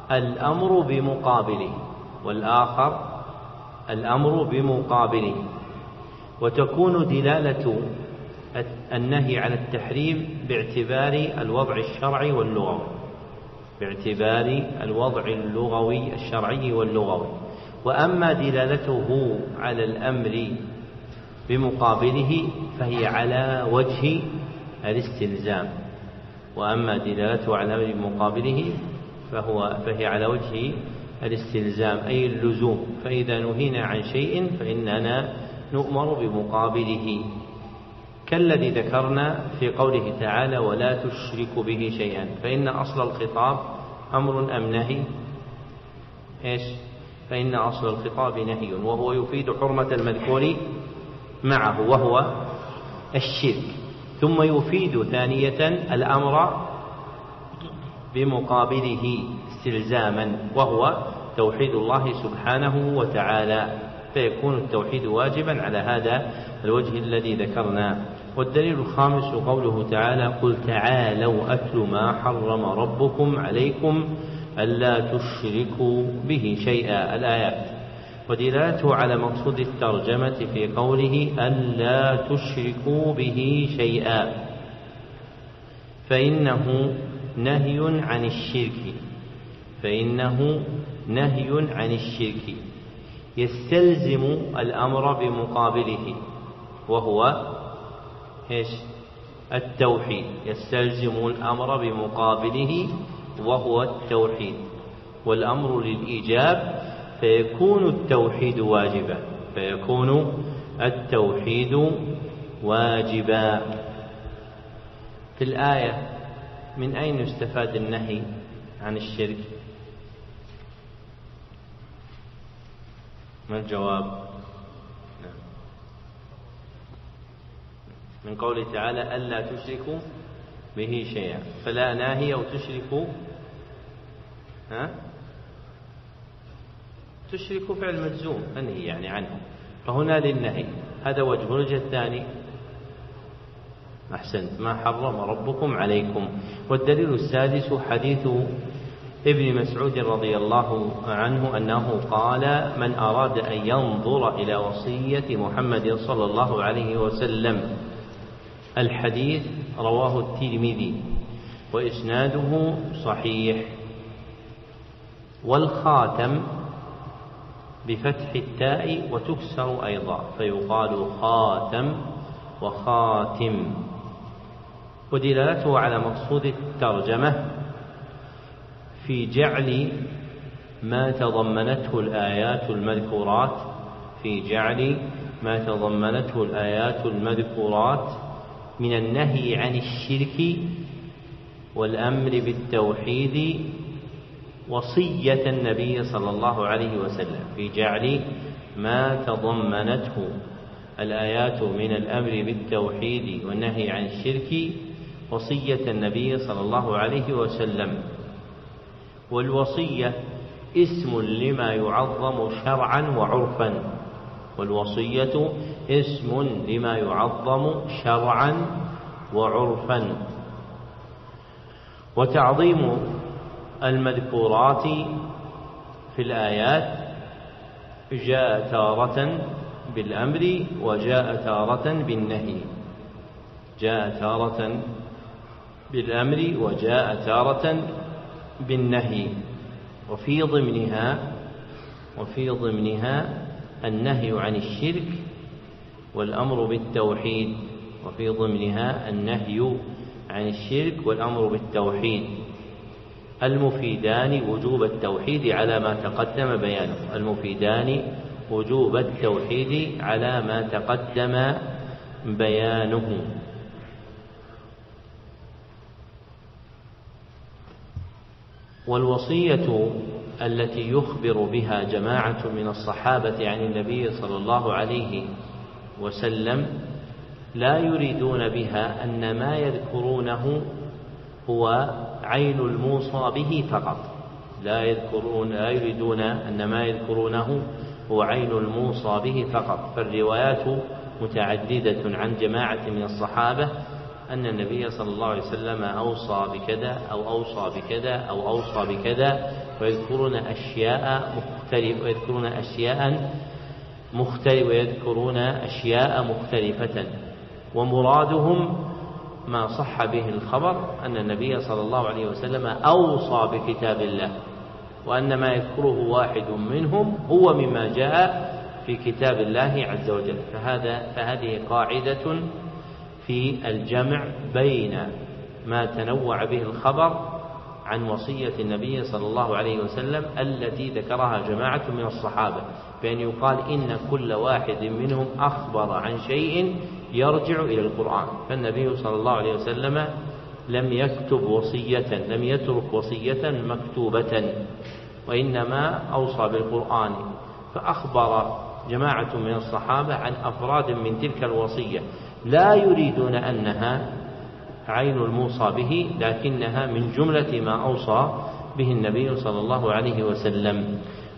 الأمر بمقابله. وتكون دلالة النهي على التحريم باعتبار الوضع الشرعي الشرعي واللغوي، وأما دلالته على الأمر بمقابله فهي على وجه الاستلزام، فهي على وجه الاستلزام أي اللزوم، فإذا نهينا عن شيء فإننا نؤمر بمقابله، كالذي ذكرنا في قوله تعالى ولا تشرك به شيئا، فإن أصل الخطاب أمر أم نهي؟ فإن أصل الخطاب نهي، وهو يفيد حرمة المذكور معه وهو الشرك، ثم يفيد ثانية الأمر بمقابله استلزاما وهو توحيد الله سبحانه وتعالى، فيكون التوحيد واجبا على هذا الوجه الذي ذكرنا. والدليل الخامس قوله تعالى: قل تعالوا أتل ما حرم ربكم عليكم ألا تشركوا به شيئا، الآيات. ودلالته على مقصود الترجمة في قوله ألا تشركوا به شيئا، فإنه نهي عن الشرك يستلزم الأمر بمقابله وهو التوحيد، يستلزم الأمر بمقابله وهو التوحيد، والأمر للإيجاب فيكون التوحيد واجبا. في الآية من أين يستفاد النهي عن الشرك؟ ما الجواب؟ من قوله تعالى ألا تشركوا به شيئا، فلا ناهي أو تشركوا فعل مجزوم منهي يعني عنه، فهنا للنهي، هذا وجه. الوجه الثاني أحسنت، ما حرم ربكم عليكم. والدليل السادس حديث ابن مسعود رضي الله عنه أنه قال: من أراد أن ينظر إلى وصية محمد صلى الله عليه وسلم. الحديث رواه الترمذي وإسناده صحيح. والخاتم بفتح التاء وتكسر أيضا، فيقال خاتم وخاتم. ودلالته على مقصود الترجمة في جعل ما تضمنته الآيات المذكورات من النهي عن الشرك والأمر بالتوحيد وصية النبي صلى الله عليه وسلم، في جعل ما تضمنته الآيات من الأمر بالتوحيد والنهي عن الشرك وصية النبي صلى الله عليه وسلم. والوصية اسم لما يعظم شرعا وعرفا، والوصية اسم لما يعظم شرعا وعرفا. وتعظيم المذكورات في الآيات جاء تارة بالأمر وجاء تارة بالنهي، جاء تارة بالأمر وجاء تارة بالنهي، وفي ضمنها النهي عن الشرك والأمر بالتوحيد، وفي ضمنها النهي عن الشرك والأمر بالتوحيد، المفيدان وجوب التوحيد على ما تقدم بيانه، المفيدان وجوب التوحيد على ما تقدم بيانه. والوصية التي يخبر بها جماعة من الصحابة عن النبي صلى الله عليه وسلم لا يريدون بها أن ما يذكرونه هو عين الموصى به فقط، لا يريدون أن ما يذكرونه هو عين الموصى به فقط، فالروايات متعددة عن جماعة من الصحابة أن النبي صلى الله عليه وسلم أوصى بكذا أو أوصى بكذا أو أوصى بكذا، ويذكرون أشياء مختلفة، ومرادهم ما صح به الخبر أن النبي صلى الله عليه وسلم أوصى بكتاب الله، وأن ما يذكره واحد منهم هو مما جاء في كتاب الله عز وجل. فهذه قاعدة في الجمع بين ما تنوع به الخبر عن وصية النبي صلى الله عليه وسلم التي ذكرها جماعة من الصحابة، بأن يقال إن كل واحد منهم أخبر عن شيء يرجع إلى القرآن، فالنبي صلى الله عليه وسلم لم يترك وصية مكتوبة، وإنما أوصى بالقرآن، فأخبر جماعة من الصحابة عن أفراد من تلك الوصية لا يريدون أنها عين الموصى به، لكنها من جملة ما أوصى به النبي صلى الله عليه وسلم.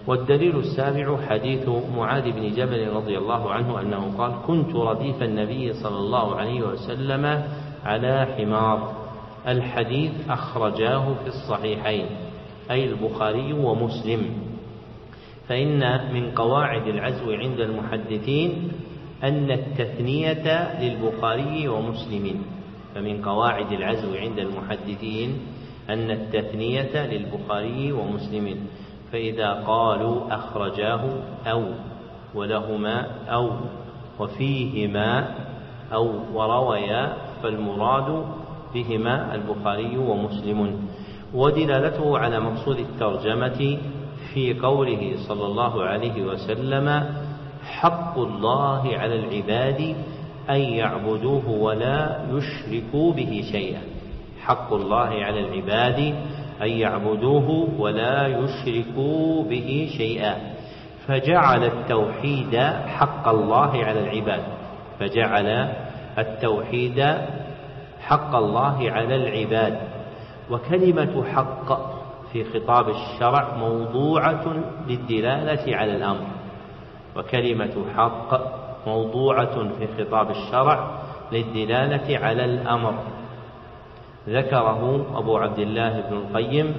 والدليل السابع حديث معاذ بن جبل رضي الله عنه أنه قال: كنت رديف النبي صلى الله عليه وسلم على حمار. الحديث أخرجاه في الصحيحين، أي البخاري ومسلم. فإن من قواعد العزو عند المحدثين أن التثنية للبخاري ومسلم. فمن قواعد العزو عند المحدثين أن التثنية للبخاري ومسلم. فإذا قالوا أخرجاه أو ولهما أو وفيهما أو ورويا فالمراد بهما البخاري ومسلم. ودلالته على مقصود الترجمة في قوله صلى الله عليه وسلم: حق الله على العباد أن يعبدوه ولا يشركوا به شيئا. حق الله على العباد أن يعبدوه ولا يشركوا به شيئا. فجعل التوحيد حق الله على العباد، فجعل التوحيد حق الله على العباد. وكلمة حق في خطاب الشرع موضوعة للدلالة على الأمر، وكلمة حق موضوعة في خطاب الشرع للدلالة على الأمر. ذكره أبو عبد الله بن القيم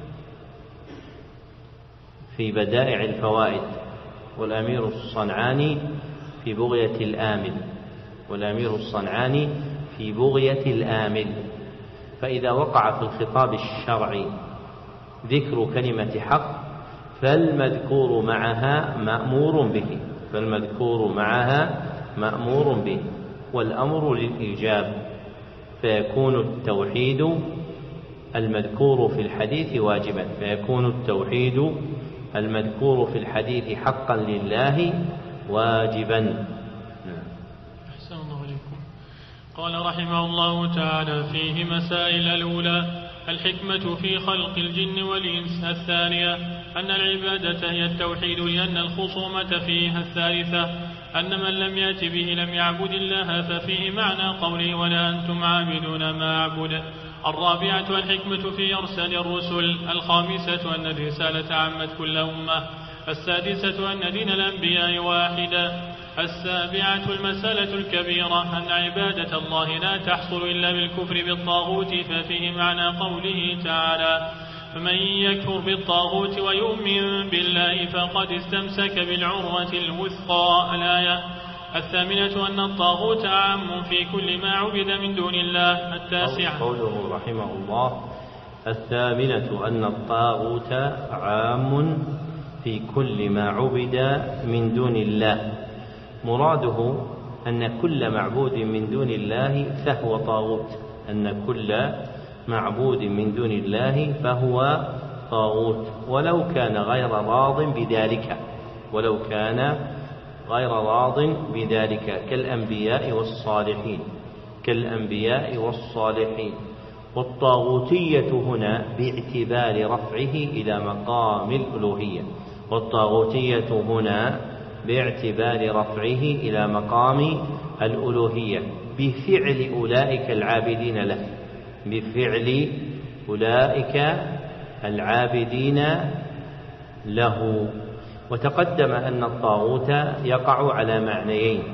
في بدائع الفوائد، والأمير الصنعاني في بغية الآمل، والأمير الصنعاني في بغية الآمل. فإذا وقع في الخطاب الشرعي ذكر كلمة حق فالمذكور معها مأمور به، فالمذكور معها مأمور به، والأمر للإيجاب، فيكون التوحيد المذكور في الحديث واجبا، فيكون التوحيد المذكور في الحديث حقا لله واجبا. أحسن الله عليكم. قال رحمه الله تعالى: فيه مسائل. الأولى الحكمة في خلق الجن والإنس. الثانية أن العبادة هي التوحيد لأن الخصومة فيها. الثالثة أن من لم يأت به لم يعبد الله، ففيه معنى قوله: ولا أنتم عابدون ما أعبد. الرابعة الحكمة في إرسال الرسل. الخامسة أن الرسالة عمت كل أمة. السادسة أن دين الأنبياء واحدا. السابعة المسألة الكبيرة أن عبادة الله لا تحصل إلا بالكفر بالطاغوت، ففيه معنى قوله تعالى: فمن يكفر بالطاغوت ويؤمن بالله فقد استمسك بالعروة الوثقى. الآية. الثامنة أن الطاغوت عام في كل ما عبد من دون الله. التاسعة قوله رحمه الله: الثامنة أن الطاغوت عام في كل ما عبد من دون الله. مراده أن كل معبود من دون الله فهو طاغوت، أن كل معبود من دون الله فهو طاغوت، ولو كان غير راض بذلك، ولو كان غير راض بذلك، كالأنبياء والصالحين، كالأنبياء والصالحين. والطاغوتية هنا باعتبار رفعه إلى مقام الألوهية، والطاغوتية هنا باعتبار رفعه إلى مقام الألوهية بفعل أولئك العابدين له، بفعل أولئك العابدين له. وتقدم أن الطاغوت يقع على معنيين: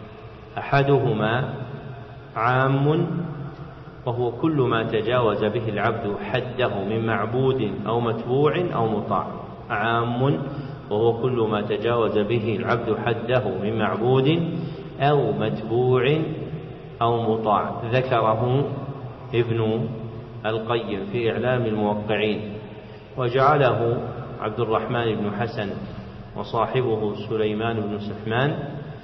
أحدهما عام وهو كل ما تجاوز به العبد حده من معبود أو متبوع أو مطاع، عام وهو كل ما تجاوز به العبد حده من معبود أو متبوع أو مطاع. ذكره ابن القيم في إعلام الموقعين، وجعله عبد الرحمن بن حسن وصاحبه سليمان بن سحمان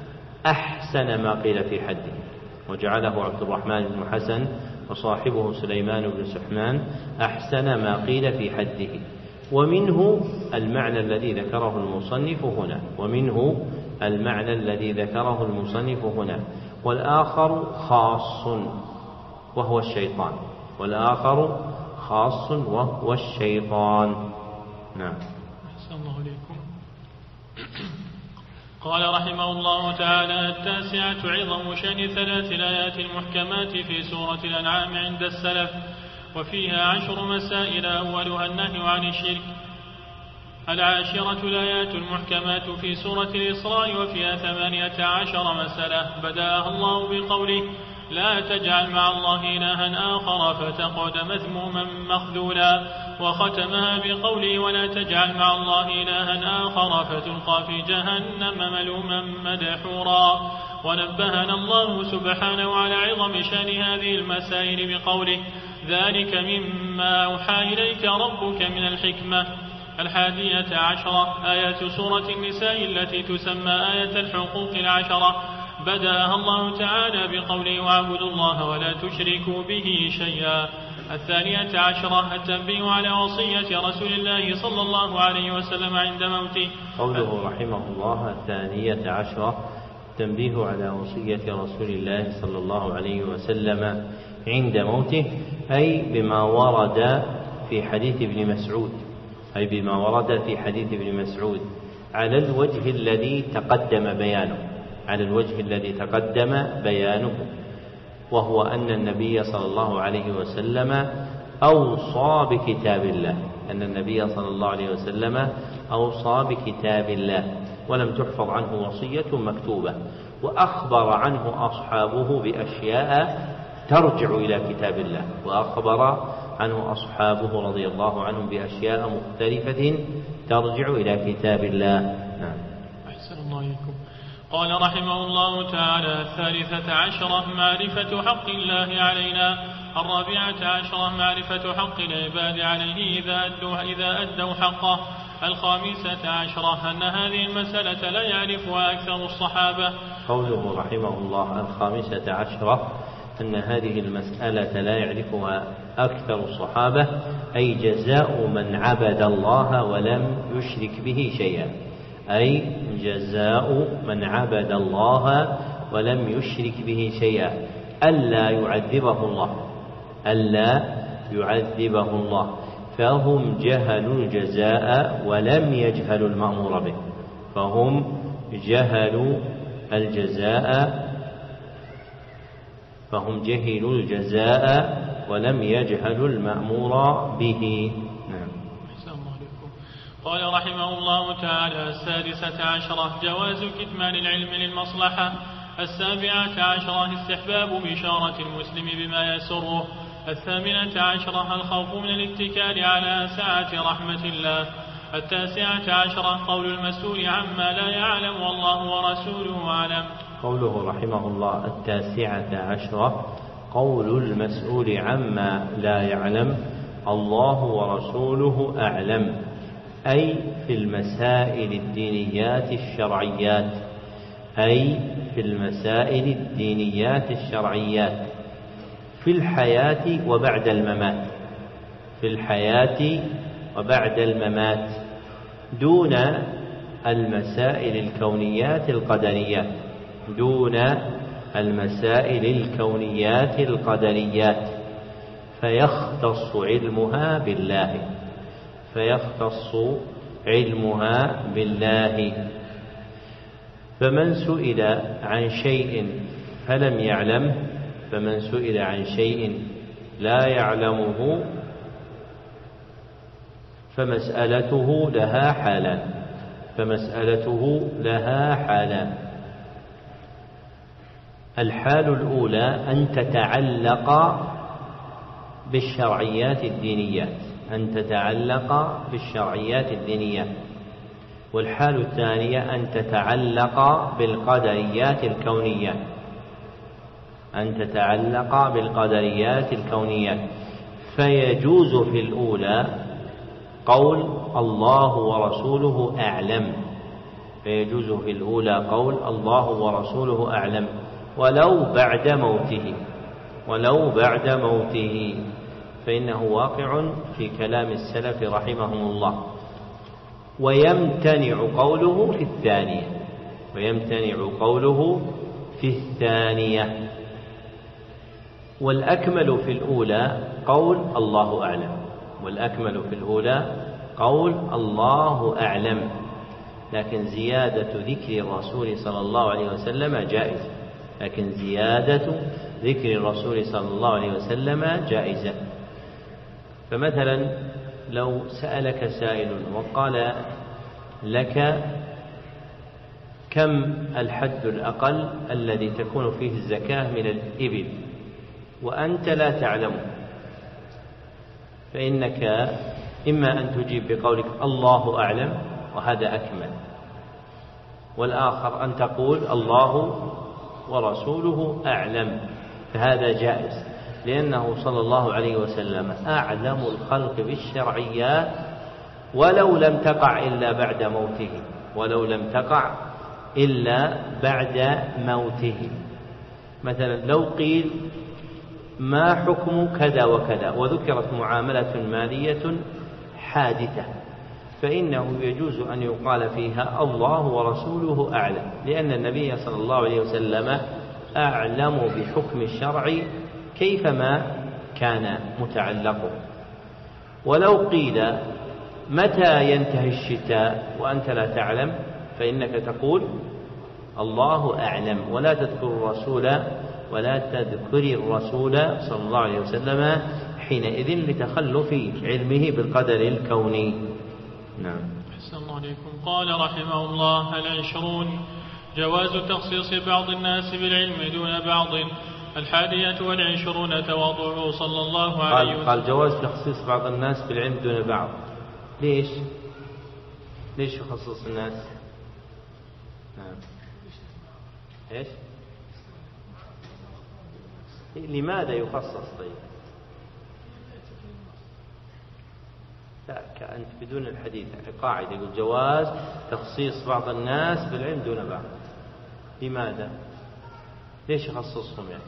أحسن ما قيل في حده، وجعله عبد الرحمن بن حسن وصاحبه سليمان بن سحمان أحسن ما قيل في حده. ومنه المعنى الذي ذكره المصنف هنا، ومنه المعنى الذي ذكره المصنف هنا. والآخر خاص وهو الشيطان، والآخر خاص وهو الشيطان. نعم. أحسن الله عليكم. قال رحمه الله تعالى: التاسعة عظم شأن 3 الآيات المحكمات في سورة الأنعام عند السلف، وفيها 10 مسائل. أولها النهي عن الشرك، العاشرة الآيات المحكمات في سورة الإسراء وفيها 18 مسألة بدأها الله بقوله لا تجعل مع الله إلها آخر فتقعد مذموما مخذولا، وختمها بقوله ولا تجعل مع الله إلها آخر فتلقى في جهنم ملوما مدحورا. ونبهنا الله سبحانه على عظم شأن هذه المسائل بقوله ذلك مما أوحى إليك ربك من الحكمة. 11 آيات سورة النساء التي تسمى آية الحقوق 10 بدأها الله تعالى بقوله واعبدوا الله ولا تشركوا به شيئا. 12 التنبيه على وصية رسول الله صلى الله عليه وسلم عند موته. قوله رحمه الله 12 التنبيه على وصية رسول الله صلى الله عليه وسلم عند موته، أي بما ورد في حديث ابن مسعود، على الوجه الذي تقدم بيانه، وهو أن النبي صلى الله عليه وسلم أوصى بكتاب الله ولم تحفظ عنه وصية مكتوبة، وأخبر عنه أصحابه بأشياء ترجع إلى كتاب الله، وأخبر عنه أصحابه رضي الله عنهم بأشياء مختلفة ترجع إلى كتاب الله. نعم. أحسن الله إليكم. قال رحمه الله تعالى 13 معرفة حق الله علينا. 14 معرفة حق العباد عليه إذا أدوا حقه. 15 أن هذه المسألة لا يعرفها أكثر الصحابة. قوله رحمه الله 15 أن هذه المسألة لا يعرفها أكثر الصحابة، أي جزاء من عبد الله ولم يشرك به شيئا، ألا يعذبه الله، فهم جهلوا الجزاء ولم يجهلوا المأمور به، فهم جهلوا الجزاء ولم يجهلوا المأمور به. نعم. قال رحمه الله تعالى 16 جواز كتمان العلم للمصلحة. 17 استحباب بشارة المسلم بما يسره. 18 الخوف من الاتكال على سعة رحمة الله. 19 قول المسؤول عما لا يعلم والله ورسوله أعلم. قوله رحمه الله 19 قول المسؤول عما لا يعلم الله ورسوله أعلم، أي في المسائل الدينيات الشرعيات في الحياة وبعد الممات دون المسائل الكونيات القدريات، فيختص علمها بالله. فمن سئل عن شيء فلم يعلم، فمن سئل عن شيء لا يعلمه فمسألته لها حالان. الحال الأولى أن تتعلق بالشرعيات الدينيات، والحال الثانية أن تتعلق بالقدريات الكونية. فيجوز في الأولى قول الله ورسوله أعلم ولو بعد موته، فإنه واقع في كلام السلف رحمهم الله. ويمتنع قوله في الثانية، والأكمل في الأولى قول الله أعلم، لكن زيادة ذكر الرسول صلى الله عليه وسلم جائزة. فمثلا لو سألك سائل وقال لك كم الحد الأقل الذي تكون فيه الزكاة من الإبل وأنت لا تعلم، فإنك إما أن تجيب بقولك الله أعلم وهذا أكمل، والآخر أن تقول الله ورسوله أعلم، فهذا جائز، لأنه صلى الله عليه وسلم أعلم الخلق بالشرعيات ولو لم تقع إلا بعد موته، ولو لم تقع إلا بعد موته. مثلا لو قيل ما حكم كذا وكذا وذكرت معاملة مالية حادثة، فإنه يجوز أن يقال فيها الله ورسوله أعلم، لأن النبي صلى الله عليه وسلم أعلم بحكم الشرع كيفما كان متعلقه. ولو قيل متى ينتهي الشتاء وأنت لا تعلم، فإنك تقول الله أعلم، ولا تذكر الرسول صلى الله عليه وسلم حينئذ لتخلف علمه بالقدر الكوني. نعم. أحسن الله عليكم. قال رحمه الله: 20 جواز تخصيص بعض الناس بالعلم دون بعض. 21 تواضعه صلى الله عليه وسلم. قال جواز تخصيص بعض الناس بالعلم دون بعض. ليش يخصص الناس؟ نعم. ايش؟ لماذا يخصص؟ طيب لا، كأنت بدون الحديث قاعدة يقول جواز تخصيص بعض الناس بالعلم دون بعض. لماذا؟ ليش يخصصهم يعني؟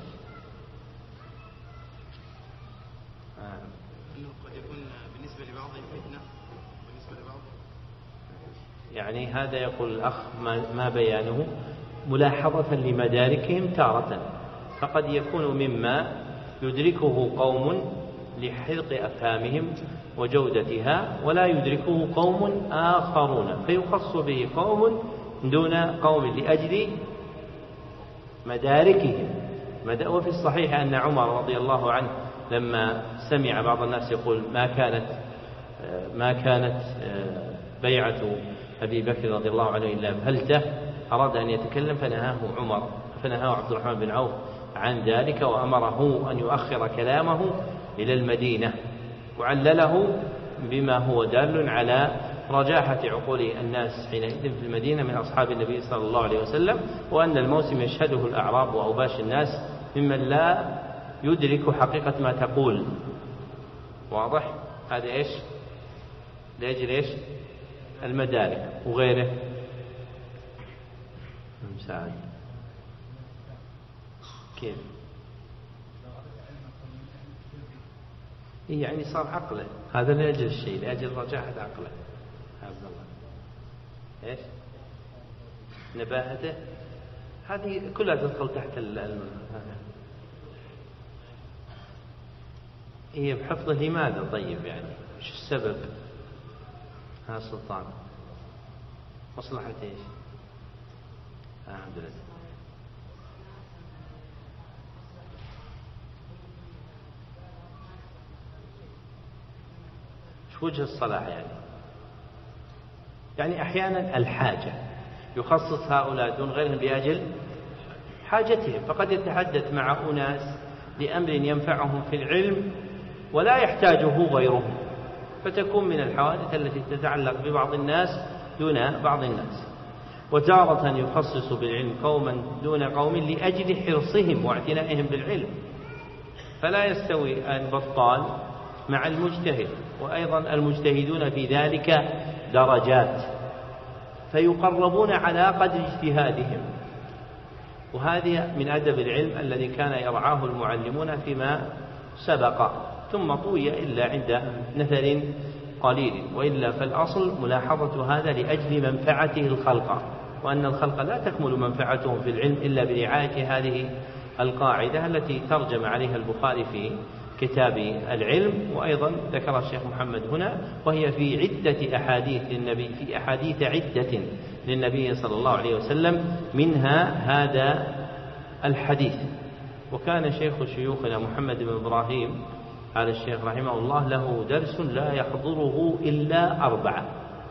أنه قد يكون بالنسبة لبعضهم فتنة بالنسبة لبعض. يعني هذا يقول الأخ ما بيانه ملاحظة لمداركهم تارة، فقد يكون مما يدركه قوم لحرق أفهامهم وجودتها ولا يدركه قوم آخرون، فيخص به قوم دون قوم لأجل مداركهم. وفي الصحيح أن عمر رضي الله عنه لما سمع بعض الناس يقول ما كانت بيعة أبي بكر رضي الله عنه إلا بهلته، أراد أن يتكلم فنهاه عبد الرحمن بن عوف عن ذلك، وأمره أن يؤخر كلامه إلى المدينة، وعلله بما هو دال على رجاحة عقول الناس حينئذ في المدينة من أصحاب النبي صلى الله عليه وسلم، وأن الموسم يشهده الأعراب وأوباش الناس ممن لا يدرك حقيقة ما تقول. واضح؟ هذا إيش؟ لأجل إيش؟ المدارك وغيره. مساعد كيف؟ يعني صار عقله، هذا لأجل الشيء، لأجل رجاحة عقله. عبد الله إيش؟ نباهته، هذه كلها تدخل تحت هي بحفظه. لماذا طيب؟ يعني ايش السبب؟ ها سلطان، مصلحة ايش؟ الحمد لله. شو وجه الصلاح يعني أحيانا الحاجة يخصص هؤلاء دون غيرهم بأجل حاجتهم، فقد يتحدث مع أناس لأمر ينفعهم في العلم ولا يحتاجه غيرهم، فتكون من الحوادث التي تتعلق ببعض الناس دون بعض الناس. وتارة يخصص بالعلم قوما دون قوم لأجل حرصهم واعتنائهم بالعلم، فلا يستوي البطال مع المجتهد، وأيضا المجتهدون في ذلك درجات، فيقربون على قدر اجتهادهم. وهذه من أدب العلم الذي كان يرعاه المعلمون فيما سبق، ثم طوي إلا عند نثر قليل، وإلا فالأصل ملاحظة هذا لأجل منفعته الخلق، وأن الخلق لا تكمل منفعتهم في العلم إلا برعاية هذه القاعدة التي ترجم عليها البخاري في كتاب العلم، وأيضا ذكر الشيخ محمد هنا، وهي في عدة أحاديث للنبي، في أحاديث عدة للنبي صلى الله عليه وسلم، منها هذا الحديث. وكان شيخ شيوخنا محمد بن إبراهيم قال الشيخ رحمه الله له درس لا يحضره إلا 4،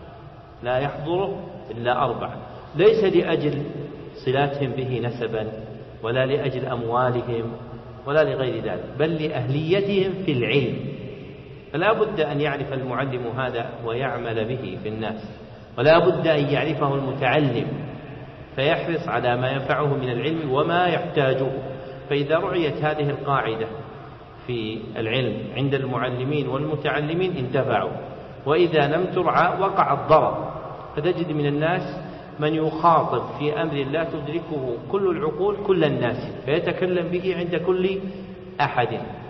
لا يحضره إلا 4، ليس لأجل صلاتهم به نسبا ولا لأجل أموالهم ولا لغير ذلك، بل لأهليتهم في العلم. فلا بد أن يعرف المعلم هذا ويعمل به في الناس، ولا بد أن يعرفه المتعلم فيحرص على ما ينفعه من العلم وما يحتاجه. فإذا رعيت هذه القاعدة في العلم عند المعلمين والمتعلمين انتفعوا، وإذا لم ترعى وقع الضرر. فتجد من الناس من يخاطب في أمر لا تدركه كل العقول كل الناس، فيتكلم به عند كل أحد،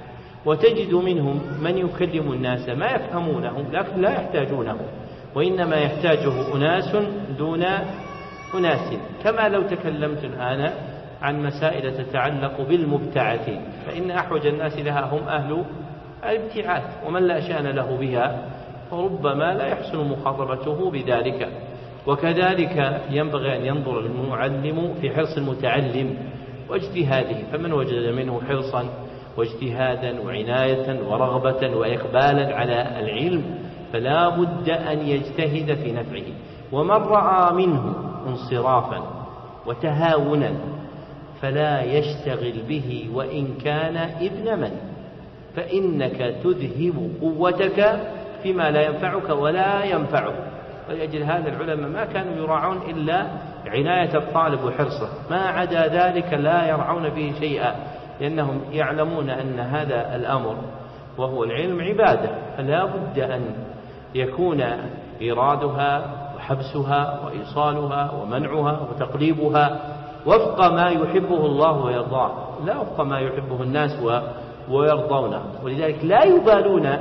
وتجد منهم من يكلم الناس ما يفهمونه لكن لا يحتاجونه، وإنما يحتاجه أناس دون أناس. كما لو تكلمت الآن عن مسائل تتعلق بالمبتعثين، فإن أحوج الناس لها هم أهل الابتعاث، ومن لا شأن له بها فربما لا يحسن مخاطبته بذلك. وكذلك ينبغي أن ينظر المعلم في حرص المتعلم واجتهاده، فمن وجد منه حرصا واجتهادا وعناية ورغبة وإقبالا على العلم فلا بد أن يجتهد في نفعه. ومن رأى منه انصرافا وتهاونا فلا يشتغل به وإن كان ابن من، فإنك تذهب قوتك فيما لا ينفعك ولا ينفعه. ولأجل هذا العلماء ما كانوا يراعون إلا عناية الطالب وحرصه، ما عدا ذلك لا يرعون به شيئا، لأنهم يعلمون أن هذا الأمر وهو العلم عبادة، فلا بد أن يكون إيرادها وحبسها وإيصالها ومنعها وتقليبها وفق ما يحبه الله ويرضاه، لا وفق ما يحبه الناس ويرضونه. ولذلك لا يبالون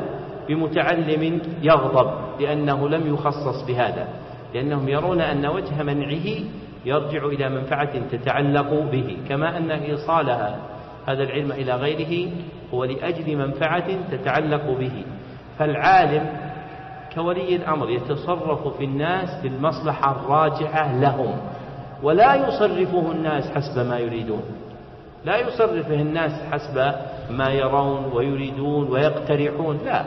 بمتعلم يغضب لأنه لم يخصص بهذا، لأنهم يرون أن وجه منعه يرجع إلى منفعة تتعلق به، كما أن إيصالها هذا العلم إلى غيره هو لأجل منفعة تتعلق به. فالعالم كولي الأمر يتصرف في الناس بالمصلحة الراجعة لهم، ولا يصرفه الناس حسب ما يريدون، لا يصرفه الناس حسب ما يرون ويريدون ويقترحون، لا،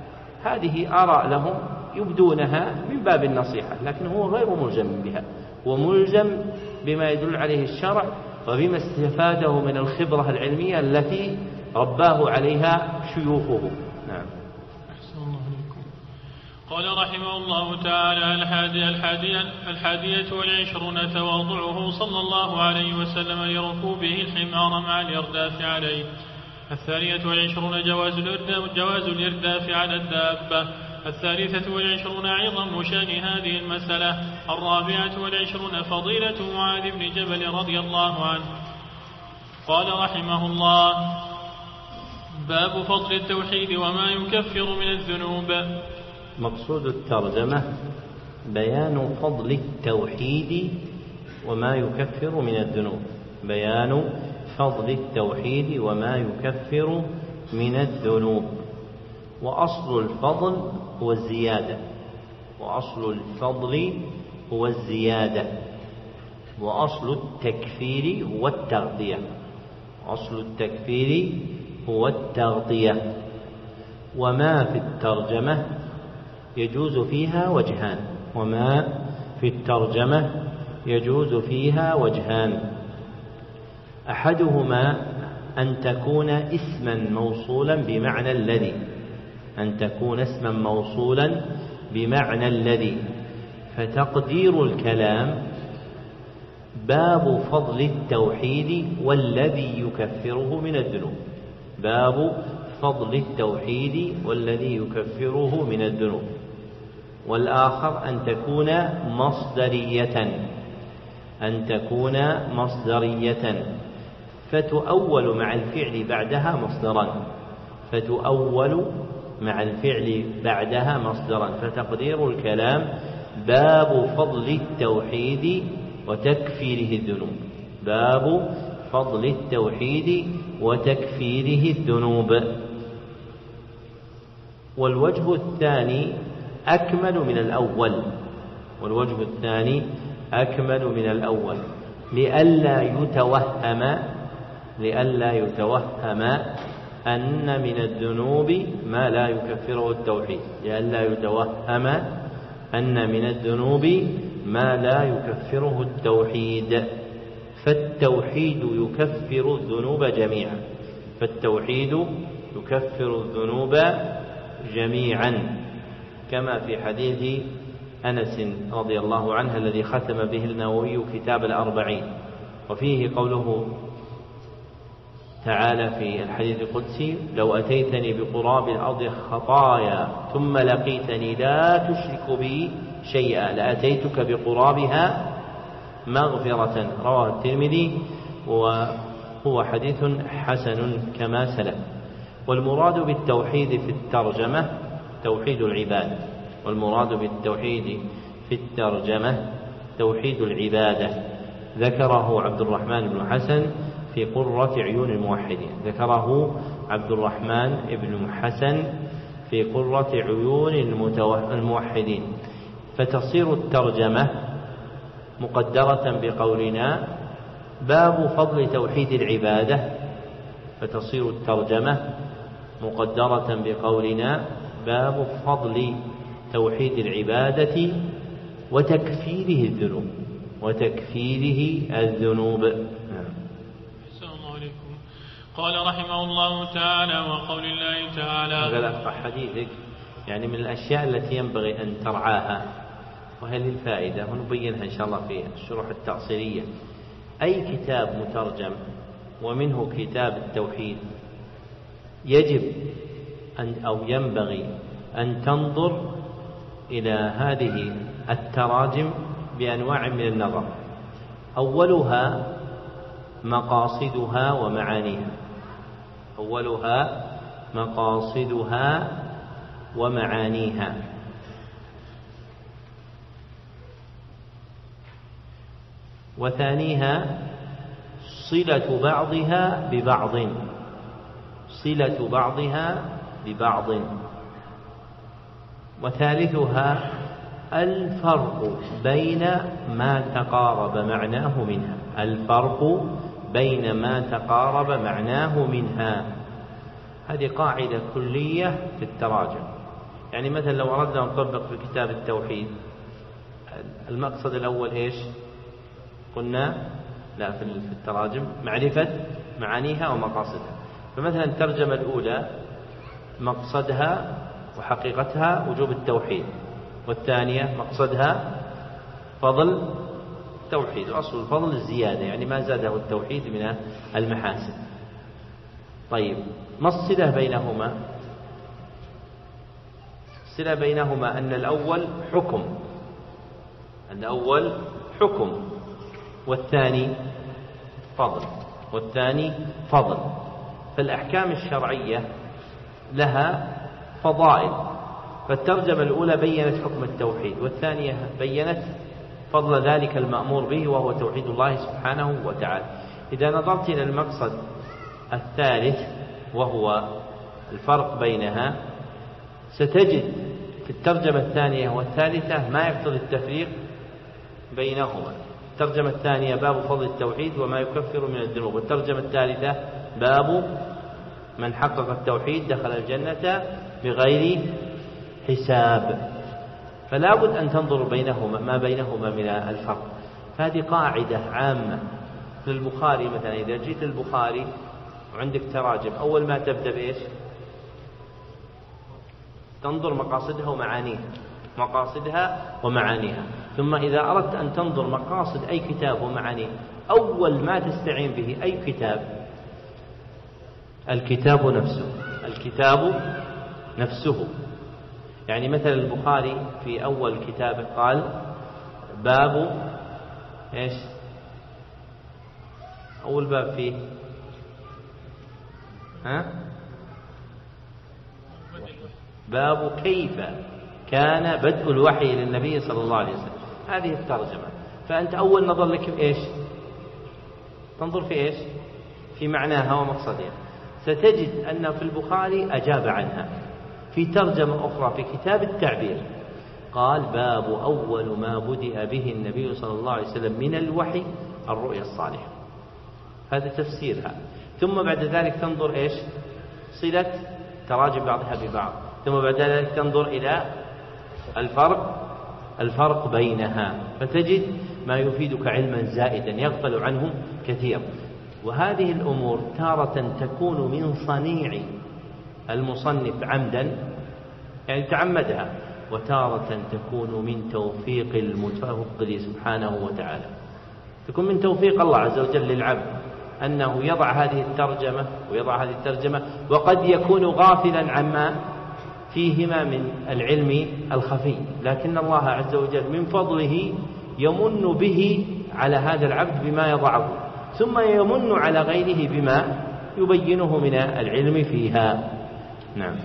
هذه آراء لهم يبدونها من باب النصيحة، لكن هو غير ملزم بها، وملزم بما يدل عليه الشرع وبما استفاده من الخبرة العلمية التي رباه عليها شيوخه. نعم. أحسن الله عليكم. قال رحمه الله تعالى: الحادية والعشرون تواضعه صلى الله عليه وسلم لركوبه الحمار مع الإرداف عليه. 22 جواز الإرداف على الدابة. 23 عظم شأن هذه المسألة. 24 فضيلة معاذ بن جبل رضي الله عنه. قال رحمه الله: باب فضل التوحيد وما يكفر من الذنوب. مقصود الترجمة بيان فضل التوحيد وما يكفر من الذنوب، بيان فضل التوحيد وما يكفر من الذنوب. وأصل الفضل هو الزيادة، وأصل الفضل هو الزيادة، وأصل التكفير هو التغطية، أصل التكفير هو التغطية. وما في الترجمة يجوز فيها وجهان، وما في الترجمة يجوز فيها وجهان: أحدهما أن تكون اسما موصولا بمعنى الذي، أن تكون اسما موصولا بمعنى الذي، فتقدير الكلام: باب فضل التوحيد والذي يكفره من الذنوب، باب فضل التوحيد والذي يكفره من الذنوب. والآخر أن تكون مصدرية، أن تكون مصدرية فتؤول مع الفعل بعدها مصدرا، فتؤول مع الفعل بعدها مصدرا، فتقدير الكلام: باب فضل التوحيد وتكفيره الذنوب، باب فضل التوحيد وتكفيره الذنوب. والوجه الثاني أكمل من الأول، والوجه الثاني أكمل من الأول لئلا يتوهم أن من الذنوب ما لا يكفره التوحيد، لئلا يتوهم أن من الذنوب ما لا يكفره التوحيد. فالتوحيد يكفر الذنوب جميعا، فالتوحيد يكفر الذنوب جميعا، كما في حديث أنس رضي الله عنه الذي ختم به النووي كتاب الأربعين، وفيه قوله تعالى في الحديث القدسي: لو أتيتني بقراب الأرض خطايا ثم لقيتني لا تشرك بي شيئا لأتيتك بقرابها مغفرة. رواه الترمذي وهو حديث حسن كما سلف. والمراد بالتوحيد في الترجمة توحيد العبادة، والمراد بالتوحيد في الترجمة توحيد العبادة. ذكره عبد الرحمن بن حسن في قرة عيون الموحدين، ذكره عبد الرحمن بن حسن في قرة عيون الموحدين. فتصير الترجمة مقدرة بقولنا باب فضل توحيد العبادة، فتصير الترجمة مقدرة بقولنا باب فضل توحيد العبادة وتكفيره الذنوب، وتكفيره الذنوب. قال رحمه الله تعالى: وقول الله تعالى. هذا حديثك يعني من الأشياء التي ينبغي أن ترعاها، وهي للفائدة، ونبينها إن شاء الله في الشروح التأصيلية. أي كتاب مترجم ومنه كتاب التوحيد يجب أو ينبغي أن تنظر إلى هذه التراجم بأنواع من النظر. أولها مقاصدها ومعانيها، أولها مقاصدها ومعانيها. وثانيها صلة بعضها ببعض، صلة بعضها ببعض. وثالثها الفرق بين ما تقارب معناه منها، الفرق بين ما تقارب معناه منها. هذه قاعدة كلية في التراجم. يعني مثلا لو أردنا أن نطبق في كتاب التوحيد، المقصد الأول إيش؟ قلنا لا في التراجم معرفة معانيها ومقاصدها. فمثلا الترجمة الأولى مقصدها وحقيقتها وجوب التوحيد، والثانية مقصدها فضل التوحيد، وأصل الفضل الزيادة، يعني ما زاده التوحيد من المحاسن. طيب ما الصلة بينهما؟ الصلة بينهما أن الأول حكم، الأول حكم، والثاني فضل، والثاني فضل. فالأحكام الشرعية لها فضائل، فالترجمة الأولى بيّنت حكم التوحيد، والثانية بيّنت فضل ذلك المأمور به وهو توحيد الله سبحانه وتعالى. إذا نظرت إلى المقصد الثالث وهو الفرق بينها، ستجد في الترجمة الثانية والثالثة ما يقتضي التفريق بينهما. الترجمة الثانية باب فضل التوحيد وما يكفر من الذنوب، والترجمة الثالثة باب من حقق التوحيد دخل الجنة بغير حساب. فلا بد أن تنظر بينهما ما بينهما من الفرق. هذه قاعدة عامة. في البخاري مثلا إذا جيت البخاري وعندك تراجم، أول ما تبدأ بإيش؟ تنظر مقاصدها ومعانيها، مقاصدها ومعانيها. ثم إذا أردت أن تنظر مقاصد أي كتاب ومعانيه، أول ما تستعين به أي كتاب؟ الكتاب نفسه، الكتاب نفسه. يعني مثلا البخاري في أول كتابه قال باب إيش؟ أول باب فيه باب كيف كان بدء الوحي للنبي صلى الله عليه وسلم. هذه الترجمة. فأنت أول نظر لك إيش؟ تنظر في إيش؟ في معناها ومقصدها. ستجد أن في البخاري أجاب عنها. في ترجمة أخرى في كتاب التعبير قال باب أول ما بدأ به النبي صلى الله عليه وسلم من الوحي الرؤيا الصالحة. هذا تفسيرها. ثم بعد ذلك تنظر إيش؟ صلة تراجم بعضها ببعض، ثم بعد ذلك تنظر إلى الفرق بينها، فتجد ما يفيدك علما زائدا يغفل عنه كثير. وهذه الأمور تارة تكون من صنيع المصنف عمدا، يعني تعمدها، وتارة تكون من توفيق المتوكل سبحانه وتعالى، تكون من توفيق الله عز وجل للعبد أنه يضع هذه الترجمة وقد يكون غافلا عما فيهما من العلم الخفي، لكن الله عز وجل من فضله يمن به على هذا العبد بما يضعه، ثم يمن على غيره بما يبينه من العلم فيها. نعم.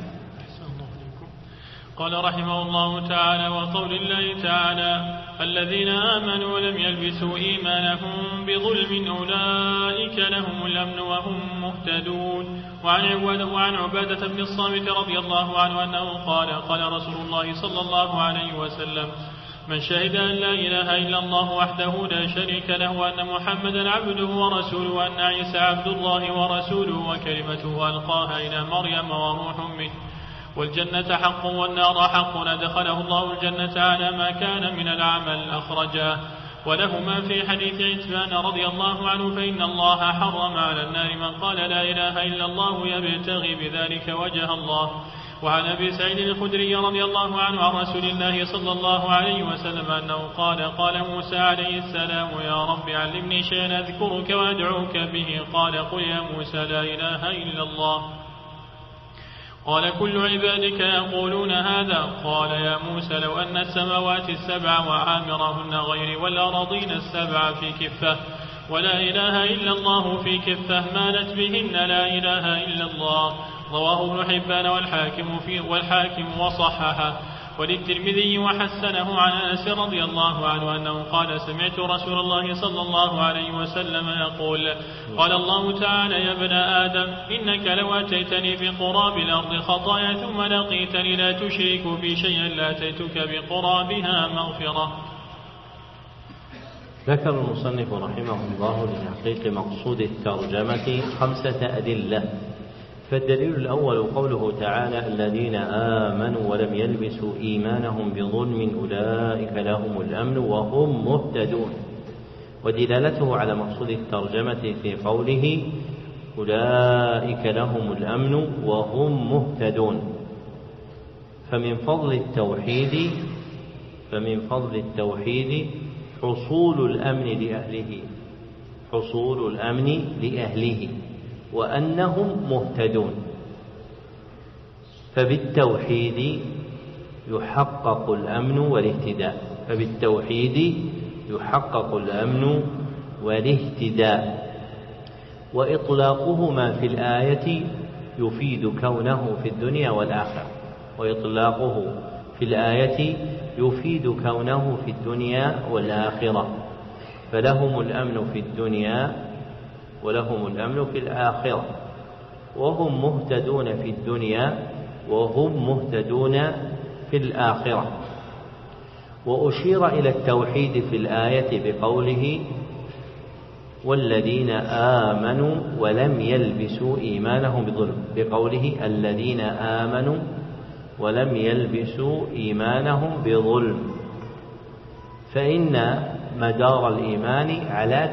قال رحمه الله تعالى: وقول الله تعالى: الذين آمنوا ولم يلبسوا إيمانهم بظلم أولئك لهم الأمن وهم مهتدون. وعن عبادة بن الصامت رضي الله عنه أنه قال: قال رسول الله صلى الله عليه وسلم: من شهد أن لا إله إلا الله وحده لا شريك له وأن محمدا عبده ورسوله وأن عيسى عبد الله ورسوله وكلمته ألقاها إلى مريم وروح منه والجنة حق والنار حق أدخله الله الجنة على ما كان من العمل أخرجاه. ولهما في حديث عتبان رضي الله عنه: فإن الله حرم على النار من قال لا إله إلا الله يبتغي بذلك وجه الله. وعن أبي سعيد الخدري رضي الله عنه عن رسول الله صلى الله عليه وسلم أنه قال: قال موسى عليه السلام: يا رب علمني شيئا أذكرك وأدعوك به. قال: قل يا موسى لا إله إلا الله. قال: كل عبادك يقولون هذا. قال: يا موسى لو أن السماوات السبع وعامرهن غيري والأراضين السبع في كفة ولا إله إلا الله في كفة مالت بهن لا إله إلا الله. رواه ابن حبان والحاكم وصححه. وللترمذي وحسنه عن أنس رضي الله عنه أنه قال: سمعت رسول الله صلى الله عليه وسلم يقول: قال الله تعالى: يا ابن آدم إنك لو أتيتني بقراب الأرض خطايا ثم لقيتني لا تشرك بي شيئا لأتيتك بقرابها مغفرة. ذكر المصنف رحمه الله لتحقيق مقصود الترجمة 5 أدلة. فالدليل الأول قوله تعالى: الذين آمنوا ولم يلبسوا إيمانهم بظلم أولئك لهم الأمن وهم مهتدون. ودلالته على مقصود الترجمة في قوله: أولئك لهم الأمن وهم مهتدون. فمن فضل التوحيد حصول الأمن لأهله وأنهم مهتدون. فبالتوحيد يحقق الأمن والاهتداء. وإطلاقهما في الآية يفيد كونه في الدنيا والآخرة. فلهم الأمن في الدنيا ولهم الأمن في الآخرة، وهم مهتدون في الدنيا وهم مهتدون في الآخرة. وأشير إلى التوحيد في الآية بقوله: والذين آمنوا ولم يلبسوا إيمانهم بظلم، بقوله: الذين آمنوا ولم يلبسوا إيمانهم بظلم. فإن مدار الإيمان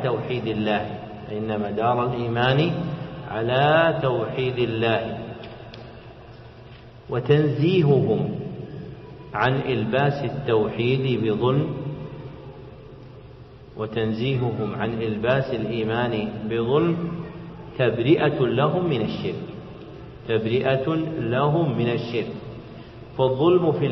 على توحيد الله، وتنزيههم عن إلباس الإيمان بظلم تبرئة لهم من الشرك. فالظلم في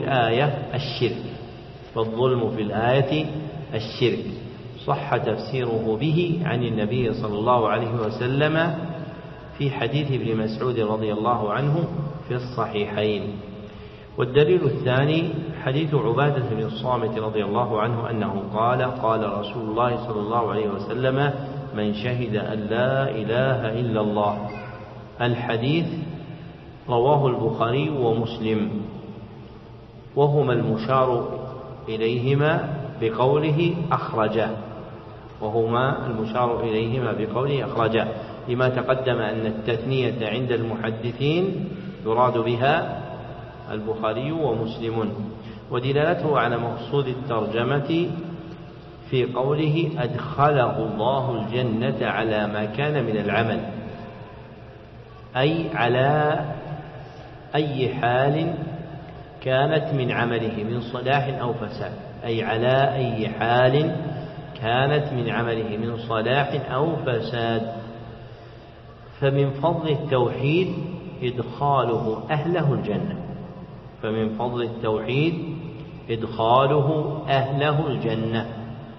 الآية الشرك صح تفسيره به عن النبي صلى الله عليه وسلم في حديث ابن مسعود رضي الله عنه في الصحيحين. والدليل الثاني حديث عبادة بن الصامت رضي الله عنه أنه قال: قال رسول الله صلى الله عليه وسلم: من شهد أن لا إله إلا الله. الحديث رواه البخاري ومسلم، وهما المشار إليهما بقوله أخرجا. لما تقدم أن التثنية عند المحدثين يراد بها البخاري ومسلم. ودلالته على مقصود الترجمة في قوله أدخله الله الجنة على ما كان من العمل، أي على أي حال كانت من عمله من صلاح أو فساد، أي على أي حال كانت من عمله من صلاح أو فساد. فمن فضل التوحيد إدخاله أهله الجنة، فمن فضل التوحيد إدخاله أهله الجنة.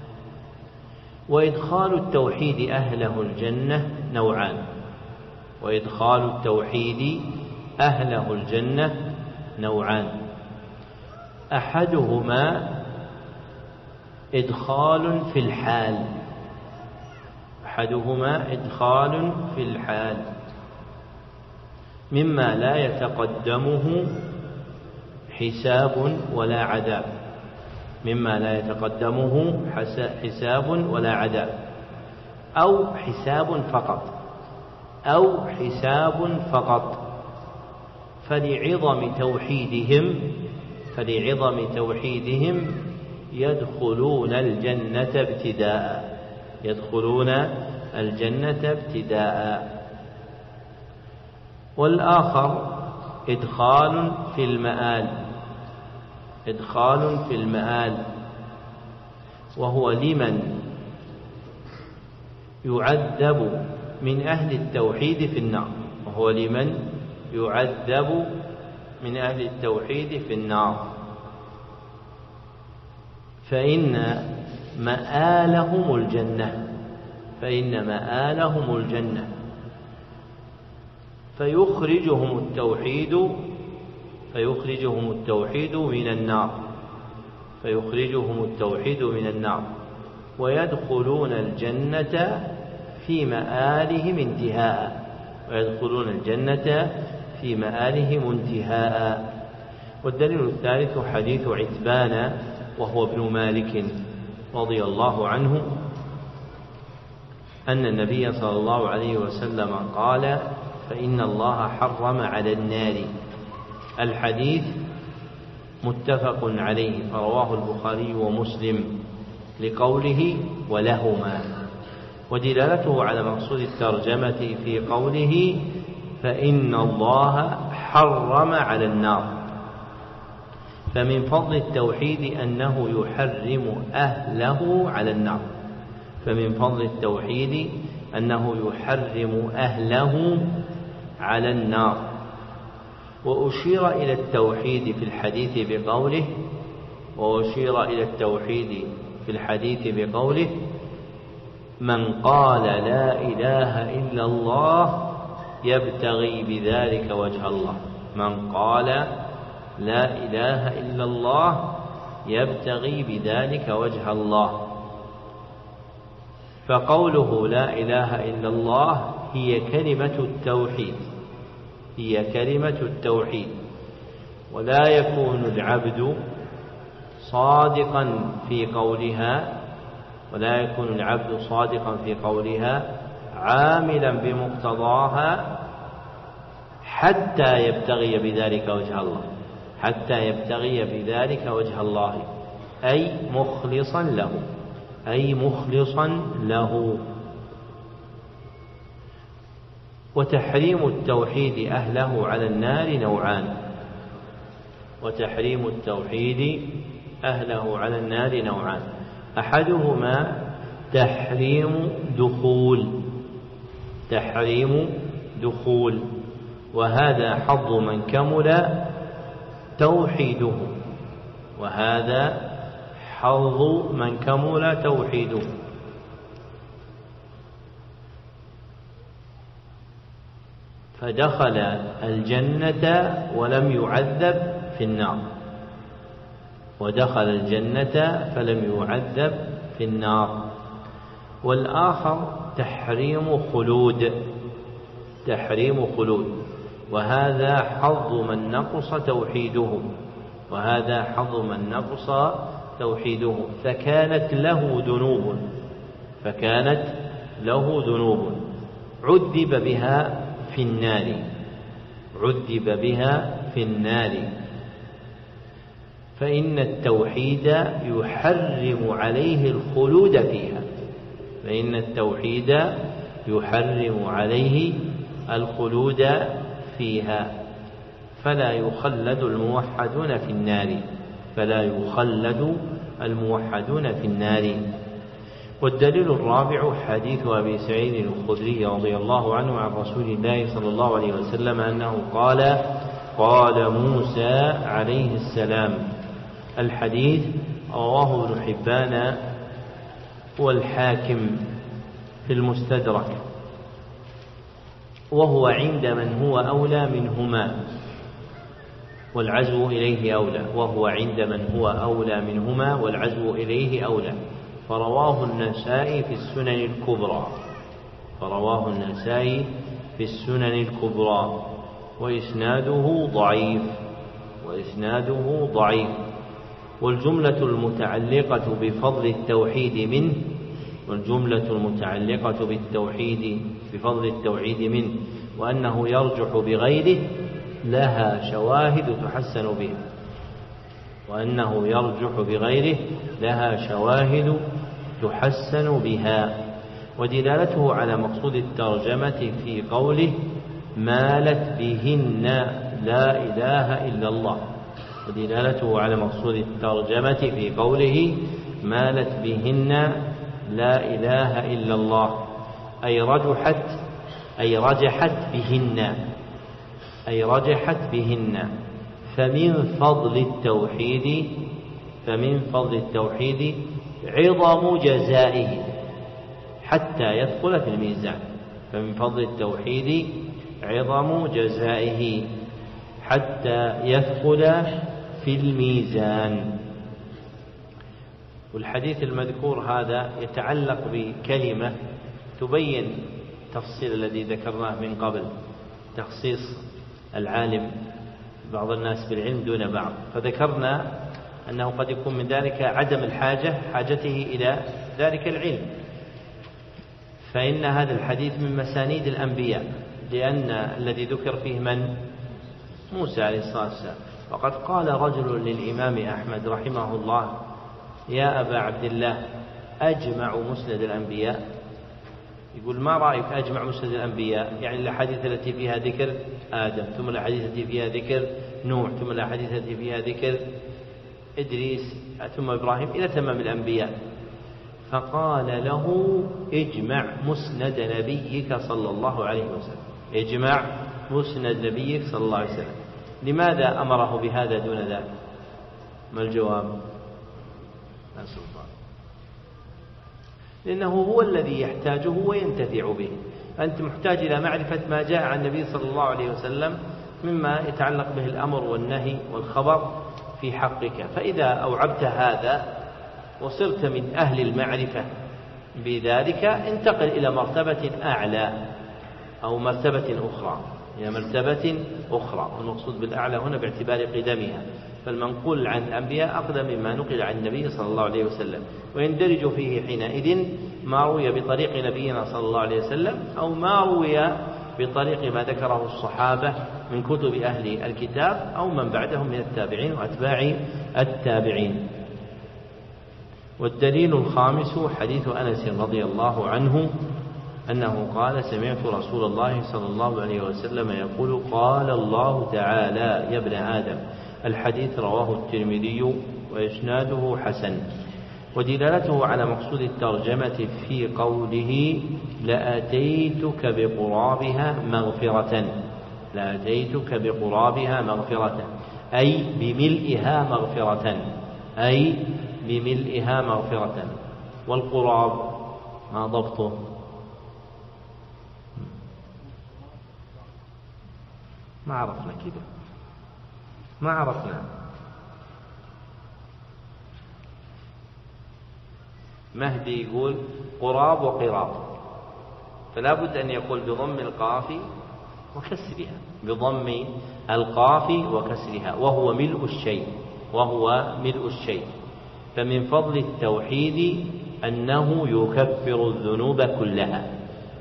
وإدخال التوحيد أهله الجنة نوعان، وإدخال التوحيد أهله الجنة نوعان، أحدهما إدخال في الحال، أحدهما إدخال في الحال مما لا يتقدمه حساب ولا عذاب، مما لا يتقدمه حساب ولا عذاب، أو حساب فقط، أو حساب فقط. فلعظم توحيدهم يدخلون الجنة ابتداء، يدخلون الجنة ابتداء. والآخر إدخال في المآل، إدخال في المآل، وهو لمن يعذب من أهل التوحيد في النار، وهو لمن يعذب من أهل التوحيد في النار، فإن مآلهم الجنة، فإن مآلهم الجنة، فيخرجهم التوحيد من النار، فيخرجهم التوحيد من النار، ويدخلون الجنة في مآلهم انتهاء، ويدخلون الجنة في مآلهم انتهاء. والدليل الثالث حديث عتبان وهو ابن مالك رضي الله عنه أن النبي صلى الله عليه وسلم قال: فإن الله حرم على النار. الحديث متفق عليه، فرواه البخاري ومسلم لقوله ولهما. ودلالته على مقصود الترجمة في قوله فإن الله حرم على النار. فمن فضل التوحيد أنه يحرم أهله على النار، فمن فضل التوحيد أنه يحرم أهله على النار. وأشير إلى التوحيد في الحديث بقوله، وأشير إلى التوحيد في الحديث بقوله: من قال لا إله إلا الله يبتغي بذلك وجه الله، من قال لا إله إلا الله يبتغي بذلك وجه الله. فقوله لا إله إلا الله هي كلمة التوحيد، هي كلمة التوحيد. ولا يكون العبد صادقا في قولها، ولا يكون العبد صادقا في قولها عاملا بمقتضاها حتى يبتغي بذلك وجه الله، حتى يبتغي بذلك وجه الله، أي مخلصا له، أي مخلصا له. وتحريم التوحيد أهله على النار نوعان، وتحريم التوحيد أهله على النار نوعان، أحدهما تحريم دخول، وهذا حظ من كمل توحيده، وهذا حظ من كمل توحيده. فدخل الجنة ولم يعذب في النار، ودخل الجنة فلم يعذب في النار. والآخر تحريم خلود، وهذا حظ من نقص توحيده، وهذا حظ من نقص توحيده، فكانت له ذنوب، عذب بها في النار، عذب بها في النار، فإن التوحيد يحرم عليه الخلود فيها، فإن التوحيد يحرم عليه الخلود فيها، فلا يخلد الموحدون في النار، فلا يخلد الموحدون في النار. والدليل الرابع حديث أبي سعيد الخدري رضي الله عنه عن رسول الله صلى الله عليه وسلم أنه قال: قال موسى عليه السلام. الحديث رواه ابن حبان والحاكم في المستدرك، وهو عند من هو أولى منهما والعزو إليه أولى، وهو عند من هو أولى منهما والعزو إليه أولى. فرواه النسائي في السنن الكبرى، فرواه النسائي في السنن الكبرى، وإسناده ضعيف، وإسناده ضعيف. والجملة المتعلقة بفضل التوحيد منه، والجملة المتعلقة بالتوحيد بفضل التوحيد منه وأنه يرجح بغيره لها شواهد تحسن بها، وأنه يرجح بغيره لها شواهد تحسن بها. ودلالته على مقصود الترجمة في قوله: مالت بهن لا إله إلا الله. ودلالته على مقصود الترجمة في قوله: مالت بهن لا إله إلا الله، أي رجحت بهن، أي رجحت بهن. فمن فضل التوحيد عظم جزائه حتى يدخل في الميزان، فمن فضل التوحيد عظم جزائه حتى يدخل في الميزان. والحديث المذكور هذا يتعلق بكلمة تبين التفصيل الذي ذكرناه من قبل، تخصيص العالم بعض الناس بالعلم دون بعض. فذكرنا أنه قد يكون من ذلك عدم حاجته إلى ذلك العلم، فإن هذا الحديث من مسانيد الأنبياء، لأن الذي ذكر فيه من؟ موسى عليه الصلاة والسلام. وقد قال رجل للإمام أحمد رحمه الله: يا أبا عبد الله، أجمع مسند الأنبياء؟ يقول: ما رأيك أجمع مسند الأنبياء؟ يعني الأحاديث التي فيها ذكر آدم، ثم الأحاديث التي فيها ذكر نوح، ثم الأحاديث التي فيها ذكر إدريس، ثم إبراهيم، إلى تمام الأنبياء. فقال له: اجمع مسند نبيك صلى الله عليه وسلم، اجمع مسند نبيك صلى الله عليه وسلم. لماذا أمره بهذا دون ذلك؟ ما الجواب؟ لا سلطان. لأنه هو الذي يحتاجه وينتفع به. أنت محتاج إلى معرفة ما جاء عن النبي صلى الله عليه وسلم مما يتعلق به الأمر والنهي والخبر في حقك، فإذا أوعبت هذا وصرت من أهل المعرفة بذلك، انتقل إلى مرتبة أعلى أو مرتبة أخرى، إلى مرتبة أخرى. والمقصود بالأعلى هنا باعتبار قدمها، فالمنقول عن الأنبياء أقدم مما نقل عن النبي صلى الله عليه وسلم، ويندرج فيه حينئذ ما روي بطريق نبينا صلى الله عليه وسلم، أو ما روي بطريق ما ذكره الصحابة من كتب أهل الكتاب أو من بعدهم من التابعين وأتباع التابعين. والدليل الخامس حديث أنس رضي الله عنه أنه قال: سمعت رسول الله صلى الله عليه وسلم يقول: قال الله تعالى: يا ابن آدم. الحديث رواه الترمذي وإسناده حسن. ودلالته على مقصود الترجمة في قوله: لأتيتك بقرابها مغفرة، لأتيتك بقرابها مغفرة، أي بملئها مغفرة، أي بملئها مغفرة. والقراب ما ضبطه؟ ما عرفنا كده، ما عرفنا. مهدي يقول قراب وقراب، فلا بد أن يقول بضم القاف وكسرها، بضم القاف وكسرها، وهو ملء الشيء، وهو ملء الشيء. فمن فضل التوحيد أنه يكفر الذنوب كلها،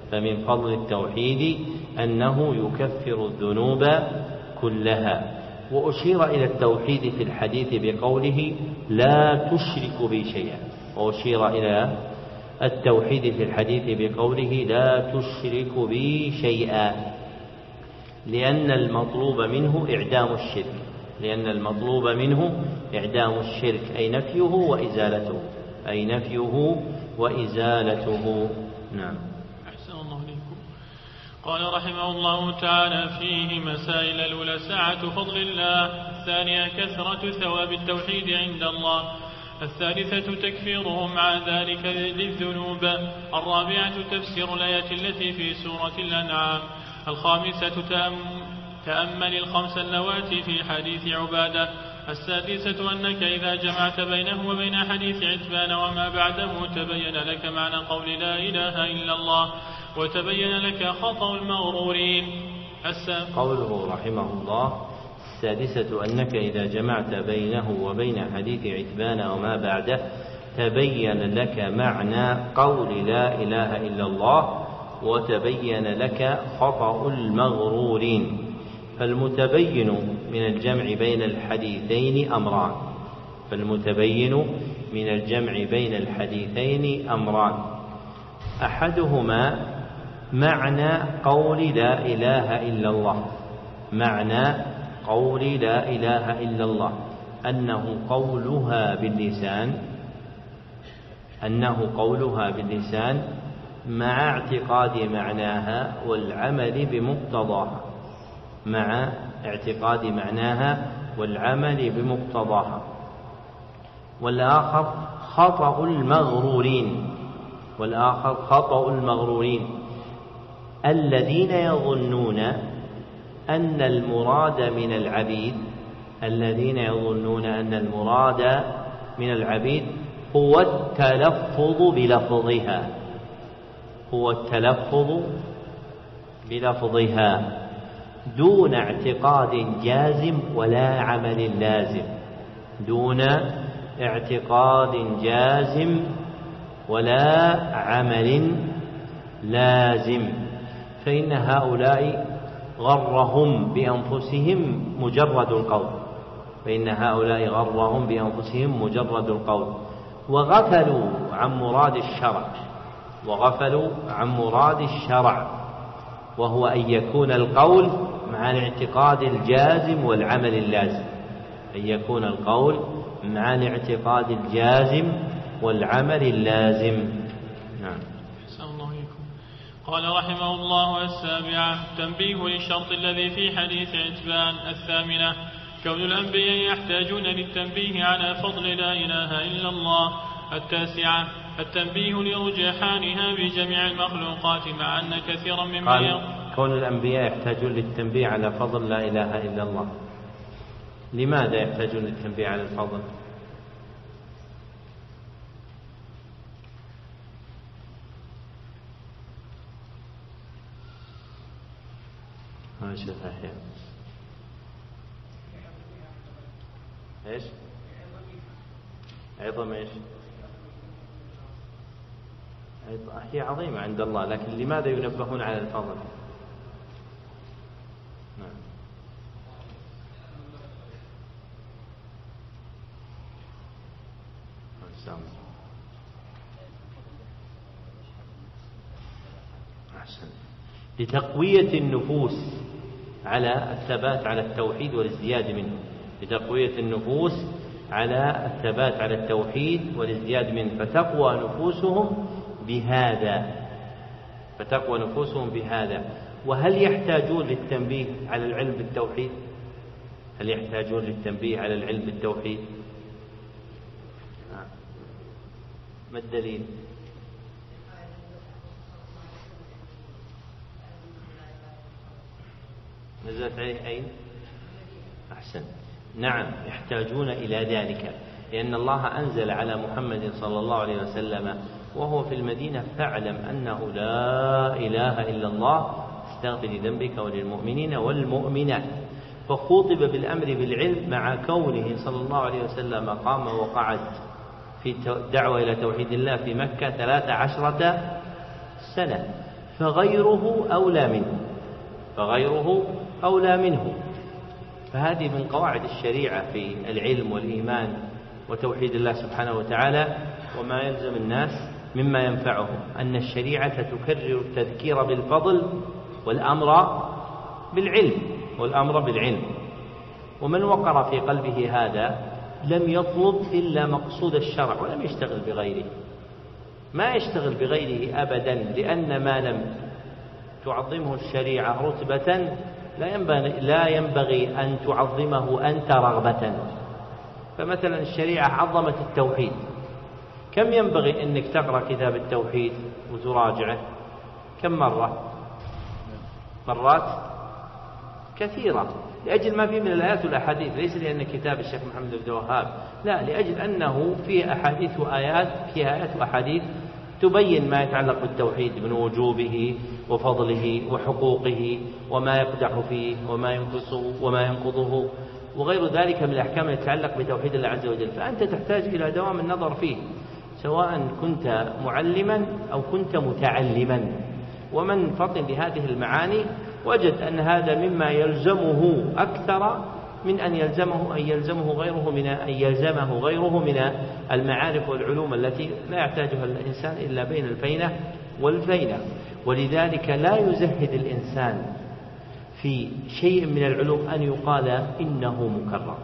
فمن فضل التوحيد أنه يكفر الذنوب كلها. وأشير إلى التوحيد في الحديث بقوله لا تشرك بي شيئا، وأشير إلى التوحيد في الحديث بقوله لا تشرك بي شيئا، لأن المطلوب منه إعدام الشرك، لأن المطلوب منه إعدام الشرك أي نفيه وإزالته، أي نفيه وإزالته. نعم. أحسن الله إليكم. قال رحمه الله تعالى فيه مسائل: الأولى سعة فضل الله، الثانية كثرة ثواب التوحيد عند الله، الثالثة تكفيرهم عن ذلك للذنوب، الرابعة تفسير الآية التي في سورة الأنعام، الخامسة تأمل الخمس اللواتي في حديث عبادة، السادسة أنك إذا جمعت بينه وبين حديث عتبان وما بعده تبين لك معنى قول لا إله إلا الله، وتبين لك خطأ المغرورين. قوله رحمه الله: السادسة أنك إذا جمعت بينه وبين حديث عتبان وما بعده تبين لك معنى قول لا إله إلا الله، وتبين لك خطأ المغرورين. فالمتبين من الجمع بين الحديثين أمران، فالمتبين من الجمع بين الحديثين أمران: أحدهما معنى قول لا إله إلا الله، معنى قول لا إله إلا الله أنه قولها باللسان مع اعتقاد معناها والعمل بمقتضاها، مع اعتقاد معناها والعمل بمقتضاها. والآخر خطأ المغرورين الذين يظنون أن المراد من العبيد هو التلفظ بلفظها دون اعتقاد جازم ولا عمل لازم، دون اعتقاد جازم ولا عمل لازم. فإن هؤلاء غرهم بأنفسهم مجرد القول، وغفلوا عن مراد الشرع، وهو أن يكون القول مع الاعتقاد الجازم والعمل اللازم، نعم. قال رحمه الله: السابعة تنبيه للشرط الذي في حديث عتبان. الثامنة كون الأنبياء يحتاجون للتنبيه على فضل لا إله إلا الله. التاسعة التنبيه لرجحانها بجميع المخلوقات، مع أن كثيرا مما كون الأنبياء يحتاجون للتنبيه على فضل لا إله إلا الله. لماذا يحتاجون للتنبيه على الفضل؟ ايش؟ عظم ايش؟ هي عظيمة عند الله، لكن لماذا ينبهون على الفضل؟ نعم. أحسن. لتقوية النفوس على الثبات على التوحيد والازدياد منه، لتقوية النفوس على الثبات على التوحيد والازدياد منه، فتقوى نفوسهم بهذا. وهل يحتاجون للتنبيه على العلم بالتوحيد؟ ما الدليل؟ نزلت عليه أين؟ أحسن. نعم، يحتاجون إلى ذلك، لأن الله أنزل على محمد صلى الله عليه وسلم وهو في المدينة: فاعلم أنه لا إله إلا الله، استغفر لذنبك وللمؤمنين والمؤمنات. فخوطب بالأمر بالعلم مع كونه صلى الله عليه وسلم قام وقعد في الدعوة إلى توحيد الله في مكة 13 سنة، فغيره أولى منه. فهذه من قواعد الشريعة في العلم والإيمان وتوحيد الله سبحانه وتعالى، وما يلزم الناس مما ينفعهم أن الشريعة تكرر التذكير بالفضل والأمر بالعلم. ومن وقر في قلبه هذا لم يطلب إلا مقصود الشرع ولم يشتغل بغيره، ما يشتغل بغيره أبدا، لأن ما لم تعظمه الشريعة رتبة لا ينبغي أن تعظمه أنت رغبة. فمثلا الشريعة عظمت التوحيد، كم ينبغي أنك تقرأ كتاب التوحيد وتراجعه؟ كم مرات كثيرة، لأجل ما فيه من الآيات والأحاديث، ليس لأن كتاب الشيخ محمد بن الوهاب، لا، لأجل أنه فيه أحاديث وآيات، فيه آيات وأحاديث تبين ما يتعلق بالتوحيد من وجوبه وفضله وحقوقه وما يقدح فيه وما ينقصه وما ينقضه وغير ذلك من الأحكام التي تتعلق بتوحيد الله عز وجل. فأنت تحتاج إلى دوام النظر فيه، سواء كنت معلما أو كنت متعلما. ومن فطن لهذه المعاني وجد أن هذا مما يلزمه أكثر من أن يلزمه غيره من المعارف والعلوم التي لا يحتاجها الإنسان إلا بين الفينة والفينة. ولذلك لا يزهد الإنسان في شيء من العلوم أن يقال إنه مكرر.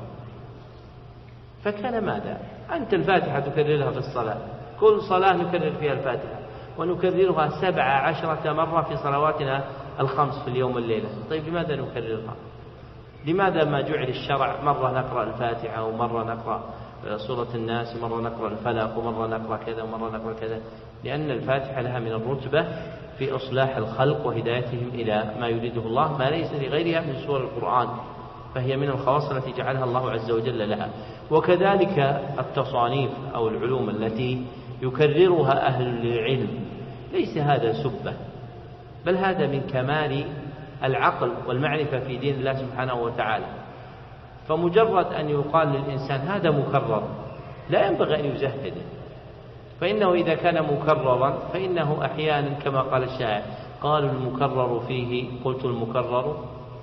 فكان ماذا؟ أنت الفاتحة تكررها في الصلاة، كل صلاة نكرر فيها الفاتحة، ونكررها 17 مرة في صلواتنا الخمس في اليوم والليلة. طيب لماذا نكررها؟ لماذا ما جعل الشرع مرة نقرأ الفاتحة ومرة نقرأ سورة الناس ومرة نقرأ الفلق ومرة نقرأ كذا ومرة نقرأ كذا؟ لأن الفاتحة لها من الرتبة في إصلاح الخلق وهدايتهم إلى ما يريده الله، ما ليس لغيرها من سور القرآن، فهي من الخواص التي جعلها الله عز وجل لها. وكذلك التصانيف أو العلوم التي يكررها أهل العلم، ليس هذا سبة، بل هذا من كمال العقل والمعرفة في دين الله سبحانه وتعالى. فمجرد أن يقال للإنسان هذا مكرر لا ينبغي أن يزهد، فإنه إذا كان مكررا فإنه أحيانا كما قال الشاعر قالوا المكرر فيه قلت المكرر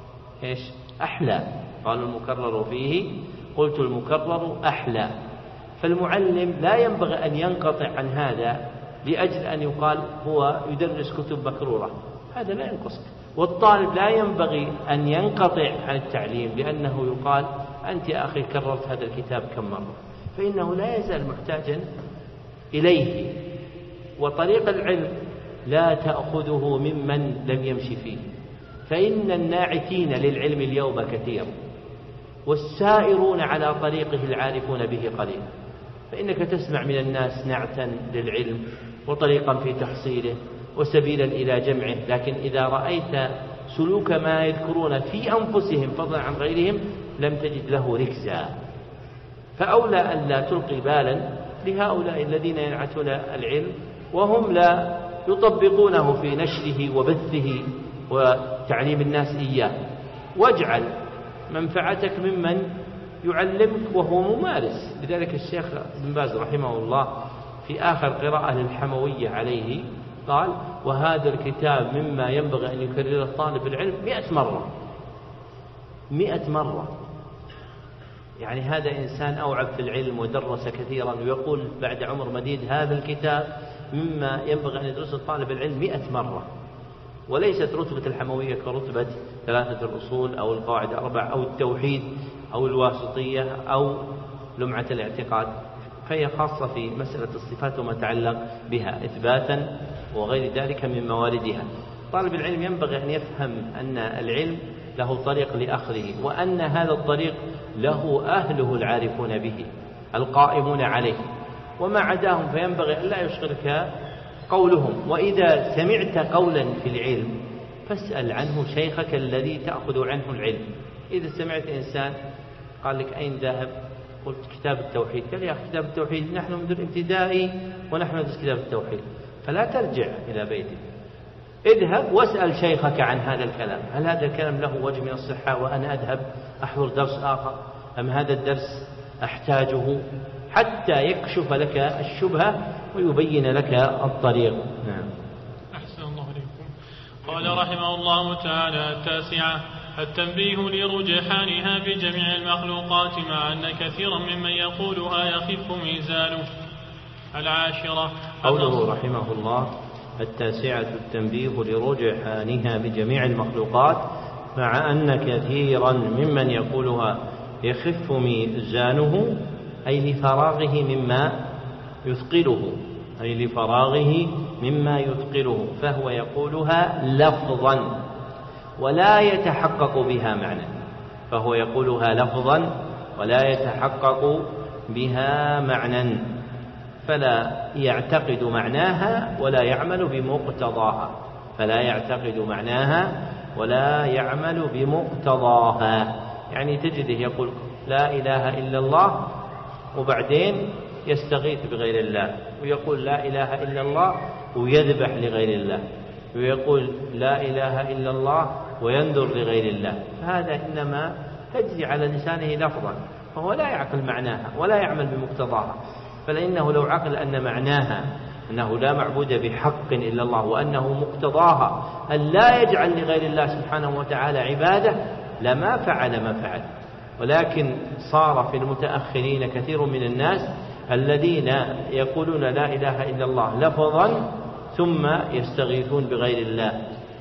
أحلى، قالوا المكرر فيه قلت المكرر أحلى. فالمعلم لا ينبغي أن ينقطع عن هذا لأجل أن يقال هو يدرس كتب مكرورة، هذا لا ينقص. والطالب لا ينبغي أن ينقطع عن التعليم لأنه يقال أنت يا أخي كررت هذا الكتاب كم مرة، فإنه لا يزال محتاجا إليه. وطريق العلم لا تأخذه ممن لم يمشي فيه، فإن الناعتين للعلم اليوم كثير، والسائرون على طريقه العارفون به قليل. فإنك تسمع من الناس نعتا للعلم وطريقا في تحصيله وسبيلا إلى جمعه، لكن إذا رأيت سلوك ما يذكرون في أنفسهم فضلا عن غيرهم لم تجد له ركزا. فأولى أن لا تلقي بالا لهؤلاء الذين ينعتون العلم وهم لا يطبقونه في نشره وبثه وتعليم الناس إياه، واجعل منفعتك ممن يعلمك وهو ممارس. لذلك الشيخ ابن باز رحمه الله في آخر قراءة للحموية عليه قال وهذا الكتاب مما ينبغي أن يكرره طالب العلم 100 مرة. يعني هذا إنسان أوعب في العلم ودرس كثيرا، ويقول بعد عمر مديد هذا الكتاب مما ينبغي أن يدرسه طالب العلم 100 مرة. وليست رتبة الحموية كرتبة 3 الأصول أو القواعد 4 أو التوحيد أو الواسطية أو لمعة الاعتقاد، فهي خاصة في مسألة الصفات وما تعلق بها إثباتا وغير ذلك من مواردها. طالب العلم ينبغي أن يفهم أن العلم له طريق لأخذه، وأن هذا الطريق له أهله العارفون به القائمون عليه، وما عداهم فينبغي أن لا يشغلك قولهم. وإذا سمعت قولا في العلم فاسأل عنه شيخك الذي تأخذ عنه العلم. إذا سمعت إنسان قال لك أين ذهب؟ قلت كتاب التوحيد. قال يا أخي كتاب التوحيد نحن مدير ابتدائي ونحن ندرس كتاب التوحيد، فلا ترجع إلى بيتك، اذهب واسأل شيخك عن هذا الكلام، هل هذا الكلام له وجه من الصحة وأنا أذهب أحضر درس آخر، أم هذا الدرس أحتاجه، حتى يكشف لك الشبهة ويبين لك الطريق. نعم. أحسن الله عليكم. قال رحمه الله تعالى: 9. التنبيه لرجحانها بجميع المخلوقات مع أن كثيرا ممن يقولها يخف ميزانه. 10. قوله رحمه الله: 9 التنبيه لرجحانها بجميع المخلوقات مع أن كثيرا ممن يقولها يخف ميزانه، أي لفراغه مما يثقله، فهو يقولها لفظا ولا يتحقق بها معنى، فلا يعتقد معناها ولا يعمل بمقتضاها. يعني تجده يقول لا إله إلا الله وبعدين يستغيث بغير الله، ويقول لا إله إلا الله ويذبح لغير الله، ويقول لا إله إلا الله وينذر لغير الله. هذا إنما تجري على لسانه لفظا، فهو لا يعقل معناها ولا يعمل بمقتضاها. فلأنه لو عقل أن معناها أنه لا معبود بحق إلا الله، وأنه مقتضاها أن لا يجعل لغير الله سبحانه وتعالى عبادة، لما فعل ما فعل. ولكن صار في المتأخرين كثير من الناس الذين يقولون لا إله إلا الله لفظا ثم يستغيثون بغير الله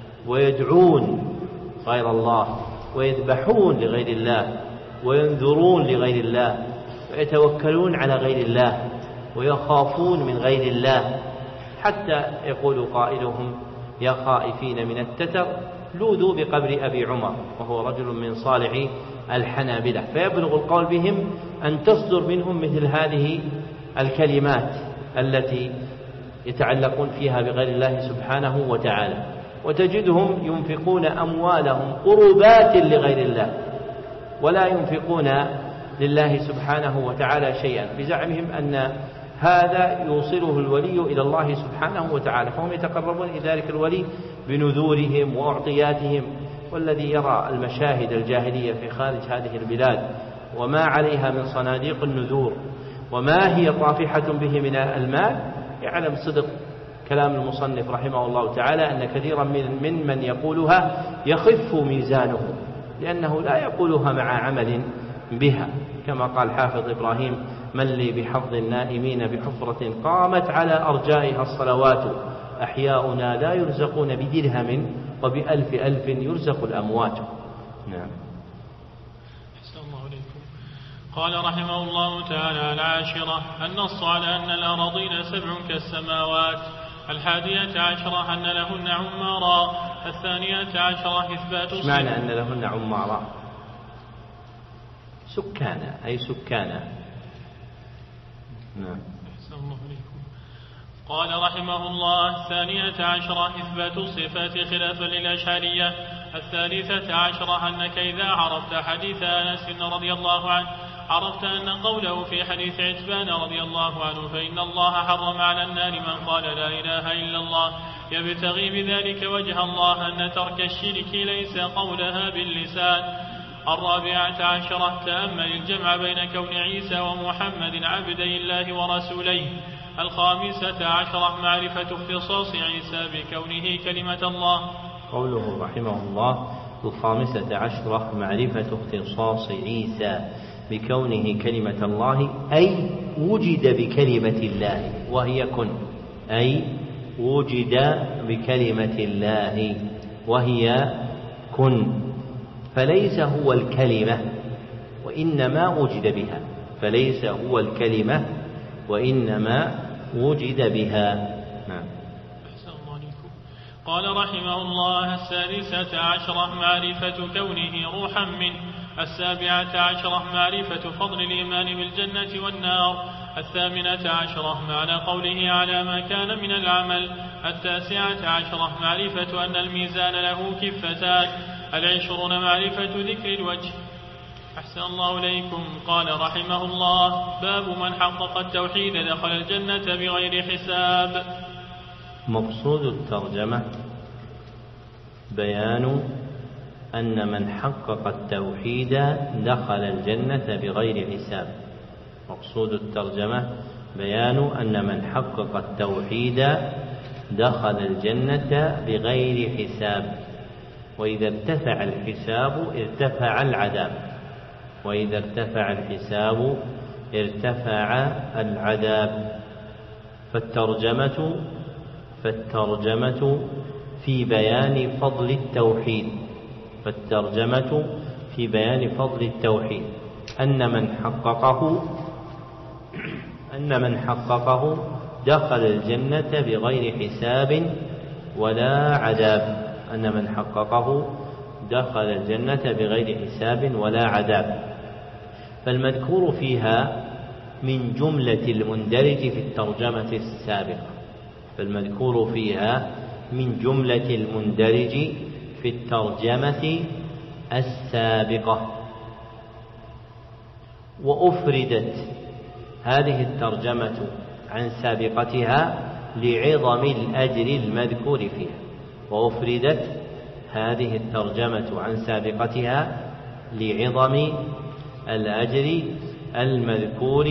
ويدعون غير الله ويذبحون لغير الله وينذرون لغير الله ويتوكلون على غير الله ويخافون من غير الله، حتى يقول قائلهم: يا خائفين من التتر لوذوا بقبر أبي عمر، وهو رجل من صالح الحنابلة. فيبلغ القول بهم أن تصدر منهم مثل هذه الكلمات التي يتعلقون فيها بغير الله سبحانه وتعالى. وتجدهم ينفقون أموالهم قربات لغير الله ولا ينفقون لله سبحانه وتعالى شيئا، بزعمهم أن هذا يوصله الولي إلى الله سبحانه وتعالى، فهم يتقربون إلى ذلك الولي بنذورهم وأعطياتهم. والذي يرى المشاهد الجاهلية في خارج هذه البلاد وما عليها من صناديق النذور وما هي طافحة به من المال يعلم صدق كلام المصنف رحمه الله تعالى أن كثيرا من يقولها يخف ميزانه، لأنه لا يقولها مع عمل بها، كما قال حافظ إبراهيم: من لي بحظ النائمين بحفرة قامت على أرجائها الصلوات، أحياؤنا لا يرزقون بدرهم وبألف ألف يرزق الأموات. نعم. قال رحمه الله تعالى: 10 النص على أن الأراضين 7 كالسماوات. 11 أن لهن عمارا. 12 إثبات معنى أن لهن عمارا سكانا، أي سكانا. نعم. قال رحمه الله: 12 إثبات الصفات خلافا للأشعرية. 13 أنك إذا عرفت حديث أنس رضي الله عنه عرفت أن قوله في حديث عتبان رضي الله عنه: فإن الله حرم على النار من قال لا إله إلا الله يبتغي بذلك وجه الله، أن ترك الشرك ليس قولها باللسان. 14 تأمل الجمع بين كون عيسى ومحمد عبدي الله ورسوليه. 15 معرفة اختصاص عيسى بكونه كلمة الله. قوله رحمه الله: 15 معرفة اختصاص عيسى بكونه كلمة الله، أي وجد بكلمة الله وهي كن، أي وجد بكلمة الله وهي كن، فليس هو الكلمة وإنما وجد بها، فليس هو الكلمة وإنما وجد بها. نعم. قال رحمه الله: 16 معرفة كونه روحا منه. 17 معرفة فضل الإيمان بالجنة والنار. 18 معنى قوله على ما كان من العمل. 19 معرفة أن الميزان له كفتان. 20 معرفة ذكر الوجه. أحسن الله إليكم. قال رحمه الله: باب من حقق التوحيد دخل الجنة بغير حساب. مقصود الترجمة بيان أن من حقق التوحيد دخل الجنة بغير حساب. مقصود الترجمة بيان أن من حقق التوحيد دخل الجنة بغير حساب، وإذا ارتفع الحساب ارتفع العذاب، وإذا ارتفع الحساب ارتفع العذاب. فالترجمة في بيان فضل التوحيد، أن من حققه دخل الجنة بغير حساب ولا عذاب، أن من حققه دخل الجنة بغير حساب ولا عذاب. فالمذكور فيها من جملة المندرج في الترجمة السابقة، في الترجمة السابقة. وأفردت هذه الترجمة عن سابقتها لعظم الأجر المذكور فيها، وأفردت هذه الترجمة عن سابقتها لعظم الأجر المذكور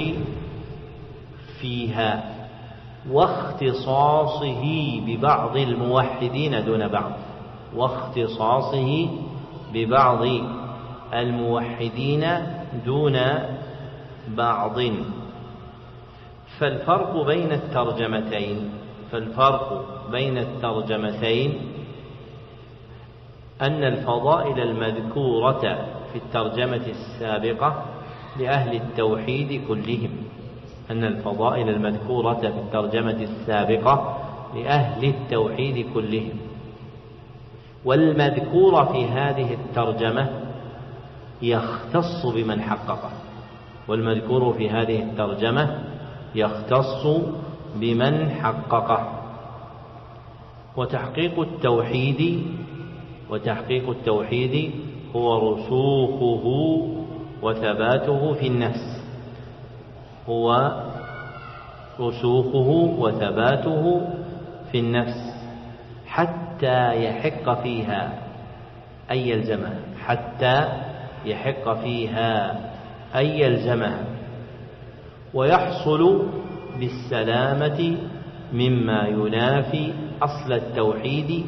فيها، واختصاصه ببعض الموحدين دون بعض، واختصاصه ببعض الموحدين دون بعض. فالفرق بين الترجمتين أن الفضائل المذكورة في الترجمة السابقة لأهل التوحيد كلهم، والمذكور في هذه الترجمة يختص بمن حققه. وتحقيق التوحيد هو رسوخه وثباته في النفس حتى يحق فيها أي يلزمها، ويحصل بالسلامة مما ينافي أصل التوحيد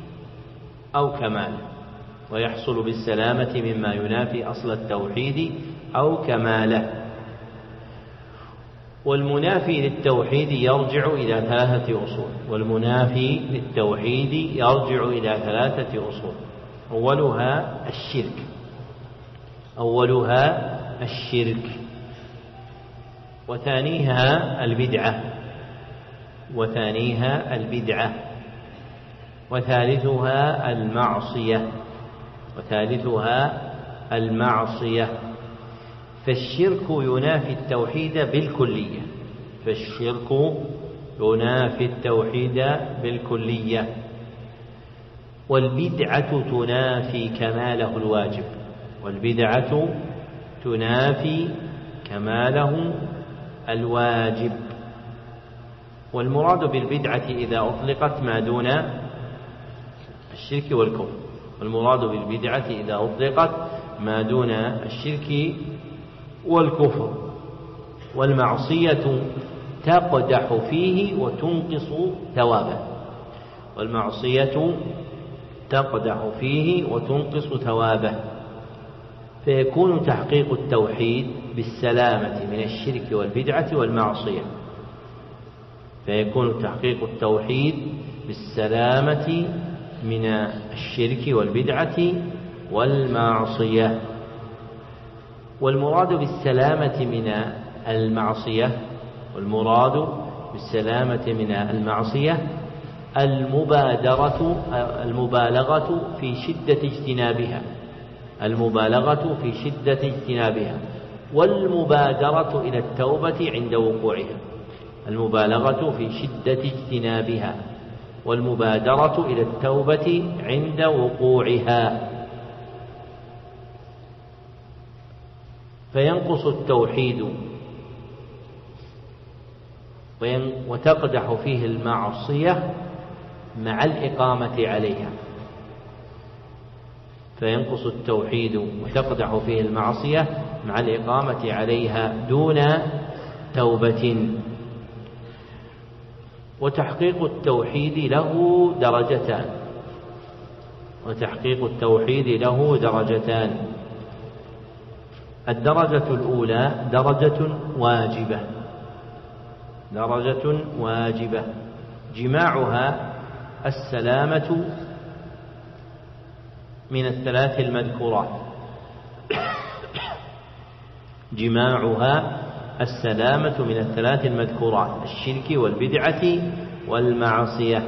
أو كماله. والمنافي للتوحيد يرجع إلى ثلاثة أصول. أولها الشرك، وثانيها البدعة، وثالثها المعصية. فالشرك ينافي التوحيد بالكلية، والبدعة تنافي كماله الواجب. والمراد بالبدعة إذا أطلقت ما دون الشرك والكفر. والمعصية تقدح فيه وتنقص ثوابه. فيكون تحقيق التوحيد بالسلامة من الشرك والبدعة والمعصية. والمراد بالسلامة من المعصية المبالغة في شدة اجتنابها، والمبادرة إلى التوبة عند وقوعها. فينقص التوحيد وتقدح فيه المعصية مع الإقامة عليها دون توبة. وتحقيق التوحيد له درجتان. وتحقيق التوحيد له درجتان. الدرجة الأولى درجة واجبة، درجة واجبة جماعها السلامة من الثلاث المذكورات، جماعها السلامة من الثلاث المذكورات: الشرك والبدعة والمعصية.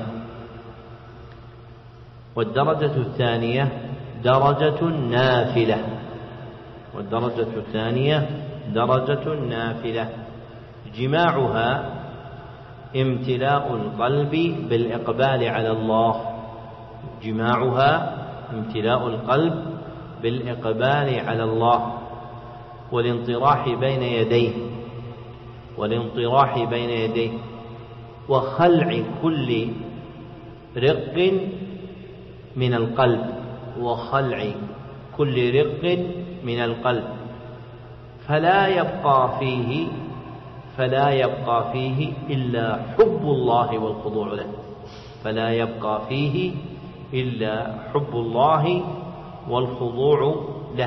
والدرجة الثانية درجة نافلة، والدرجة الثانية درجة نافلة جماعها امتلاء القلب بالإقبال على الله، جماعها امتلاء القلب بالإقبال على الله والانطراح بين يديه، والانطراح بين يديه، وخلع كل رق من القلب، وخلع كل رق من القلب، فلا يبقى فيه إلا حب الله والخضوع له، فلا يبقى فيه إلا حب الله والخضوع له.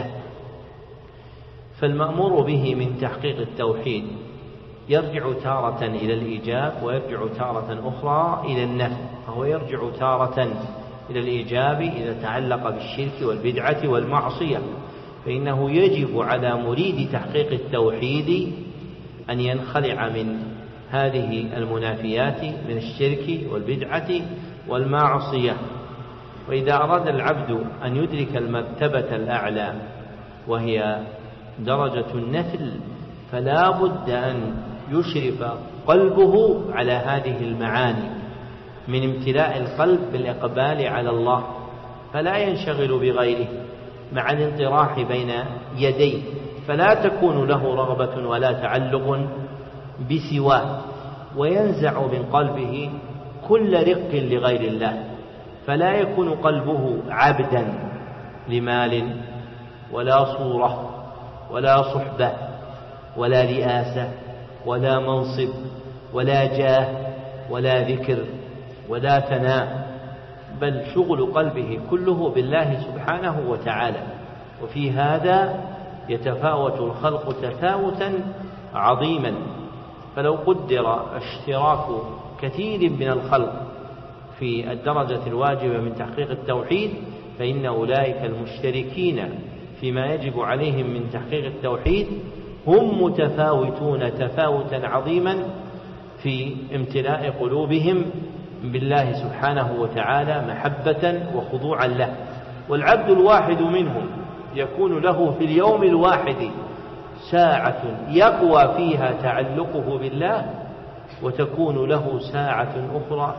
فالمأمور به من تحقيق التوحيد يرجع تارة إلى الإيجاب ويرجع تارة أخرى إلى النفي، فهو يرجع تارة إلى الإيجاب إذا تعلق بالشرك والبدعة والمعصية، فإنه يجب على مريد تحقيق التوحيد أن ينخلع من هذه المنافيات من الشرك والبدعة والمعصية. وإذا أراد العبد أن يدرك المرتبة الأعلى وهي درجة النفل فلا بد أن يشرف قلبه على هذه المعاني من امتلاء القلب بالإقبال على الله، فلا ينشغل بغيره مع الانطراح بين يديه، فلا تكون له رغبة ولا تعلق بسواه، وينزع من قلبه كل رق لغير الله، فلا يكون قلبه عبدا لمال ولا صورة ولا صحبة ولا رئاسة ولا منصب ولا جاه ولا ذكر ولا ثناء، بل شغل قلبه كله بالله سبحانه وتعالى. وفي هذا يتفاوت الخلق تفاوتا عظيما، فلو قدر اشتراك كثير من الخلق في الدرجة الواجبة من تحقيق التوحيد فإن أولئك المشتركين فيما يجب عليهم من تحقيق التوحيد هم متفاوتون تفاوتا عظيما في امتلاء قلوبهم بالله سبحانه وتعالى محبة وخضوعا له. والعبد الواحد منهم يكون له في اليوم الواحد ساعة يقوى فيها تعلقه بالله، وتكون له ساعة أخرى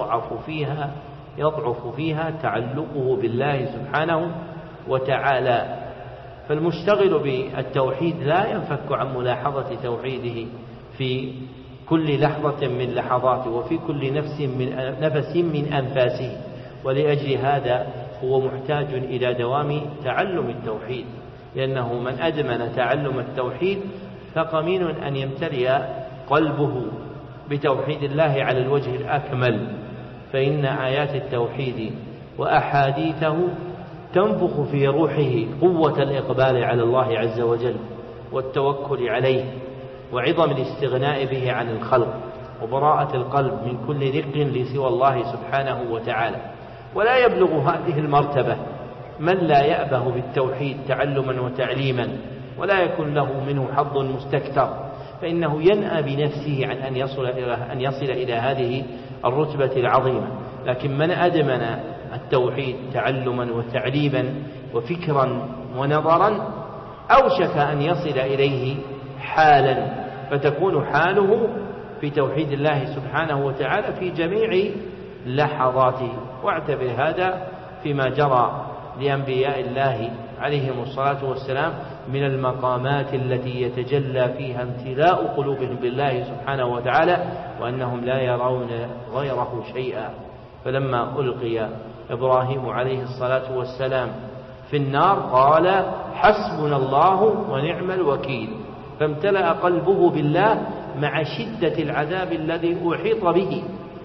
يضعف فيها تعلقه بالله سبحانه وتعالى. فالمشتغل بالتوحيد لا ينفك عن ملاحظة توحيده في كل لحظة من لحظاته وفي كل نفس من أنفاسه، ولأجل هذا هو محتاج إلى دوام تعلم التوحيد، لأنه من أدمن تعلم التوحيد فقمين أن يمتلئ قلبه بتوحيد الله على الوجه الأكمل، فإن آيات التوحيد وأحاديثه تنفخ في روحه قوة الإقبال على الله عز وجل والتوكل عليه وعظم الاستغناء به عن الخلق وبراءة القلب من كل رق لسوى الله سبحانه وتعالى. ولا يبلغ هذه المرتبة من لا يأبه بالتوحيد تعلما وتعليما ولا يكون له منه حظ مستكثر، فإنه ينأى بنفسه عن أن يصل إلى هذه الرتبة العظيمة. لكن من أدمن التوحيد تعلما وتعليما وفكرا ونظرا أوشك أن يصل إليه حالا، فتكون حاله في توحيد الله سبحانه وتعالى في جميع لحظاته. واعتبر هذا فيما جرى لأنبياء الله عليهم الصلاة والسلام من المقامات التي يتجلى فيها امتلاء قلوبهم بالله سبحانه وتعالى وأنهم لا يرون غيره شيئا. فلما ألقي إبراهيم عليه الصلاة والسلام في النار قال حسبنا الله ونعم الوكيل، فامتلأ قلبه بالله مع شدة العذاب الذي أحيط به،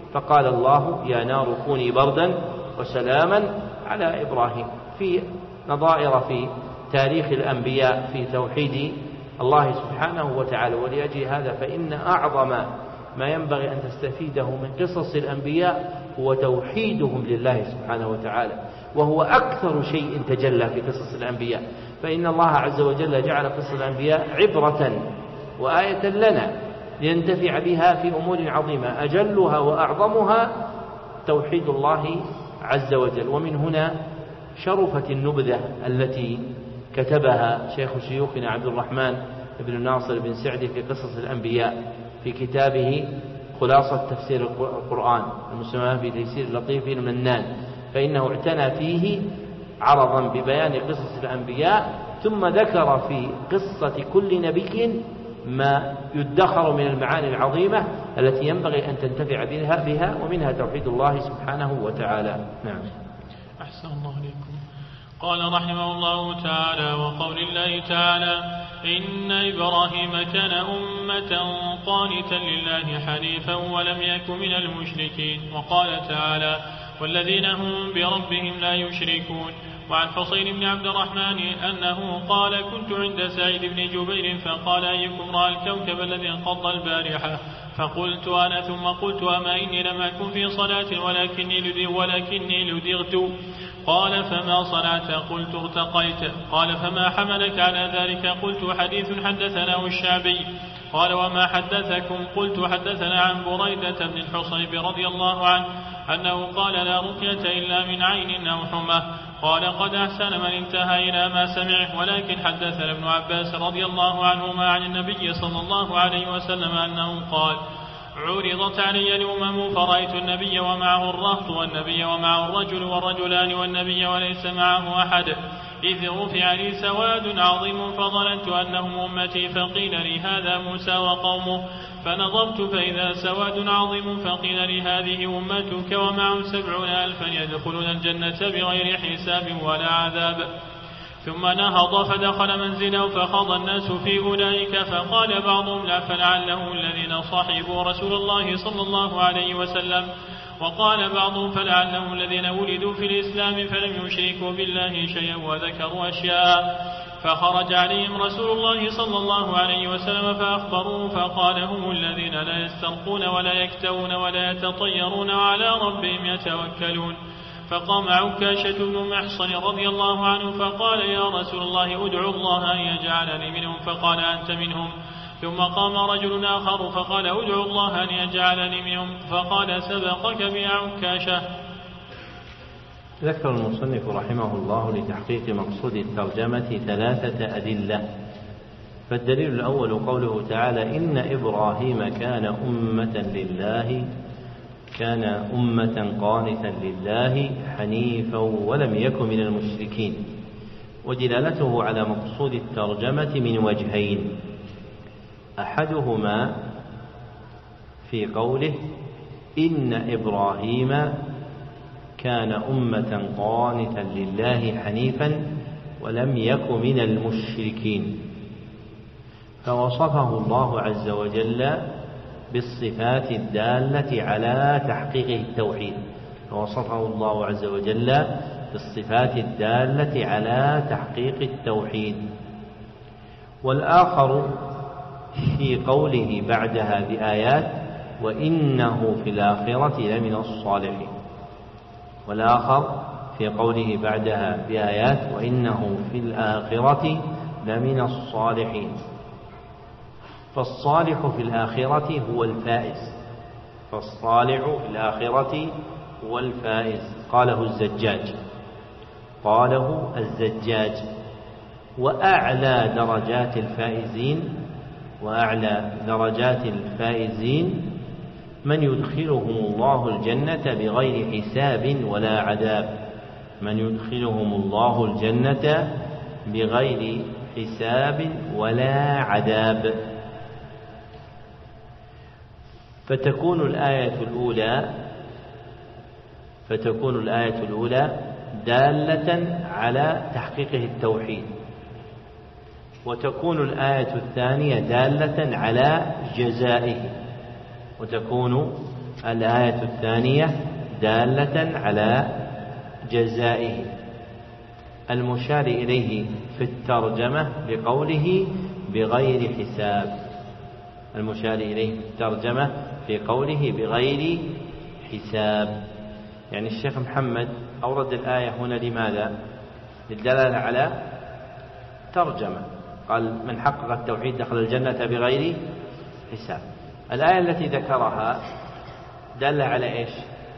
فقال الله يا نار كوني بردا وسلاما على إبراهيم. في نظائر في تاريخ الأنبياء في توحيد الله سبحانه وتعالى. ولأجل هذا فإن أعظم ما ينبغي أن تستفيده من قصص الأنبياء هو توحيدهم لله سبحانه وتعالى، وهو أكثر شيء تجلى في قصص الأنبياء. فإن الله عز وجل جعل قصص الأنبياء عبرة وآية لنا لننتفع بها في أمور عظيمة، أجلها وأعظمها توحيد الله عز وجل. ومن هنا شرفت النبذة التي كتبها شيخ شيوخنا عبد الرحمن بن ناصر بن سعدي في قصص الأنبياء في كتابه خلاصة تفسير القرآن المسمى بتيسير اللطيف المنان، فإنه اعتنى فيه عرضا ببيان قصص الأنبياء، ثم ذكر في قصة كل نبي ما يدخر من المعاني العظيمة التي ينبغي أن تنتفع بها ومنها توحيد الله سبحانه وتعالى. نعم. أحسن الله عليكم. قال رحمه الله تعالى: وقول الله تعالى: إن إبراهيم كان أمة قانتا لله حنيفا ولم يك من المشركين. وقال تعالى: والذين هم بربهم لا يشركون. وعن حسين بن عبد الرحمن أنه قال: كنت عند سعيد بن جبير فقال: أيكم رأى الكوكب الذي انقض البارحة؟ فقلت أنا، ثم قلت: أما إني لم أكن في صلاة ولكني لدغت. قال: فما صنعت؟ قلت: ارتقيت. قال: فما حملك على ذلك؟ قلت: حديث حدثناه الشعبي. قال: وما حدثكم؟ قلت: حدثنا عن بريدة بن الحصيب رضي الله عنه أنه قال: لا رقية إلا من عين أو حمى. قال: قد أحسن من انتهى إلى ما سمعه. ولكن حدثنا ابن عباس رضي الله عنهما عن النبي صلى الله عليه وسلم أنه قال: عرضت علي الأمم فرأيت النبي ومعه الرهط والنبي ومعه الرجل والرجلان والنبي وليس معه أحد، إذ رفع لي سواد عظيم فظننت أنهم أمتي، فقيل لي: هذا موسى وقومه. فنظرت فإذا سواد عظيم، فقيل لي: هذه أمتك ومعهم 70,000 يدخلون الجنة بغير حساب ولا عذاب. ثم نهض فدخل منزله فخاض الناس في أولئك، فقال بعضهم: لا، فلعله الذين صحبوا رسول الله صلى الله عليه وسلم. وقال بعضهم: فلعلهم الذين ولدوا في الإسلام فلم يشركوا بالله شيئا وذكروا أشياء. فخرج عليهم رسول الله صلى الله عليه وسلم فأخبروه، فقال: هم الذين لا يسترقون ولا يكتوون ولا يتطيرون وعلى ربهم يتوكلون. فقام عكاشة بن محصن رضي الله عنه فقال: يا رسول الله، ادعو الله أن يجعلني منهم. فقال: أنت منهم. ثم قام رجل آخر فقال: ادعو الله أن يجعلني منهم. فقال: سبقك بها عكاشة. ذكر المصنف رحمه الله لتحقيق مقصود الترجمة 3 أدلة. فالدليل الأول قوله تعالى: إن إبراهيم كان أمة قانتا لله حنيفا ولم يك من المشركين. ودلالته على مقصود الترجمة من وجهين: أحدهما في قوله: إن إبراهيم كان أمة قانتا لله حنيفا ولم يك من المشركين، فوصفه الله عز وجل بالصفات الدالة على تحقيق التوحيد. فوصفه الله عز وجل بالصفات الدالة على تحقيق التوحيد. والآخر في قوله بعدها بآيات: وإنه في الآخرة لمن الصالحين. والآخر في قوله بعدها بآيات: وإنه في الآخرة لمن الصالحين. فالصالح في الآخرة هو الفائز، فالصالح في الآخرة هو الفائز. قاله الزجاج. وأعلى درجات الفائزين من يدخلهم الله الجنة بغير حساب ولا عذاب. من يدخلهم الله الجنة بغير حساب ولا عذاب. فتكون الآية الأولى دالة على تحقيقه التوحيد، وتكون الآية الثانية دالة على جزائه، وتكون الآية الثانية دالة على جزائه. المشار إليه في الترجمة بقوله بغير حساب. المشار إليه في الترجمة في قوله بغير حساب، يعني الشيخ محمد أورد الآية هنا لماذا؟ للدلالة على ترجمة، قال من حقق التوحيد دخل الجنة بغير حساب. الآية التي ذكرها دل على إيش؟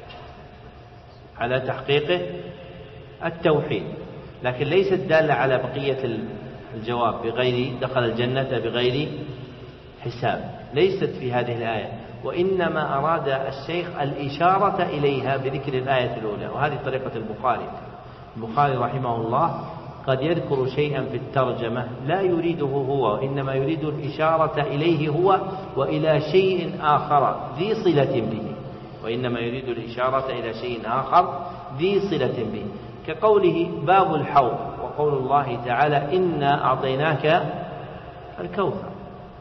على تحقيق التوحيد، لكن ليست دالة على بقية الجواب بغير دخل الجنة بغير حساب، ليست في هذه الآية، وإنما أراد الشيخ الإشارة إليها بذكر الآية الأولى. وهذه طريقة البخاري رحمه الله قد يذكر شيئا في الترجمة لا يريده هو، وإنما يريد الإشارة إليه هو وإلى شيء آخر ذي صلة به، وإنما يريد الإشارة إلى شيء آخر ذي صلة به، كقوله باب الحوض، وقول الله تعالى إنا أعطيناك الكوثر.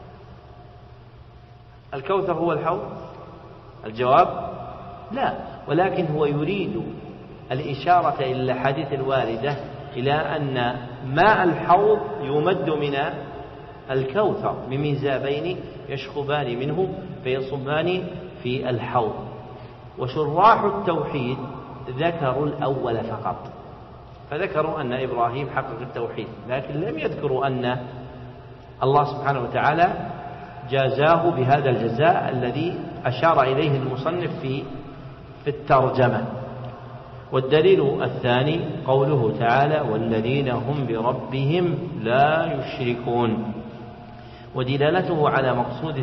الكوثر هو الحوض؟ الجواب لا، ولكن هو يريد الإشارة إلى الأحاديث الواردة إلى أن ماء الحوض يمد من الكوثر بميزابين يشخبان منه فيصبان في الحوض. وشراح التوحيد ذكروا الأول فقط، فذكروا أن إبراهيم حقق التوحيد، لكن لم يذكروا أن الله سبحانه وتعالى جازاه بهذا الجزاء الذي أشار إليه المصنف في الترجمة. والدليل الثاني قوله تعالى والذين هم بربهم لا يشركون، ودلالته على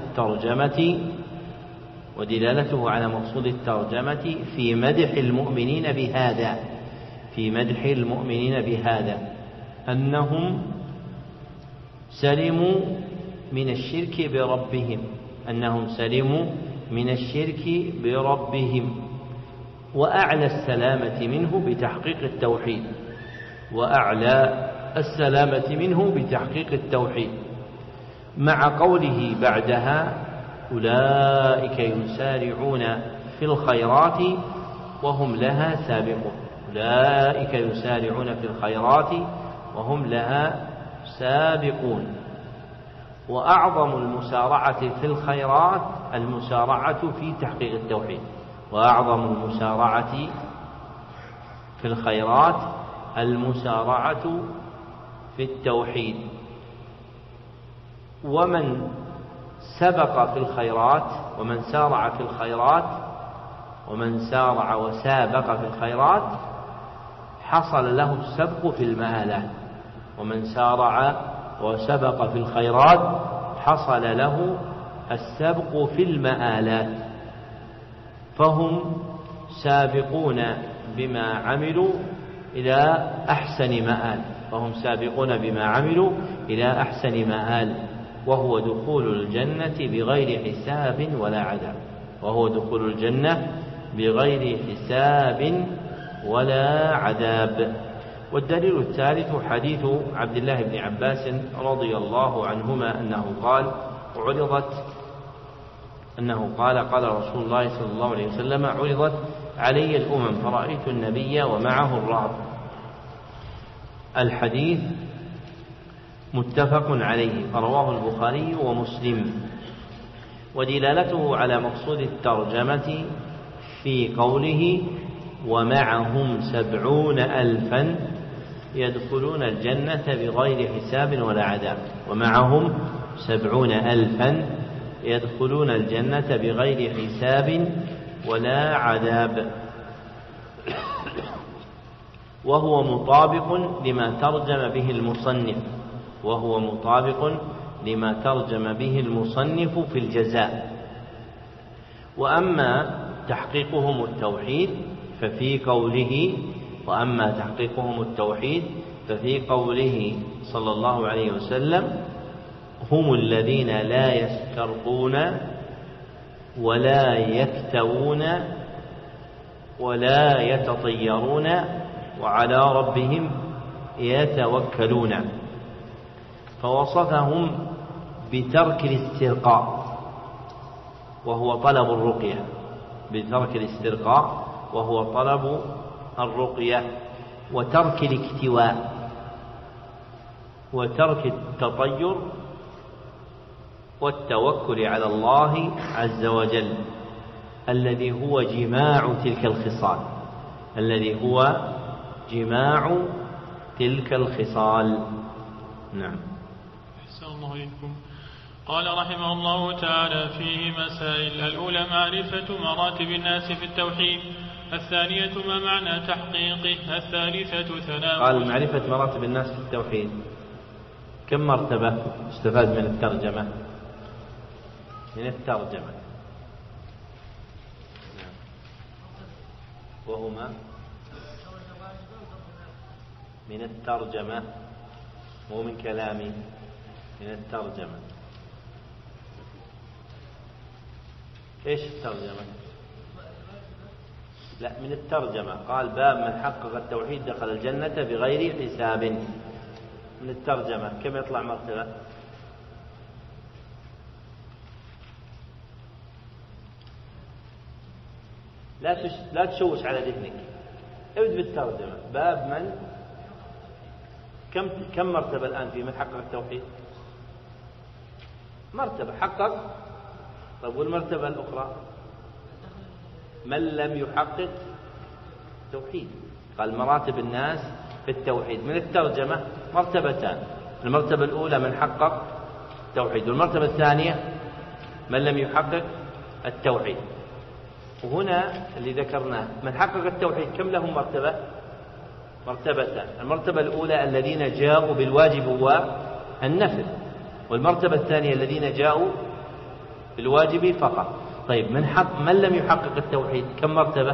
مقصود الترجمة في مدح المؤمنين بهذا أنهم سلموا من الشرك بربهم، وأعلى السلامة منه بتحقيق التوحيد، مع قوله بعدها أولئك يسارعون في الخيرات وهم لها سابقون. وأعظم المسارعة في الخيرات المسارعة في تحقيق التوحيد، في التوحيد. ومن سبق في الخيرات ومن سارع وسابق في الخيرات حصل له السبق في المآلات، ومن سارع وسبق في الخيرات حصل له السبق في المآلات، فهم سابقون بما عملوا إلى أحسن مآل، وهو دخول الجنة بغير حساب ولا عذاب. والدليل الثالث حديث عبد الله بن عباس رضي الله عنهما أنه قال قال رسول الله صلى الله عليه وسلم عرضت علي الأمم فرأيت النبي ومعه الرهط. الحديث متفق عليه، رواه البخاري ومسلم. ودلالته على مقصود الترجمة في قوله ومعهم 70,000 يدخلون الجنة بغير حساب ولا عذاب، ومعهم 70,000 يدخلون الجنة بغير حساب ولا عذاب، وهو مطابق لما ترجم به المصنف في الجزاء. وأما تحقيقهم التوحيد ففي قوله صلى الله عليه وسلم هم الذين لا يسترقون ولا يكتوون ولا يتطيرون وعلى ربهم يتوكلون، فوصفهم بترك الاسترقاء وهو طلب الرقية، بترك الاسترقاء وهو طلب الرقية، وترك الاكتواء، وترك التطير، والتوكل على الله عز وجل الذي هو جماع تلك الخصال، الذي هو جماع تلك الخصال. نعم. أحسن الله إليكم. قال رحمه الله تعالى فيه مسائل: الأولى معرفة مراتب الناس في التوحيد، الثانية ما معنى تحقيقه، الثالثة ثناء. قال معرفة مراتب الناس في التوحيد، كم مرتبة استفاد من الترجمة؟ من الترجمة وهما من الترجمة، مو من كلامي، من الترجمة. ايش الترجمة؟ لا، من الترجمة. قال باب من حقق التوحيد دخل الجنة بغير حساب. من الترجمة كم يطلع مرتبة؟ لا تشوش على ذهنك، ابد بالترجمة. باب من كم مرتبة الآن في من حقق التوحيد؟ مرتبة حقق. طيب والمرتبة الأخرى من لم يحقق التوحيد. قال مراتب الناس في التوحيد. من الترجمة مرتبتان: المرتبة الأولى من حقق التوحيد، والمرتبة الثانية من لم يحقق التوحيد. وهنا اللي ذكرناه من حقق التوحيد كم لهم مرتبة؟ مرتبتان: المرتبة الأولى الذين جاءوا بالواجب والنفل، والمرتبة الثانية الذين جاءوا بالواجب فقط. طيب من لم يحقق التوحيد كم مرتبة؟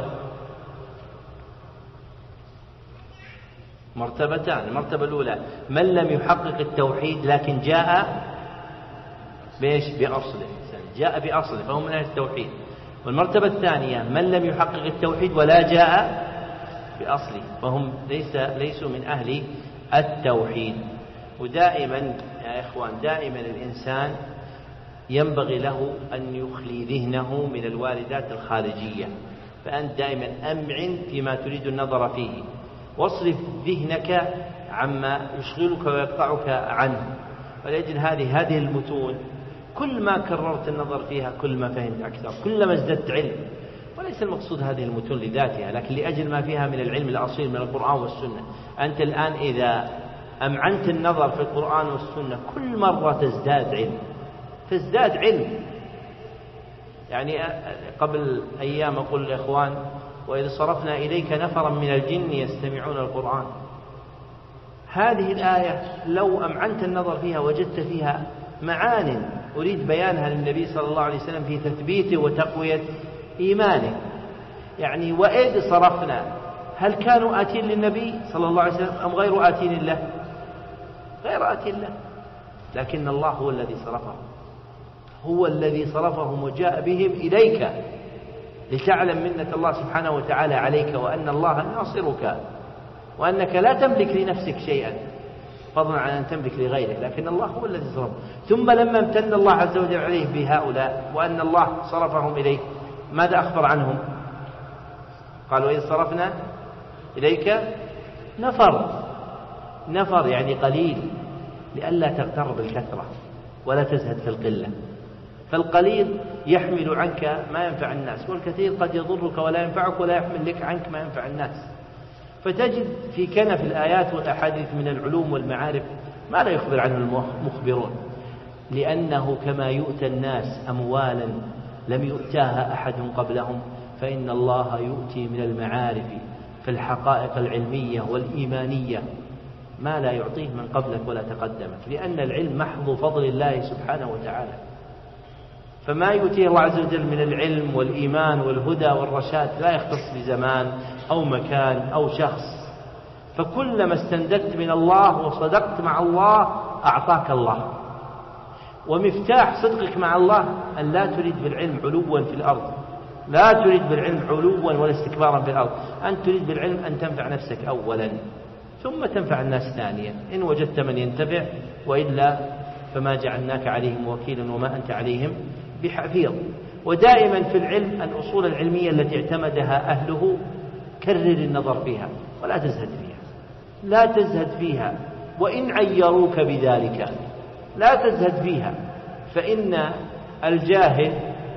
مرتبتان: المرتبة الأولى من لم يحقق التوحيد لكن جاء بإيش؟ بأصله، جاء بأصله فهو من أهل التوحيد. والمرتبة الثانية من لم يحقق التوحيد ولا جاء بأصله فهم ليسوا من أهل التوحيد. ودائما يا إخوان، دائما الإنسان ينبغي له أن يخلي ذهنه من الواردات الخارجية، فأنت دائما أمعن فيما تريد النظر فيه، واصرف ذهنك عما يشغلك ويقطعك عنه. ولأجل هذه المتون كل ما كررت النظر فيها كل ما فهمت أكثر، كل ما ازددت علم. وليس المقصود هذه المتون لذاتها، لكن لأجل ما فيها من العلم الأصيل من القرآن والسنة. أنت الآن إذا أمعنت النظر في القرآن والسنة كل مرة تزداد علم. يعني قبل أيام أقول للإخوان: وإذ صرفنا إليك نفرا من الجن يستمعون القرآن. هذه الآية لو أمعنت النظر فيها وجدت فيها معان أريد بيانها للنبي صلى الله عليه وسلم في تثبيته وتقوية إيمانه. يعني وإذ صرفنا، هل كانوا آتين للنبي صلى الله عليه وسلم أم غير آتين له؟ غير آتين له، لكن الله هو الذي صرفهم، هو الذي صرفهم وجاء بهم إليك لتعلم منة الله سبحانه وتعالى عليك، وأن الله ناصرك، وأنك لا تملك لنفسك شيئا فضلا عن أن تملك لغيرك، لكن الله هو الذي صرفهم. ثم لما امتن الله عز وجل عليه بهؤلاء وأن الله صرفهم إليه، ماذا أخبر عنهم؟ قال: وإذ صرفنا إليك نفر يعني قليل، لئلا تغتر بالكثرة ولا تزهد في القلة. فالقليل يحمل عنك ما ينفع الناس، والكثير قد يضرك ولا ينفعك ولا يحمل لك عنك ما ينفع الناس. فتجد في كنف الآيات والأحاديث من العلوم والمعارف ما لا يخبر عنه المخبرون، لأنه كما يؤتى الناس أموالا لم يؤتاها أحد قبلهم، فإن الله يؤتي من المعارف في الحقائق العلمية والإيمانية ما لا يعطيه من قبلك ولا تقدمك، لأن العلم محض فضل الله سبحانه وتعالى. فما يؤتيه الله عز وجل من العلم والإيمان والهدى والرشاد لا يختص بزمان أو مكان أو شخص. فكلما استنددت من الله وصدقت مع الله أعطاك الله. ومفتاح صدقك مع الله أن لا تريد بالعلم علوا في الأرض، لا تريد بالعلم علوا ولا استكبارا في الأرض، أنت تريد بالعلم أن تنفع نفسك أولا ثم تنفع الناس ثانيا، إن وجدت من ينتفع، وإلا فما جعلناك عليهم وكيلا وما أنت عليهم بحفيظ. ودائما في العلم الأصول العلمية التي اعتمدها أهله كرر النظر فيها ولا تزهد فيها، لا تزهد فيها، وإن عيروك بذلك لا تزهد فيها، فإن الجاهل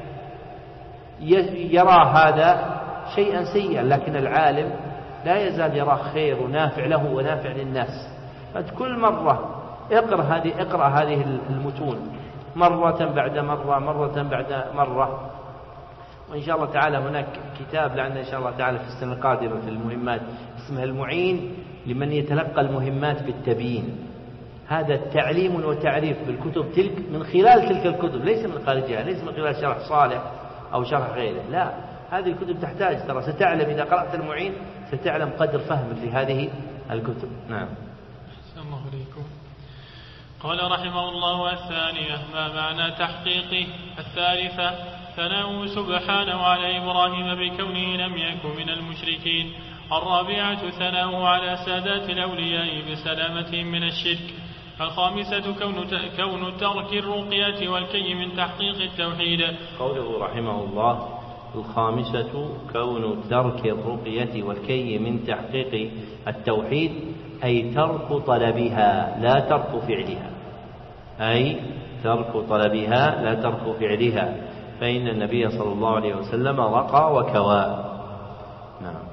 يرى هذا شيئا سيئا، لكن العالم لا يزال يرى خير ونافع له ونافع للناس. فكل مرة اقرأ هذه المتون مرة بعد مرة، مرة بعد مرة. وإن شاء الله تعالى هناك كتاب لعنا إن شاء الله تعالى في السنة القادمة في المهمات اسمها المعين لمن يتلقى المهمات بالتبيين. هذا تعليم وتعريف بالكتب تلك من خلال تلك الكتب، ليس من خارجها، ليس من خلال شرح صالح أو شرح غيره، لا، هذه الكتب تحتاج، ترى ستعلم إذا قرأت المعين ستعلم قدر فهم لهذه الكتب. نعم. أحسن الله إليكم. قال رحمه الله: الثانية ما معنى تحقيقه. الثالثة ثناؤه سبحانه على إبراهيم بكونه لم يكن من المشركين. الرابعة ثناؤه على سادات الأولياء بسلامتهم من الشرك. الخامسة كون ترك الرقية والكي من تحقيق التوحيد. قوله رحمه الله: الخامسة كون ترك الرقية والكي من تحقيق التوحيد، أي ترك طلبها لا ترك فعلها، أي ترك طلبها لا ترك فعلها، فإن النبي صلى الله عليه وسلم رقى وكوى. نعم.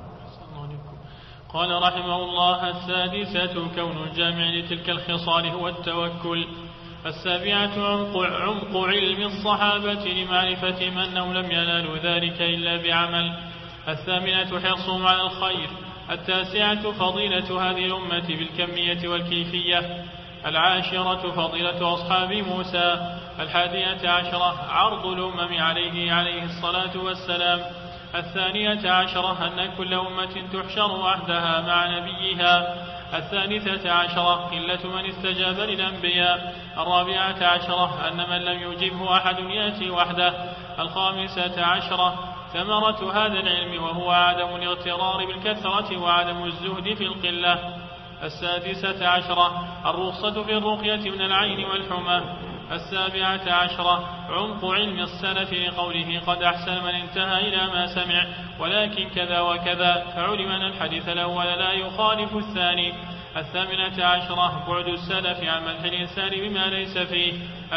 قال رحمه الله: السادسة كون الجامع لتلك الخصال هو التوكل. السابعة عمق علم الصحابة لمعرفتهم أنهم لم ينالوا ذلك إلا بعمل. الثامنة حرصهم على الخير. التاسعة فضيلة هذه الأمة بالكمية والكيفية. العاشرة فضيلة أصحاب موسى. 11 عرض الأمم عليه الصلاة والسلام. 12 أن كل أمة تحشر وحدها مع نبيها. 13 قلة من استجاب للأنبياء. 14 أن من لم يجبه أحد يأتي وحده. 15 ثمرة هذا العلم وهو عدم الاغترار بالكثرة وعدم الزهد في القلة. 16 الرخصة في الرقية من العين والحمى. 17 عمق علم السلف لقوله: قد أحسن من انتهى إلى ما سمع، ولكن كذا وكذا، فعلم أن الحديث الأول لا يخالف الثاني. 18 بعد السلف عن مدح الإنسان بما ليس فيه.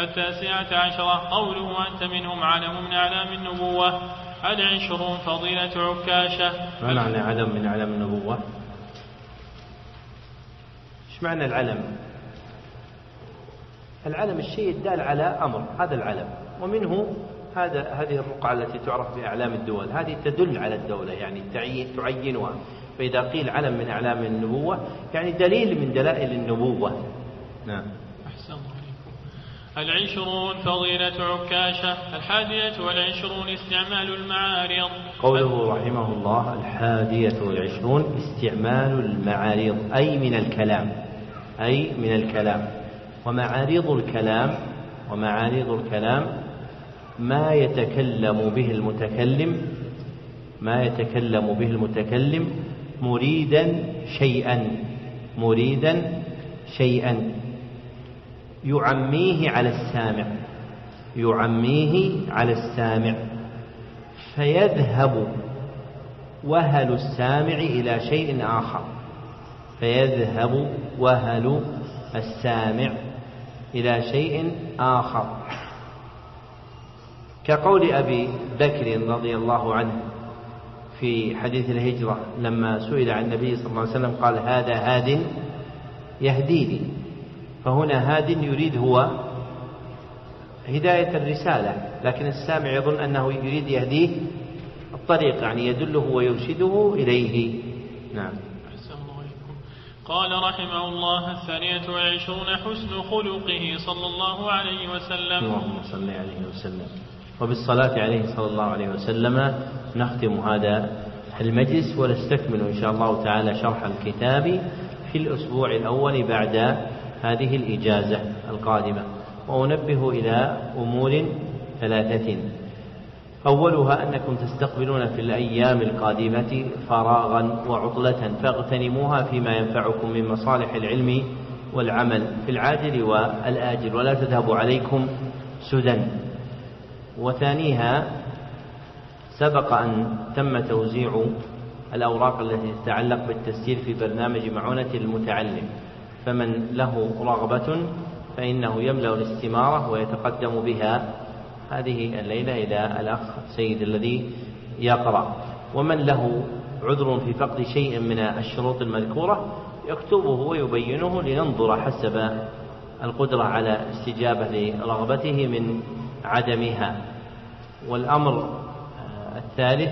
19 قوله: أنت منهم علم من أعلام النبوة. 20 فضيلة عكاشة. ما معنى علم من أعلام النبوة؟ إيش معنى العلم؟ العلم الشيء الدال على أمر، هذا العلم. ومنه هذه الرقعة التي تعرف بأعلام الدول، هذه تدل على الدولة، يعني تعينها. فإذا قيل علم من أعلام النبوة يعني دليل من دلائل النبوة. نعم. أحسن الله عليكم. 20 فضيلة عكاشة. 21 استعمال المعارض. قوله رحمه الله: 21 استعمال المعارض، أي من الكلام. ومعارض الكلام ما يتكلم به المتكلم مريدا شيئا يعميه على السامع فيذهب وهل السامع إلى شيء آخر، كقول أبي بكر رضي الله عنه في حديث الهجرة لما سئل عن النبي صلى الله عليه وسلم قال: هذا هاد يهديني. فهنا هاد يريد هو هداية الرسالة، لكن السامع يظن أنه يريد يهديه الطريق، يعني يدله ويرشده إليه. نعم. قال رحمه الله: 22 حسن خلقه صلى الله عليه وسلم. اللهم صل عليه وسلم. وبالصلاة عليه صلى الله عليه وسلم نختم هذا المجلس، ونستكمل إن شاء الله تعالى شرح الكتاب في الأسبوع الأول بعد هذه الإجازة القادمة. وأنبه إلى أمور 3: أولها أنكم تستقبلون في الأيام القادمة فراغا وعطلة، فاغتنموها فيما ينفعكم من مصالح العلم والعمل في العاجل والآجل، ولا تذهب عليكم سدى. وثانيها سبق أن تم توزيع الأوراق التي تتعلق بالتسجيل في برنامج معونة المتعلم، فمن له رغبة فإنه يملأ الاستمارة ويتقدم بها هذه الليلة إلى الأخ سيد الذي يقرأ، ومن له عذر في فقد شيء من الشروط المذكورة يكتبه ويبينه لننظر حسب القدرة على الاستجابة لرغبته من عدمها. والأمر الثالث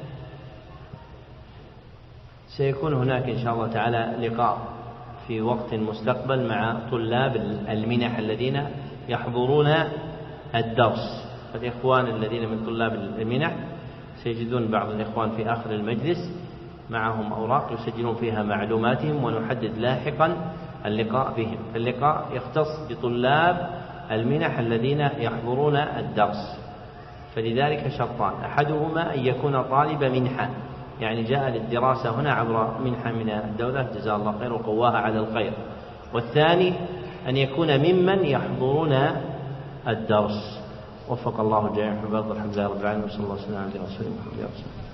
سيكون هناك إن شاء الله تعالى لقاء في وقت مستقبل مع طلاب المنح الذين يحضرون الدرس. فالإخوان الذين من طلاب المنح سيجدون بعض الإخوان في آخر المجلس معهم أوراق يسجلون فيها معلوماتهم، ونحدد لاحقا اللقاء بهم. فاللقاء يختص بطلاب المنح الذين يحضرون الدرس، فلذلك شرطان: أحدهما أن يكون طالب منحة، يعني جاء للدراسة هنا عبر منحة من الدولة جزاه الله خير وقواها على الخير. والثاني أن يكون ممن يحضرون الدرس. وفق الله جميعا. الحمد لله رب العالمين، وصلى الله وسلم على رسول الله.